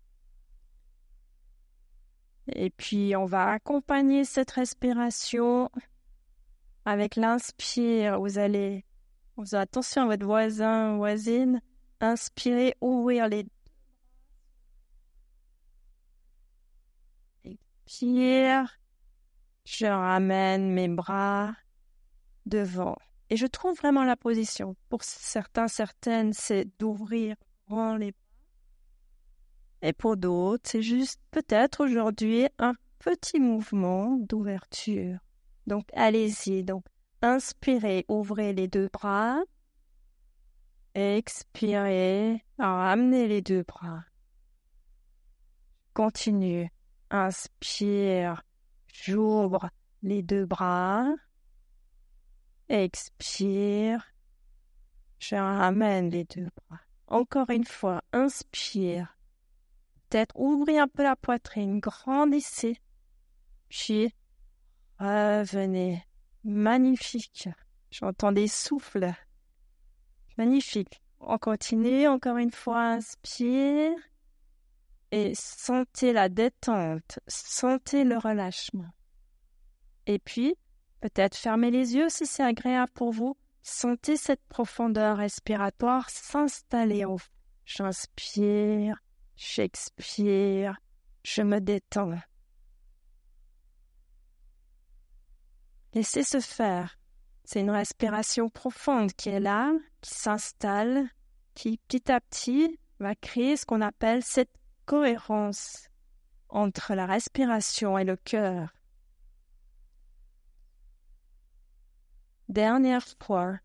Et puis, on va accompagner cette respiration avec l'inspire. Vous allez, vous avez attention à votre voisin, voisine. Inspirez, ouvrir les Expire. Je ramène mes bras devant. Et je trouve vraiment la position. Pour certains, certaines, c'est d'ouvrir grand les bras. Et pour d'autres, c'est juste peut-être aujourd'hui un petit mouvement d'ouverture. Donc, allez-y. Donc, inspirez, ouvrez les deux bras. Expirez, ramenez les deux bras. Continue. Inspire, j'ouvre les deux bras. Expire, je ramène les deux bras. Encore une fois, inspire. Peut-être ouvrez un peu la poitrine, grandissez. Puis, revenez. Magnifique. J'entends des souffles. Magnifique. On continue, encore une fois, inspire. Et sentez la détente, sentez le relâchement. Et puis, peut-être fermez les yeux si c'est agréable pour vous. Sentez cette profondeur respiratoire s'installer en vous. J'inspire, j'expire, je me détends. Laissez se faire. C'est une respiration profonde qui est là, qui s'installe, qui petit à petit va créer ce qu'on appelle cette cohérence entre la respiration et le cœur. Dernière fois.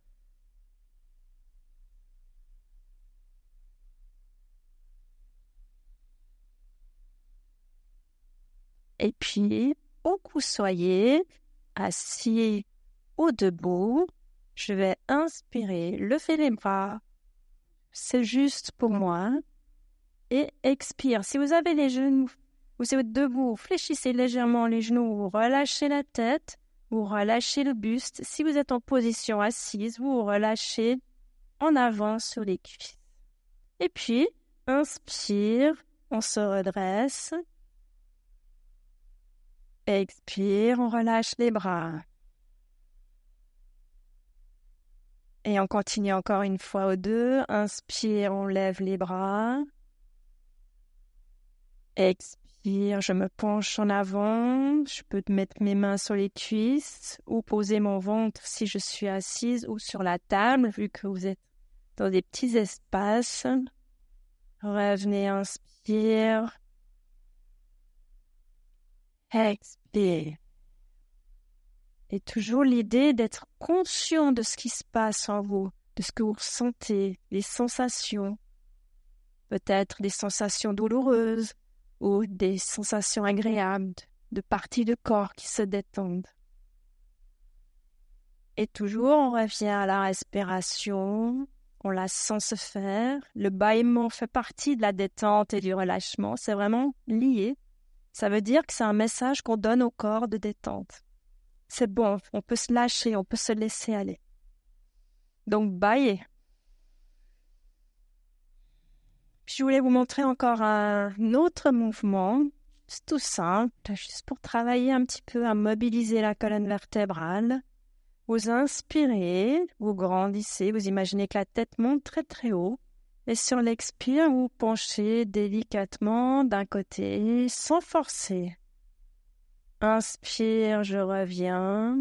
Et puis, où que vous soyez, assis ou debout, je vais inspirer, lever les bras. C'est juste pour moi. Et expire. Si vous avez les genoux, vous êtes debout, fléchissez légèrement les genoux, vous relâchez la tête, vous relâchez le buste. Si vous êtes en position assise, vous vous relâchez en avant sur les cuisses. Et puis, inspire, on se redresse. Expire, on relâche les bras. Et on continue encore une fois ou deux. Inspire, on lève les bras. Expire, je me penche en avant. Je peux mettre mes mains sur les cuisses ou poser mon ventre si je suis assise ou sur la table, vu que vous êtes dans des petits espaces. Revenez, inspire. Expire. Et toujours l'idée d'être conscient de ce qui se passe en vous, de ce que vous ressentez, les sensations. Peut-être des sensations douloureuses, ou des sensations agréables de parties de corps qui se détendent. Et toujours, on revient à la respiration, on la sent se faire. Le bâillement fait partie de la détente et du relâchement, c'est vraiment lié. Ça veut dire que c'est un message qu'on donne au corps de détente. C'est bon, on peut se lâcher, on peut se laisser aller. Donc, bâiller. Je voulais vous montrer encore un autre mouvement, c'est tout simple, juste pour travailler un petit peu à mobiliser la colonne vertébrale. Vous inspirez, vous grandissez, vous imaginez que la tête monte très très haut. Et sur l'expire, vous penchez délicatement d'un côté, sans forcer. Inspire, je reviens.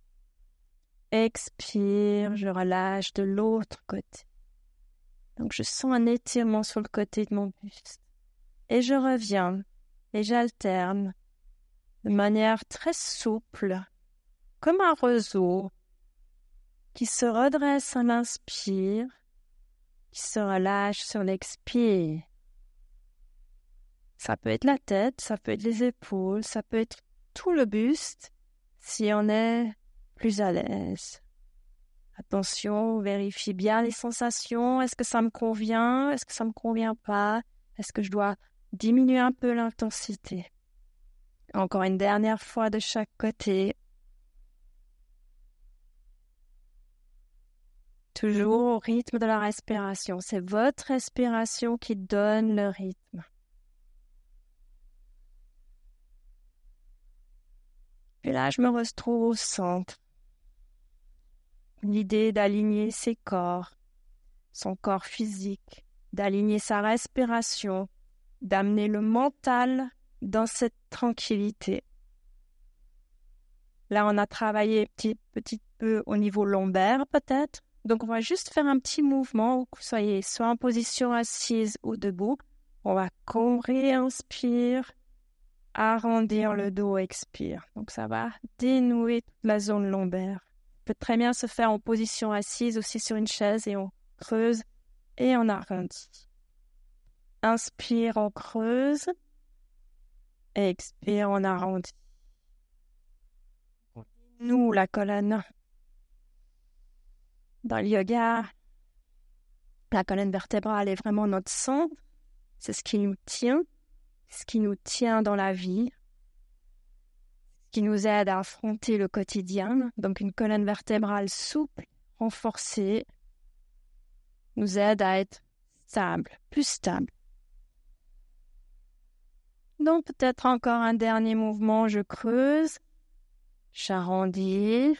Expire, je relâche de l'autre côté. Donc, je sens un étirement sur le côté de mon buste. Et je reviens, et j'alterne de manière très souple, comme un roseau qui se redresse à l'inspire, qui se relâche sur l'expire. Ça peut être la tête, ça peut être les épaules, ça peut être tout le buste, si on est plus à l'aise. Attention, vérifiez bien les sensations. Est-ce que ça me convient? Est-ce que ça me convient pas? Est-ce que je dois diminuer un peu l'intensité? Encore une dernière fois de chaque côté. Toujours au rythme de la respiration. C'est votre respiration qui donne le rythme. Et là, je me retrouve au centre. L'idée d'aligner ses corps, son corps physique, d'aligner sa respiration, d'amener le mental dans cette tranquillité. Là, on a travaillé petit, petit peu au niveau lombaire peut-être. Donc, on va juste faire un petit mouvement où vous soyez soit en position assise ou debout. On va cambrer, inspire, arrondir le dos, expire. Donc, ça va dénouer toute la zone lombaire. Ça peut très bien se faire en position assise aussi sur une chaise et on creuse et on arrondit. Inspire, on creuse. Expire, on arrondit. Nous, la colonne. Dans le yoga, la colonne vertébrale est vraiment notre centre. C'est ce qui nous tient, ce qui nous tient dans la vie, ce qui nous aide à affronter le quotidien. Donc, une colonne vertébrale souple, renforcée, nous aide à être stable, plus stable. Donc, peut-être encore un dernier mouvement, je creuse. J'arrondis.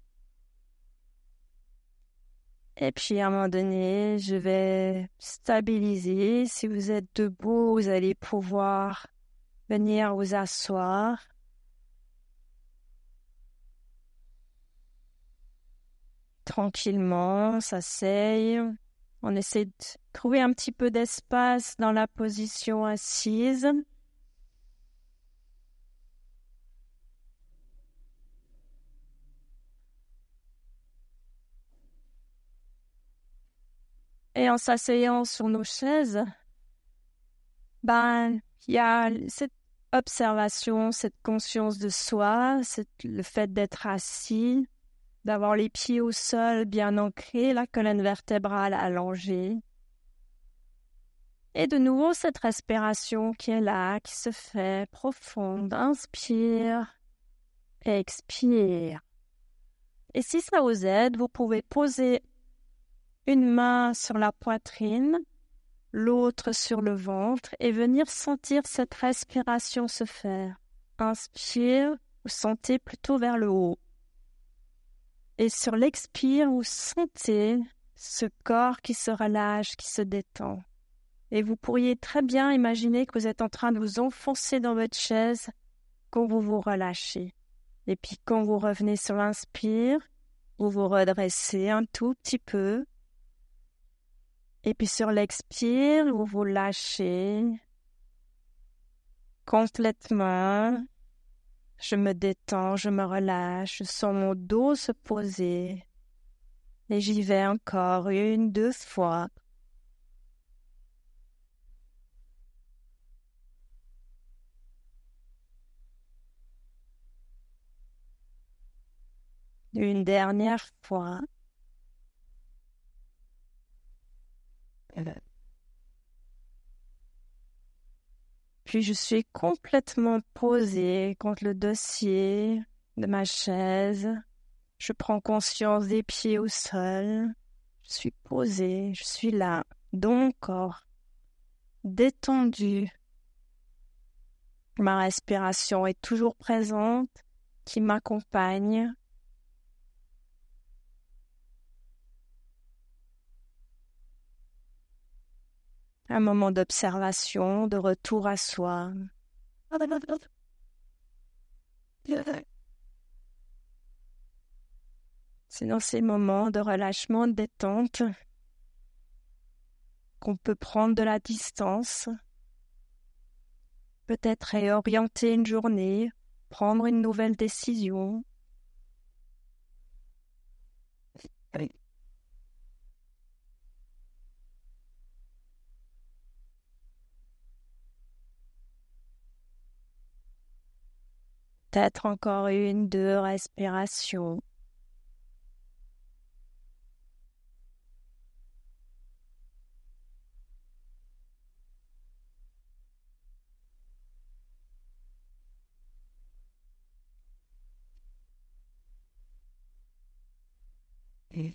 Et puis, à un moment donné, je vais stabiliser. Si vous êtes debout, vous allez pouvoir venir vous asseoir. Tranquillement, on s'asseye. On essaie de trouver un petit peu d'espace dans la position assise. Et en s'asseyant sur nos chaises, ben, il y a cette observation, cette conscience de soi, c'est le fait d'être assis, d'avoir les pieds au sol bien ancrés, la colonne vertébrale allongée. Et de nouveau, cette respiration qui est là, qui se fait profonde. Inspire, expire. Et si ça vous aide, vous pouvez poser une main sur la poitrine, l'autre sur le ventre et venir sentir cette respiration se faire. Inspire, vous sentez plutôt vers le haut. Et sur l'expire, vous sentez ce corps qui se relâche, qui se détend. Et vous pourriez très bien imaginer que vous êtes en train de vous enfoncer dans votre chaise quand vous vous relâchez. Et puis quand vous revenez sur l'inspire, vous vous redressez un tout petit peu. Et puis sur l'expire, vous vous lâchez complètement. Je me détends, je me relâche, je sens mon dos se poser. Et j'y vais encore une, deux fois. Une dernière fois. Puis je suis complètement posée contre le dossier de ma chaise. Je prends conscience des pieds au sol. Je suis posée, je suis là, dans mon corps, détendue. Ma respiration est toujours présente, qui m'accompagne. Un moment d'observation, de retour à soi. C'est dans ces moments de relâchement, de détente qu'on peut prendre de la distance, peut-être réorienter une journée, prendre une nouvelle décision. Peut-être encore une, deux respirations. Et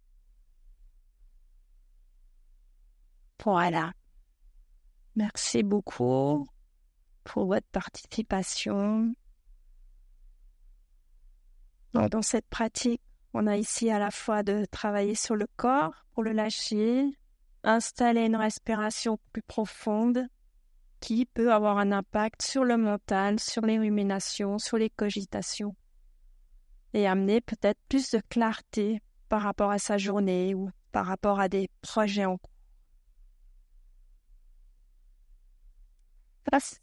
voilà. Merci beaucoup pour votre participation. Donc, dans cette pratique, on a ici à la fois de travailler sur le corps pour le lâcher, installer une respiration plus profonde qui peut avoir un impact sur le mental, sur les ruminations, sur les cogitations et amener peut-être plus de clarté par rapport à sa journée ou par rapport à des projets en cours. Merci.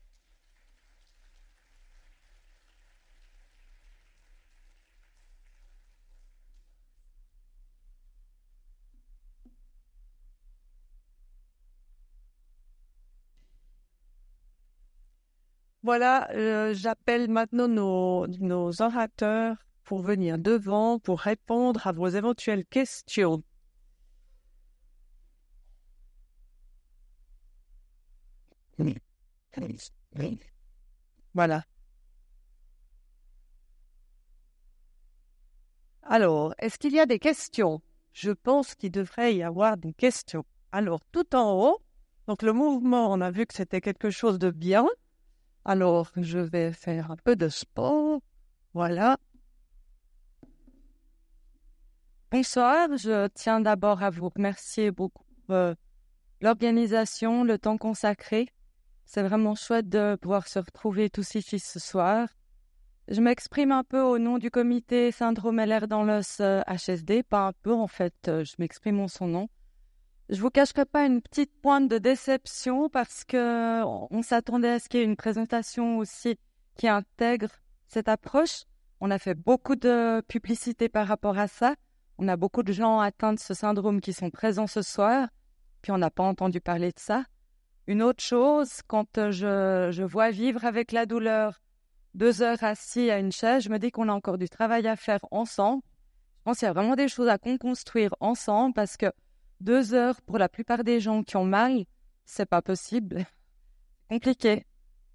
Voilà, euh, j'appelle maintenant nos, nos orateurs pour venir devant, pour répondre à vos éventuelles questions. Voilà. Alors, est-ce qu'il y a des questions? Je pense qu'il devrait y avoir des questions. Alors, tout en haut, donc le mouvement, on a vu que c'était quelque chose de bien. Alors, je vais faire un peu de sport. Voilà. Bonsoir, je tiens d'abord à vous remercier beaucoup pour euh, l'organisation, le temps consacré. C'est vraiment chouette de pouvoir se retrouver tous ici ce soir. Je m'exprime un peu au nom du comité Syndrome L R dans l'os euh, H S D, pas un peu en fait, euh, je m'exprime en son nom. Je vous cacherai pas une petite pointe de déception parce que on s'attendait à ce qu'il y ait une présentation aussi qui intègre cette approche. On a fait beaucoup de publicité par rapport à ça. On a beaucoup de gens atteints de ce syndrome qui sont présents ce soir, puis on n'a pas entendu parler de ça. Une autre chose, quand je, je vois vivre avec la douleur deux heures assis à une chaise, je me dis qu'on a encore du travail à faire ensemble. Je pense qu'il y a vraiment des choses à construire ensemble parce que deux heures pour la plupart des gens qui ont mal, c'est pas possible. Compliqué.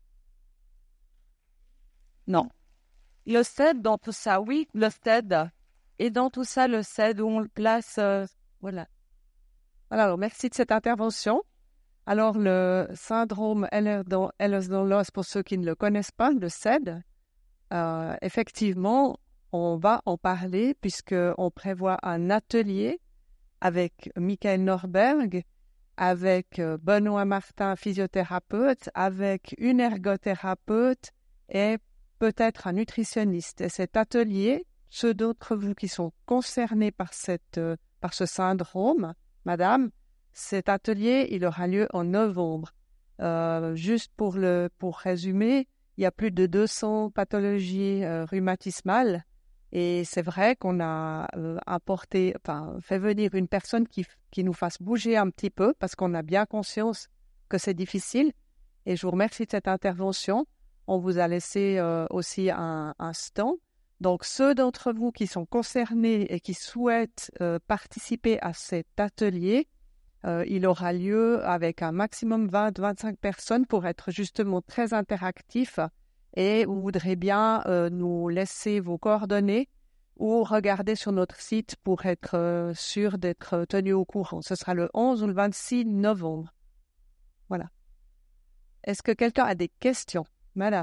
Non. Le C E D dans tout ça, oui, le C E D. Et dans tout ça, le C E D où on le place, euh, voilà. Voilà, alors merci de cette intervention. Alors, le syndrome L R dans, L S dans l'os, pour ceux qui ne le connaissent pas, le C E D, euh, effectivement, on va en parler puisqu'on prévoit un atelier avec Michael Norberg, avec euh, Benoît Martin, physiothérapeute, avec une ergothérapeute et peut-être un nutritionniste. Et cet atelier, ceux d'entre vous qui sont concernés par, cette, euh, par ce syndrome, madame, cet atelier, il aura lieu en novembre. Euh, juste pour, le, pour résumer, il y a plus de deux cents pathologies euh, rhumatismales et c'est vrai qu'on a euh, apporté, enfin, fait venir une personne qui, qui nous fasse bouger un petit peu parce qu'on a bien conscience que c'est difficile. Et je vous remercie de cette intervention. On vous a laissé euh, aussi un, un stand. Donc, ceux d'entre vous qui sont concernés et qui souhaitent euh, participer à cet atelier, euh, il aura lieu avec un maximum vingt à vingt-cinq personnes pour être justement très interactif. Et vous voudrez bien euh, nous laisser vos coordonnées ou regarder sur notre site pour être euh, sûr d'être tenu au courant. Ce sera le onze ou le vingt-six novembre. Voilà. Est-ce que quelqu'un a des questions? Madame.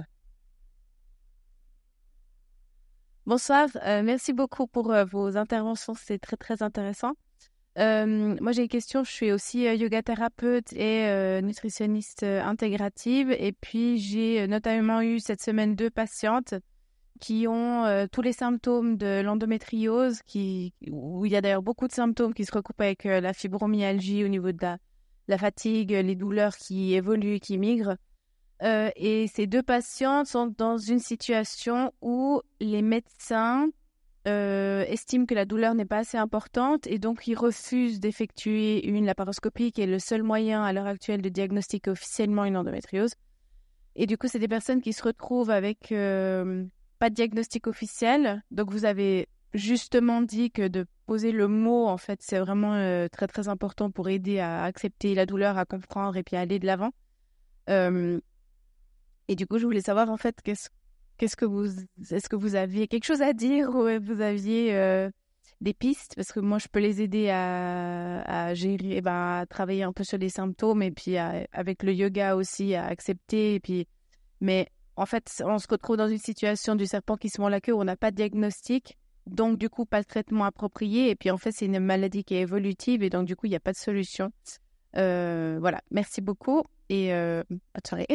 Bonsoir, euh, merci beaucoup pour euh, vos interventions, c'est très très intéressant. Euh, moi j'ai une question, je suis aussi euh, yoga thérapeute et euh, nutritionniste euh, intégrative et puis j'ai euh, notamment eu cette semaine deux patientes qui ont euh, tous les symptômes de l'endométriose, qui, où il y a d'ailleurs beaucoup de symptômes qui se recoupent avec euh, la fibromyalgie au niveau de la, la fatigue, les douleurs qui évoluent, qui migrent. Euh, et ces deux patientes sont dans une situation où les médecins euh, estiment que la douleur n'est pas assez importante et donc ils refusent d'effectuer une laparoscopie qui est le seul moyen à l'heure actuelle de diagnostiquer officiellement une endométriose. Et du coup, c'est des personnes qui se retrouvent avec euh, pas de diagnostic officiel. Donc, vous avez justement dit que de poser le mot, en fait, c'est vraiment euh, très, très important pour aider à accepter la douleur, à comprendre et puis à aller de l'avant. Euh, et du coup, je voulais savoir, en fait, qu'est-ce, qu'est-ce que vous... Est-ce que vous aviez quelque chose à dire ou vous aviez euh, des pistes? Parce que moi, je peux les aider à, à gérer, eh ben, à travailler un peu sur les symptômes et puis à, avec le yoga aussi, à accepter. Et puis... Mais en fait, on se retrouve dans une situation du serpent qui se mord la queue où on n'a pas de diagnostic. donc du coup pas de traitement approprié, et puis en fait c'est une maladie qui est évolutive, et donc du coup il n'y a pas de solution. Euh, voilà, merci beaucoup, et euh, bonne soirée.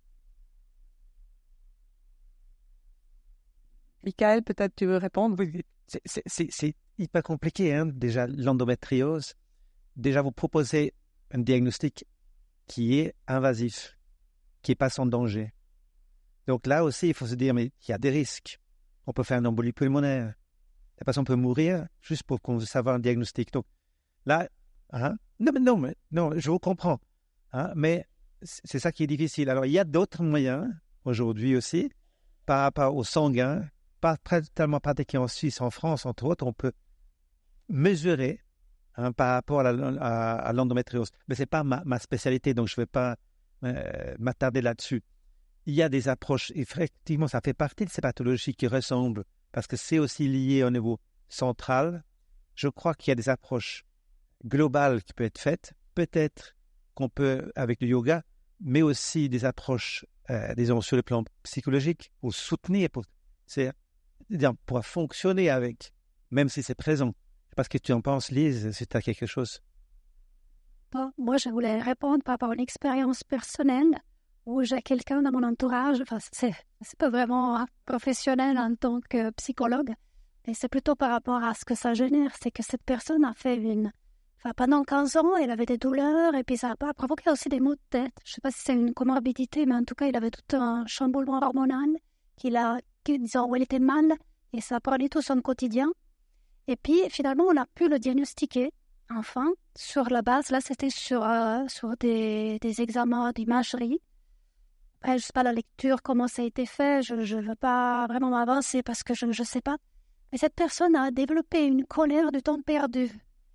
Michael, peut-être tu veux répondre? Oui, c'est, c'est, c'est, c'est hyper compliqué, hein, déjà, l'endométriose. Déjà, vous proposez un diagnostic qui est invasif, qui n'est pas sans danger. Donc là aussi, il faut se dire, mais il y a des risques. On peut faire une embolie pulmonaire. La personne peut mourir juste pour qu'on veut savoir un diagnostic. Donc là, hein, non, mais non, mais, non, je vous comprends. Hein, mais c'est ça qui est difficile. Alors, il y a d'autres moyens aujourd'hui aussi, par rapport au sanguin, pas tellement pratiqué en Suisse, en France, entre autres, on peut mesurer hein, par rapport à, la, à, à l'endométriose. Mais ce n'est pas ma, ma spécialité, donc je ne vais pas euh, m'attarder là-dessus. Il y a des approches, effectivement, ça fait partie de ces pathologies qui ressemblent, parce que c'est aussi lié au niveau central. Je crois qu'il y a des approches globales qui peuvent être faites, peut-être qu'on peut, avec le yoga, mais aussi des approches, euh, disons, sur le plan psychologique, pour soutenir, pour, c'est, c'est-à-dire pour fonctionner avec, même si c'est présent. Parce que tu en penses, Lise, si tu as quelque chose. Bon, moi, je voulais répondre par rapport à une expérience personnelle où j'ai quelqu'un dans mon entourage, enfin, c'est, c'est pas vraiment professionnel en tant que psychologue, mais c'est plutôt par rapport à ce que ça génère. C'est que cette personne a fait une... Enfin, pendant quinze ans, elle avait des douleurs et puis ça a provoqué aussi des maux de tête. Je sais pas si c'est une comorbidité, mais en tout cas, il avait tout un chamboulement hormonal qu'il a, qui, disons, où il était mal et ça prenait tout son quotidien. Et puis, finalement, on a pu le diagnostiquer, enfin, sur la base, là, c'était sur, euh, sur des, des examens d'imagerie. Après, je ne sais pas la lecture, comment ça a été fait, je ne veux pas vraiment m'avancer parce que je ne sais pas. Mais cette personne a développé une colère du temps perdu.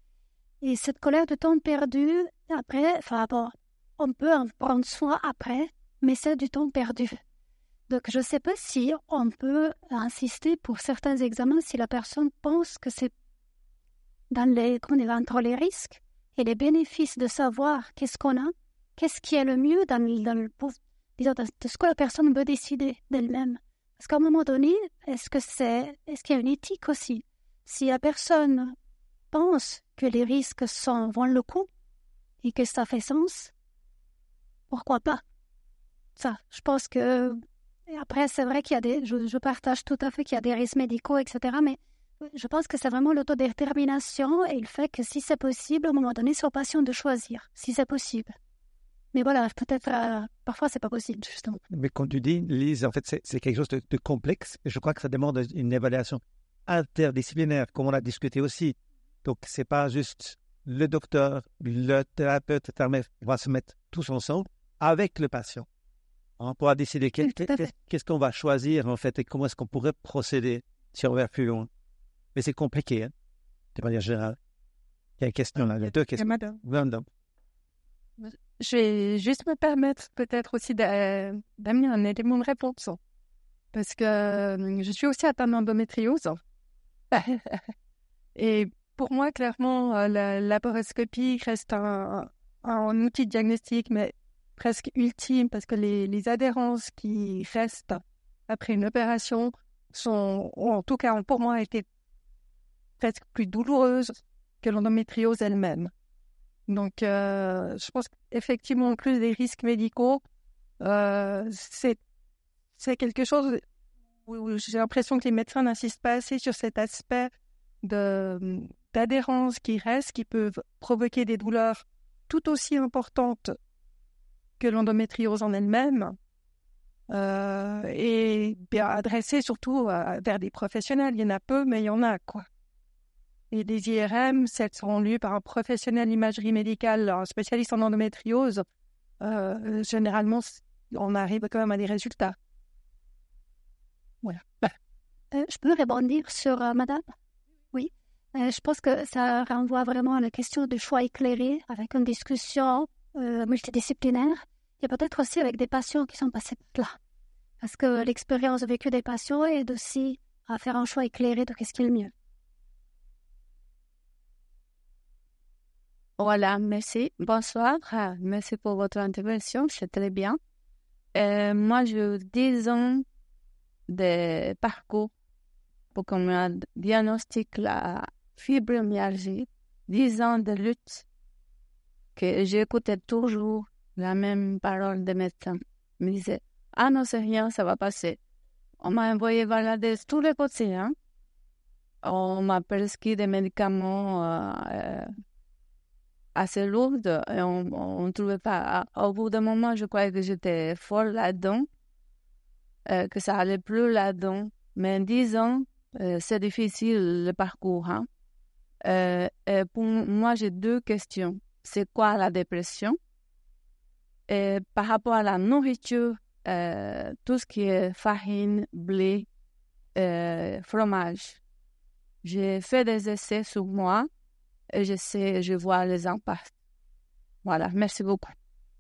Et cette colère du temps perdu, après, enfin bon, on peut en prendre soin après, mais c'est du temps perdu. Donc, je ne sais pas si on peut insister pour certains examens si la personne pense que c'est dans les, qu'on est entre les risques et les bénéfices de savoir qu'est-ce qu'on a, qu'est-ce qui est le mieux dans, dans, le, disons, dans ce que la personne veut décider d'elle-même. Parce qu'à un moment donné, est-ce que c'est, est-ce qu'il y a une éthique aussi? Si la personne pense que les risques sont, vont le coup et que ça fait sens, pourquoi pas? Ça, je pense que... Et après, c'est vrai qu'il y a des... Je, je partage tout à fait qu'il y a des risques médicaux, et cetera. Mais je pense que c'est vraiment l'autodétermination et le fait que si c'est possible, à un moment donné, c'est aux patients de choisir, si c'est possible. Mais voilà, peut-être... Euh, parfois, c'est pas possible, justement. Mais quand tu dis, Lise, en fait, c'est, c'est quelque chose de, de complexe. Et je crois que ça demande une évaluation interdisciplinaire, comme on a discuté aussi. Donc, c'est pas juste le docteur, le thérapeute, le thérapeute, on va se mettre tous ensemble avec le patient. On pourra décider quel, quel, qu'est-ce qu'on va choisir, en fait, et comment est-ce qu'on pourrait procéder si on va plus loin. Mais c'est compliqué, hein, de manière générale. Il y a une question là, il y a deux questions. Madame. Madame. Je vais juste me permettre peut-être aussi d'a- d'amener un élément de réponse. Parce que euh, je suis aussi atteinte d'endométriose. Et pour moi, clairement, euh, la laparoscopie reste un, un, un outil de diagnostic, mais presque ultime, parce que les, les adhérences qui restent après une opération sont, en tout cas pour moi, été presque plus douloureuses que l'endométriose elle-même. Donc, euh, je pense qu'effectivement, en plus des risques médicaux, euh, c'est, c'est quelque chose où, où j'ai l'impression que les médecins n'insistent pas assez sur cet aspect de, d'adhérence qui reste, qui peuvent provoquer des douleurs tout aussi importantes que l'endométriose en elle-même, euh, et bien adressée surtout à, vers des professionnels. Il y en a peu, mais il y en a, quoi. Et les I R M, si elles seront lues par un professionnel d'imagerie médicale, un spécialiste en endométriose, euh, généralement, on arrive quand même à des résultats. Voilà. Euh, je peux rebondir sur euh, madame? Oui. Euh, je pense que ça renvoie vraiment à la question du choix éclairé avec une discussion euh, multidisciplinaire. Et peut-être aussi avec des patients qui sont passés par là. Parce que l'expérience vécue des patients aide aussi à faire un choix éclairé de qu'est-ce qui est le mieux. Voilà, merci. Bonsoir. Ah, merci pour votre intervention, c'est très bien. Euh, moi, j'ai dix ans de parcours pour qu'on me diagnostique la fibromyalgie, dix ans de lutte, que j'écoutais toujours la même parole des médecins. Ils me disaient, ah non, c'est rien, ça va passer. On m'a envoyé balader tous les côtés, hein. On m'a prescrit des médicaments euh, euh, assez lourds et on ne trouvait pas. Au bout d'un moment, je croyais que j'étais folle là-dedans, euh, que ça allait plus là-dedans. Mais dix ans, euh, c'est difficile le parcours. Hein. Euh, et pour moi, j'ai deux questions. C'est quoi la dépression? Et par rapport à la nourriture, euh, tout ce qui est farine, blé, euh, fromage. J'ai fait des essais sur moi et je sais, je vois les impacts. Voilà, merci beaucoup.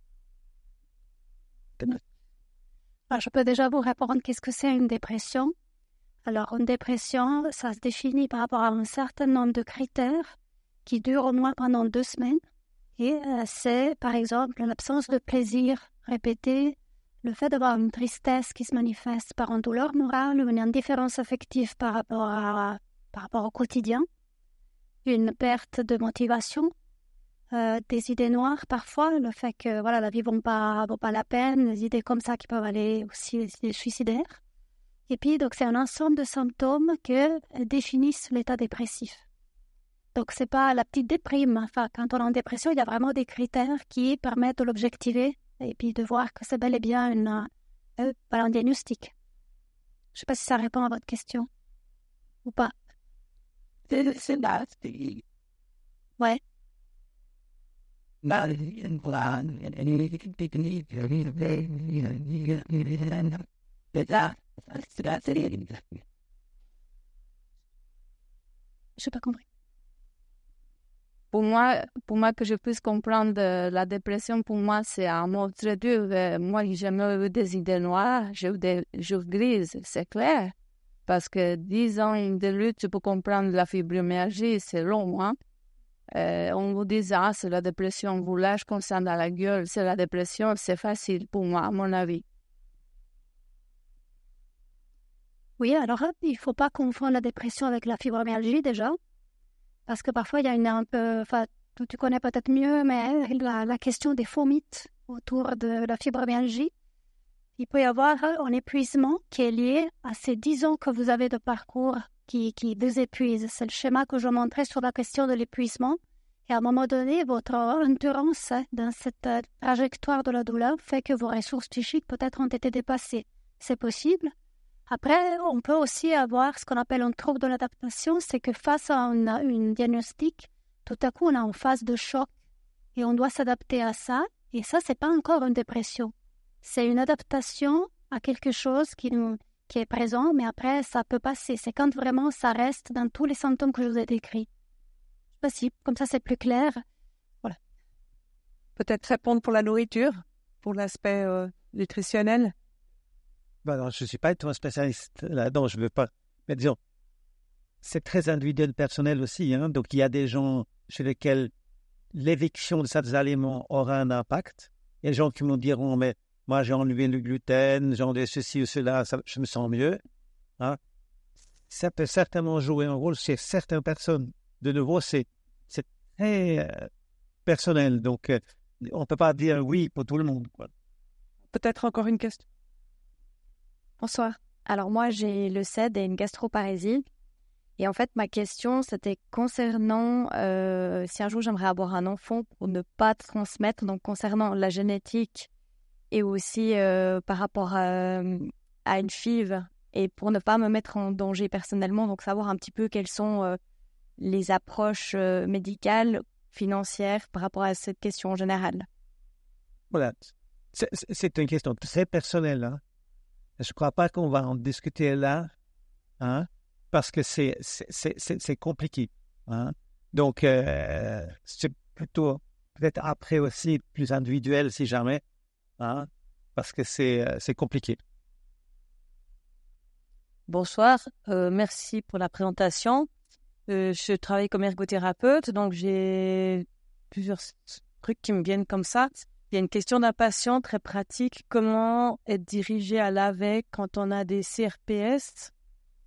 Alors, je peux déjà vous répondre qu'est-ce que c'est une dépression. Alors, une dépression, ça se définit par rapport à un certain nombre de critères qui durent au moins pendant deux semaines. Et euh, c'est, par exemple, l'absence de plaisir répété, le fait d'avoir une tristesse qui se manifeste par une douleur morale ou une indifférence affective par rapport à par rapport au quotidien, une perte de motivation, euh, des idées noires parfois, le fait que voilà, la vie ne vaut pas, vaut pas la peine, des idées comme ça qui peuvent aller aussi des idées suicidaires. Et puis, donc, c'est un ensemble de symptômes qui définissent l'état dépressif. Donc, ce n'est pas la petite déprime. Enfin, quand on est en dépression, il y a vraiment des critères qui permettent de l'objectiver et puis de voir que c'est bel et bien une, euh, un diagnostic. Je ne sais pas si ça répond à votre question ou pas. C'est nasty. Ouais. Je n'ai pas compris. Pour moi, pour moi, que je puisse comprendre la dépression, pour moi, c'est un mot très dur. Moi, j'ai jamais eu des idées noires, j'ai eu des jours grises, c'est clair. Parce que dix ans de lutte pour comprendre la fibromyalgie, c'est long. Hein? Euh, on vous dit, ah, c'est la dépression, on vous lâche comme ça dans la gueule, c'est la dépression, c'est facile pour moi, à mon avis. Oui, alors il ne faut pas confondre la dépression avec la fibromyalgie déjà. Parce que parfois, il y a une un peu, enfin, tu connais peut-être mieux, mais la, la question des faux mythes autour de la fibromyalgie. Il peut y avoir un épuisement qui est lié à ces dix ans que vous avez de parcours qui, qui vous épuisent. C'est le schéma que je montrais sur la question de l'épuisement. Et à un moment donné, votre endurance dans cette trajectoire de la douleur fait que vos ressources psychiques peut-être ont été dépassées. C'est possible. Après, on peut aussi avoir ce qu'on appelle un trouble de l'adaptation, c'est que face à une, une diagnostic, tout à coup, on est en phase de choc et on doit s'adapter à ça. Et ça, c'est pas encore une dépression. C'est une adaptation à quelque chose qui, nous, qui est présent, mais après, ça peut passer. C'est quand vraiment ça reste dans tous les symptômes que je vous ai décrits. Je sais pas si, comme ça, c'est plus clair. Voilà. Peut-être répondre pour la nourriture, pour l'aspect euh, nutritionnel. Ben non, je ne suis pas un spécialiste là-dedans, je ne veux pas. Mais disons, c'est très individuel, personnel aussi. Hein? Donc, il y a des gens chez lesquels l'éviction de certains aliments aura un impact. Il y a des gens qui me diront, mais moi, j'ai enlevé le gluten, j'ai enlevé ceci ou cela, ça, je me sens mieux. Hein? Ça peut certainement jouer un rôle chez certaines personnes. De nouveau, c'est, c'est très euh, personnel. Donc, euh, on ne peut pas dire oui pour tout le monde. Quoi. Peut-être encore une question. Bonsoir. Alors moi, j'ai le C E D et une gastroparésie. Et en fait, ma question, c'était concernant euh, si un jour j'aimerais avoir un enfant pour ne pas transmettre, donc concernant la génétique et aussi euh, par rapport à, à une F I V et pour ne pas me mettre en danger personnellement, donc savoir un petit peu quelles sont euh, les approches euh, médicales, financières par rapport à cette question en général. Voilà. C'est, c'est une question très personnelle, hein. Je ne crois pas qu'on va en discuter là, hein, parce que c'est, c'est, c'est, c'est, c'est compliqué. Hein. Donc, euh, c'est plutôt peut-être après aussi plus individuel si jamais, hein, parce que c'est, c'est compliqué. Bonsoir, euh, merci pour la présentation. Euh, je travaille comme ergothérapeute, donc j'ai plusieurs trucs qui me viennent comme ça. Il y a une question d'un patient très pratique. Comment être dirigé à l'A V E C quand on a des C R P S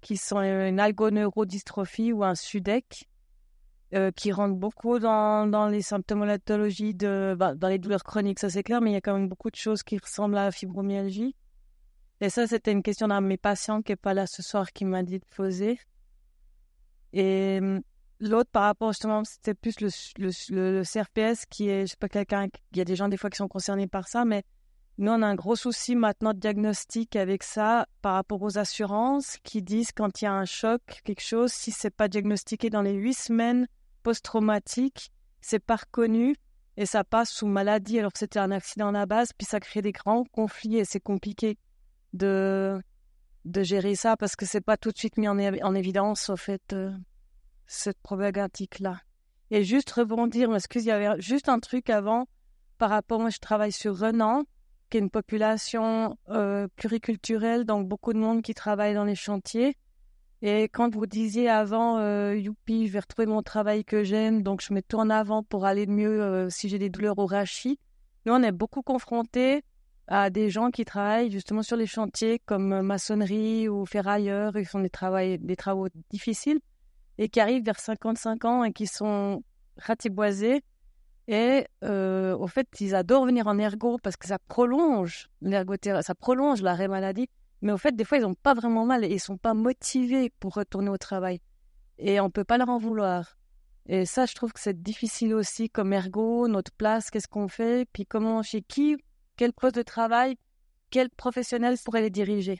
qui sont une algoneurodystrophie ou un SUDEC, euh, qui rentrent beaucoup dans, dans les symptomatologies, de, bah, dans les douleurs chroniques, ça c'est clair, mais il y a quand même beaucoup de choses qui ressemblent à la fibromyalgie. Et ça, c'était une question d'un de mes patients qui n'est pas là ce soir qui m'a dit de poser. Et l'autre, par rapport justement, c'était plus le, le, le, le C R P S qui est, je sais pas, quelqu'un, il y a des gens des fois qui sont concernés par ça, mais nous, on a un gros souci maintenant de diagnostic avec ça par rapport aux assurances qui disent quand il y a un choc, quelque chose, si c'est pas diagnostiqué dans les huit semaines post-traumatiques, c'est pas reconnu et ça passe sous maladie alors que c'était un accident à la base, puis ça crée des grands conflits et c'est compliqué de, de gérer ça parce que c'est pas tout de suite mis en, é- en évidence, au fait, euh, cette problématique-là. Et juste rebondir, excuse, il y avait juste un truc avant, par rapport, moi je travaille sur Renan, qui est une population euh, pluriculturelle, donc beaucoup de monde qui travaille dans les chantiers. Et quand vous disiez avant, euh, youpi, je vais retrouver mon travail que j'aime, donc je me tourne avant pour aller mieux euh, si j'ai des douleurs au rachis. Nous, on est beaucoup confrontés à des gens qui travaillent justement sur les chantiers comme maçonnerie ou ferrailleurs, ils font des travaux, des travaux difficiles et qui arrivent vers cinquante-cinq ans et qui sont ratiboisés. Et euh, au fait, ils adorent venir en ergo parce que ça prolonge l'ergothérapie, ça prolonge l'arrêt maladie. Mais au fait, des fois, ils n'ont pas vraiment mal et ils ne sont pas motivés pour retourner au travail. Et on ne peut pas leur en vouloir. Et ça, je trouve que c'est difficile aussi comme ergo, notre place, qu'est-ce qu'on fait, puis comment, chez qui, quel poste de travail, quel professionnel pourrait les diriger.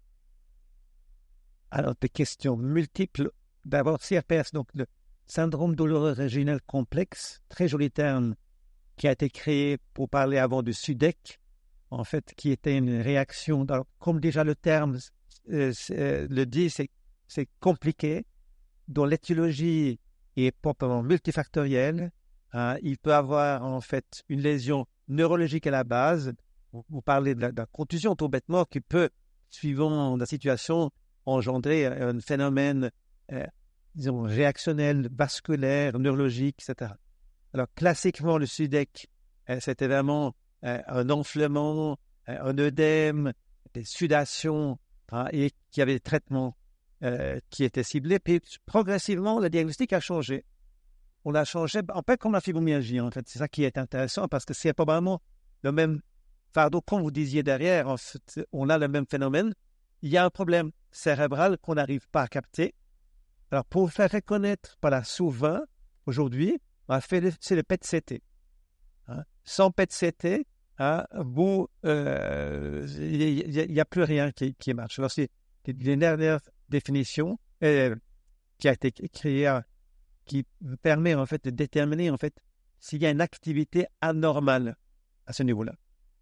Alors, des questions multiples. D'abord, C R P S, donc le syndrome douloureux régional complexe, très joli terme qui a été créé pour parler avant du SUDEC, en fait, qui était une réaction, alors, comme déjà le terme euh, euh, le dit, c'est, c'est compliqué, dont l'étiologie est proprement multifactorielle. Hein, il peut avoir en fait une lésion neurologique à la base. Vous, vous parlez de la, de la contusion tout bêtement qui peut, suivant la situation, engendrer un phénomène euh, disons, réactionnel, vasculaire, neurologique, et cetera. Alors classiquement, le SUDEC, euh, c'était vraiment euh, un enflement, euh, un œdème, des sudations, hein, et qu'il y avait des traitements euh, qui étaient ciblés. Puis progressivement, le diagnostic a changé. On a changé, en fait, comme la fibromyalgie, en fait. C'est ça qui est intéressant parce que c'est probablement le même fardeau, comme vous disiez derrière, en fait, on a le même phénomène. Il y a un problème cérébral qu'on n'arrive pas à capter. Alors, pour faire reconnaître par la souvent, aujourd'hui, on a fait le, c'est le P E T C T. Hein? Sans P E T C T, hein, vous, euh, il n'y a, a plus rien qui, qui marche. Alors, c'est une dernière définition euh, qui a été créée, qui permet en fait de déterminer en fait s'il y a une activité anormale à ce niveau-là.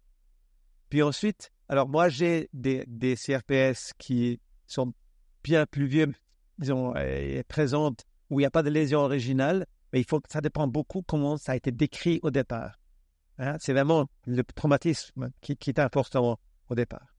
Puis ensuite, alors moi j'ai des, des C R P S qui sont bien plus vieux, disons, euh, présentes où il n'y a pas de lésion originale, mais il faut, ça dépend beaucoup comment ça a été décrit au départ. Hein? C'est vraiment le traumatisme qui, qui est important au départ.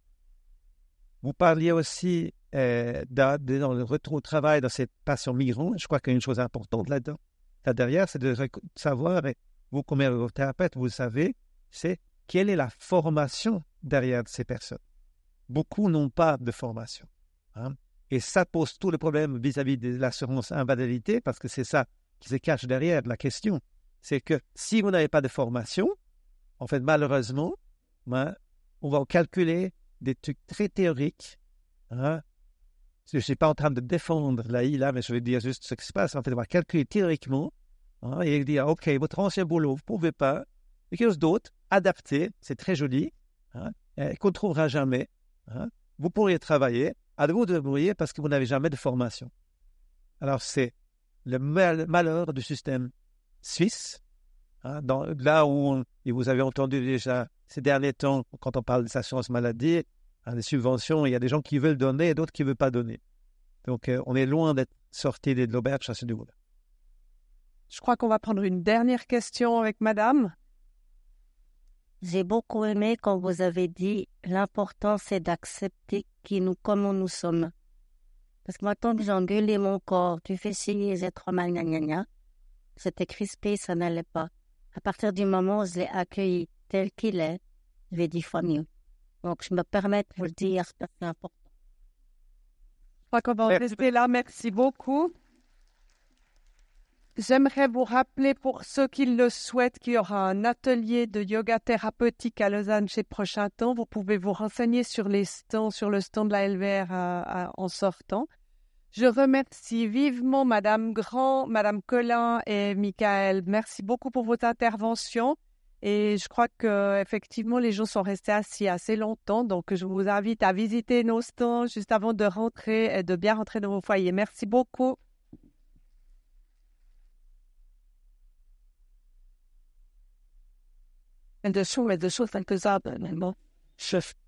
Vous parliez aussi euh, dans, dans le retour au travail dans ces patients migrants. Je crois qu'il y a une chose importante là-dedans. Là derrière, c'est de savoir, et vous comme ergothérapeute, vous le savez, c'est quelle est la formation derrière ces personnes. Beaucoup n'ont pas de formation. Hein? Et ça pose tout le problème vis-à-vis de l'assurance invalidité, parce que c'est ça qui se cache derrière la question. C'est que si vous n'avez pas de formation, en fait, malheureusement, ben, on va calculer des trucs très théoriques. Hein? Je ne suis pas en train de défendre l'A I là, mais je vais dire juste ce qui se passe. En fait, on va calculer théoriquement, hein, et dire, OK, votre ancien boulot, vous ne pouvez pas, et quelque chose d'autre, adapté, c'est très joli, hein, qu'on ne trouvera jamais. Hein, vous pourriez travailler, à vous de débrouiller parce que vous n'avez jamais de formation. Alors, c'est le mal- malheur du système suisse, hein, dans, là où, on, et vous avez entendu déjà ces derniers temps, quand on parle des assurances maladie, hein, des subventions, il y a des gens qui veulent donner et d'autres qui ne veulent pas donner. Donc, euh, on est loin d'être sorti de l'auberge à ce niveau-là. Je crois qu'on va prendre une dernière question avec madame. J'ai beaucoup aimé quand vous avez dit l'important c'est d'accepter qui nous, comment nous sommes. Parce que maintenant que j'ai engueulé mon corps, tu fais ci, j'ai trop mal, gna gna gna, c'était crispé, ça n'allait pas. À partir du moment où je l'ai accueilli tel qu'il est, je vais dix fois mieux. Donc je me permets de vous le dire, c'est important. crois qu'on va en rester là. Merci beaucoup. J'aimerais vous rappeler, pour ceux qui le souhaitent, qu'il y aura un atelier de yoga thérapeutique à Lausanne ces prochains temps. Vous pouvez vous renseigner sur les stands, sur le stand de la L V R à, à, en sortant. Je remercie vivement Madame Grand, Madame Collin et Michael. Merci beaucoup pour votre intervention. Et je crois que effectivement les gens sont restés assis assez longtemps. Donc, je vous invite à visiter nos stands juste avant de rentrer et de bien rentrer dans vos foyers. Merci beaucoup. En dessous, mais dessous, quelques arbres, mais bon. Chef.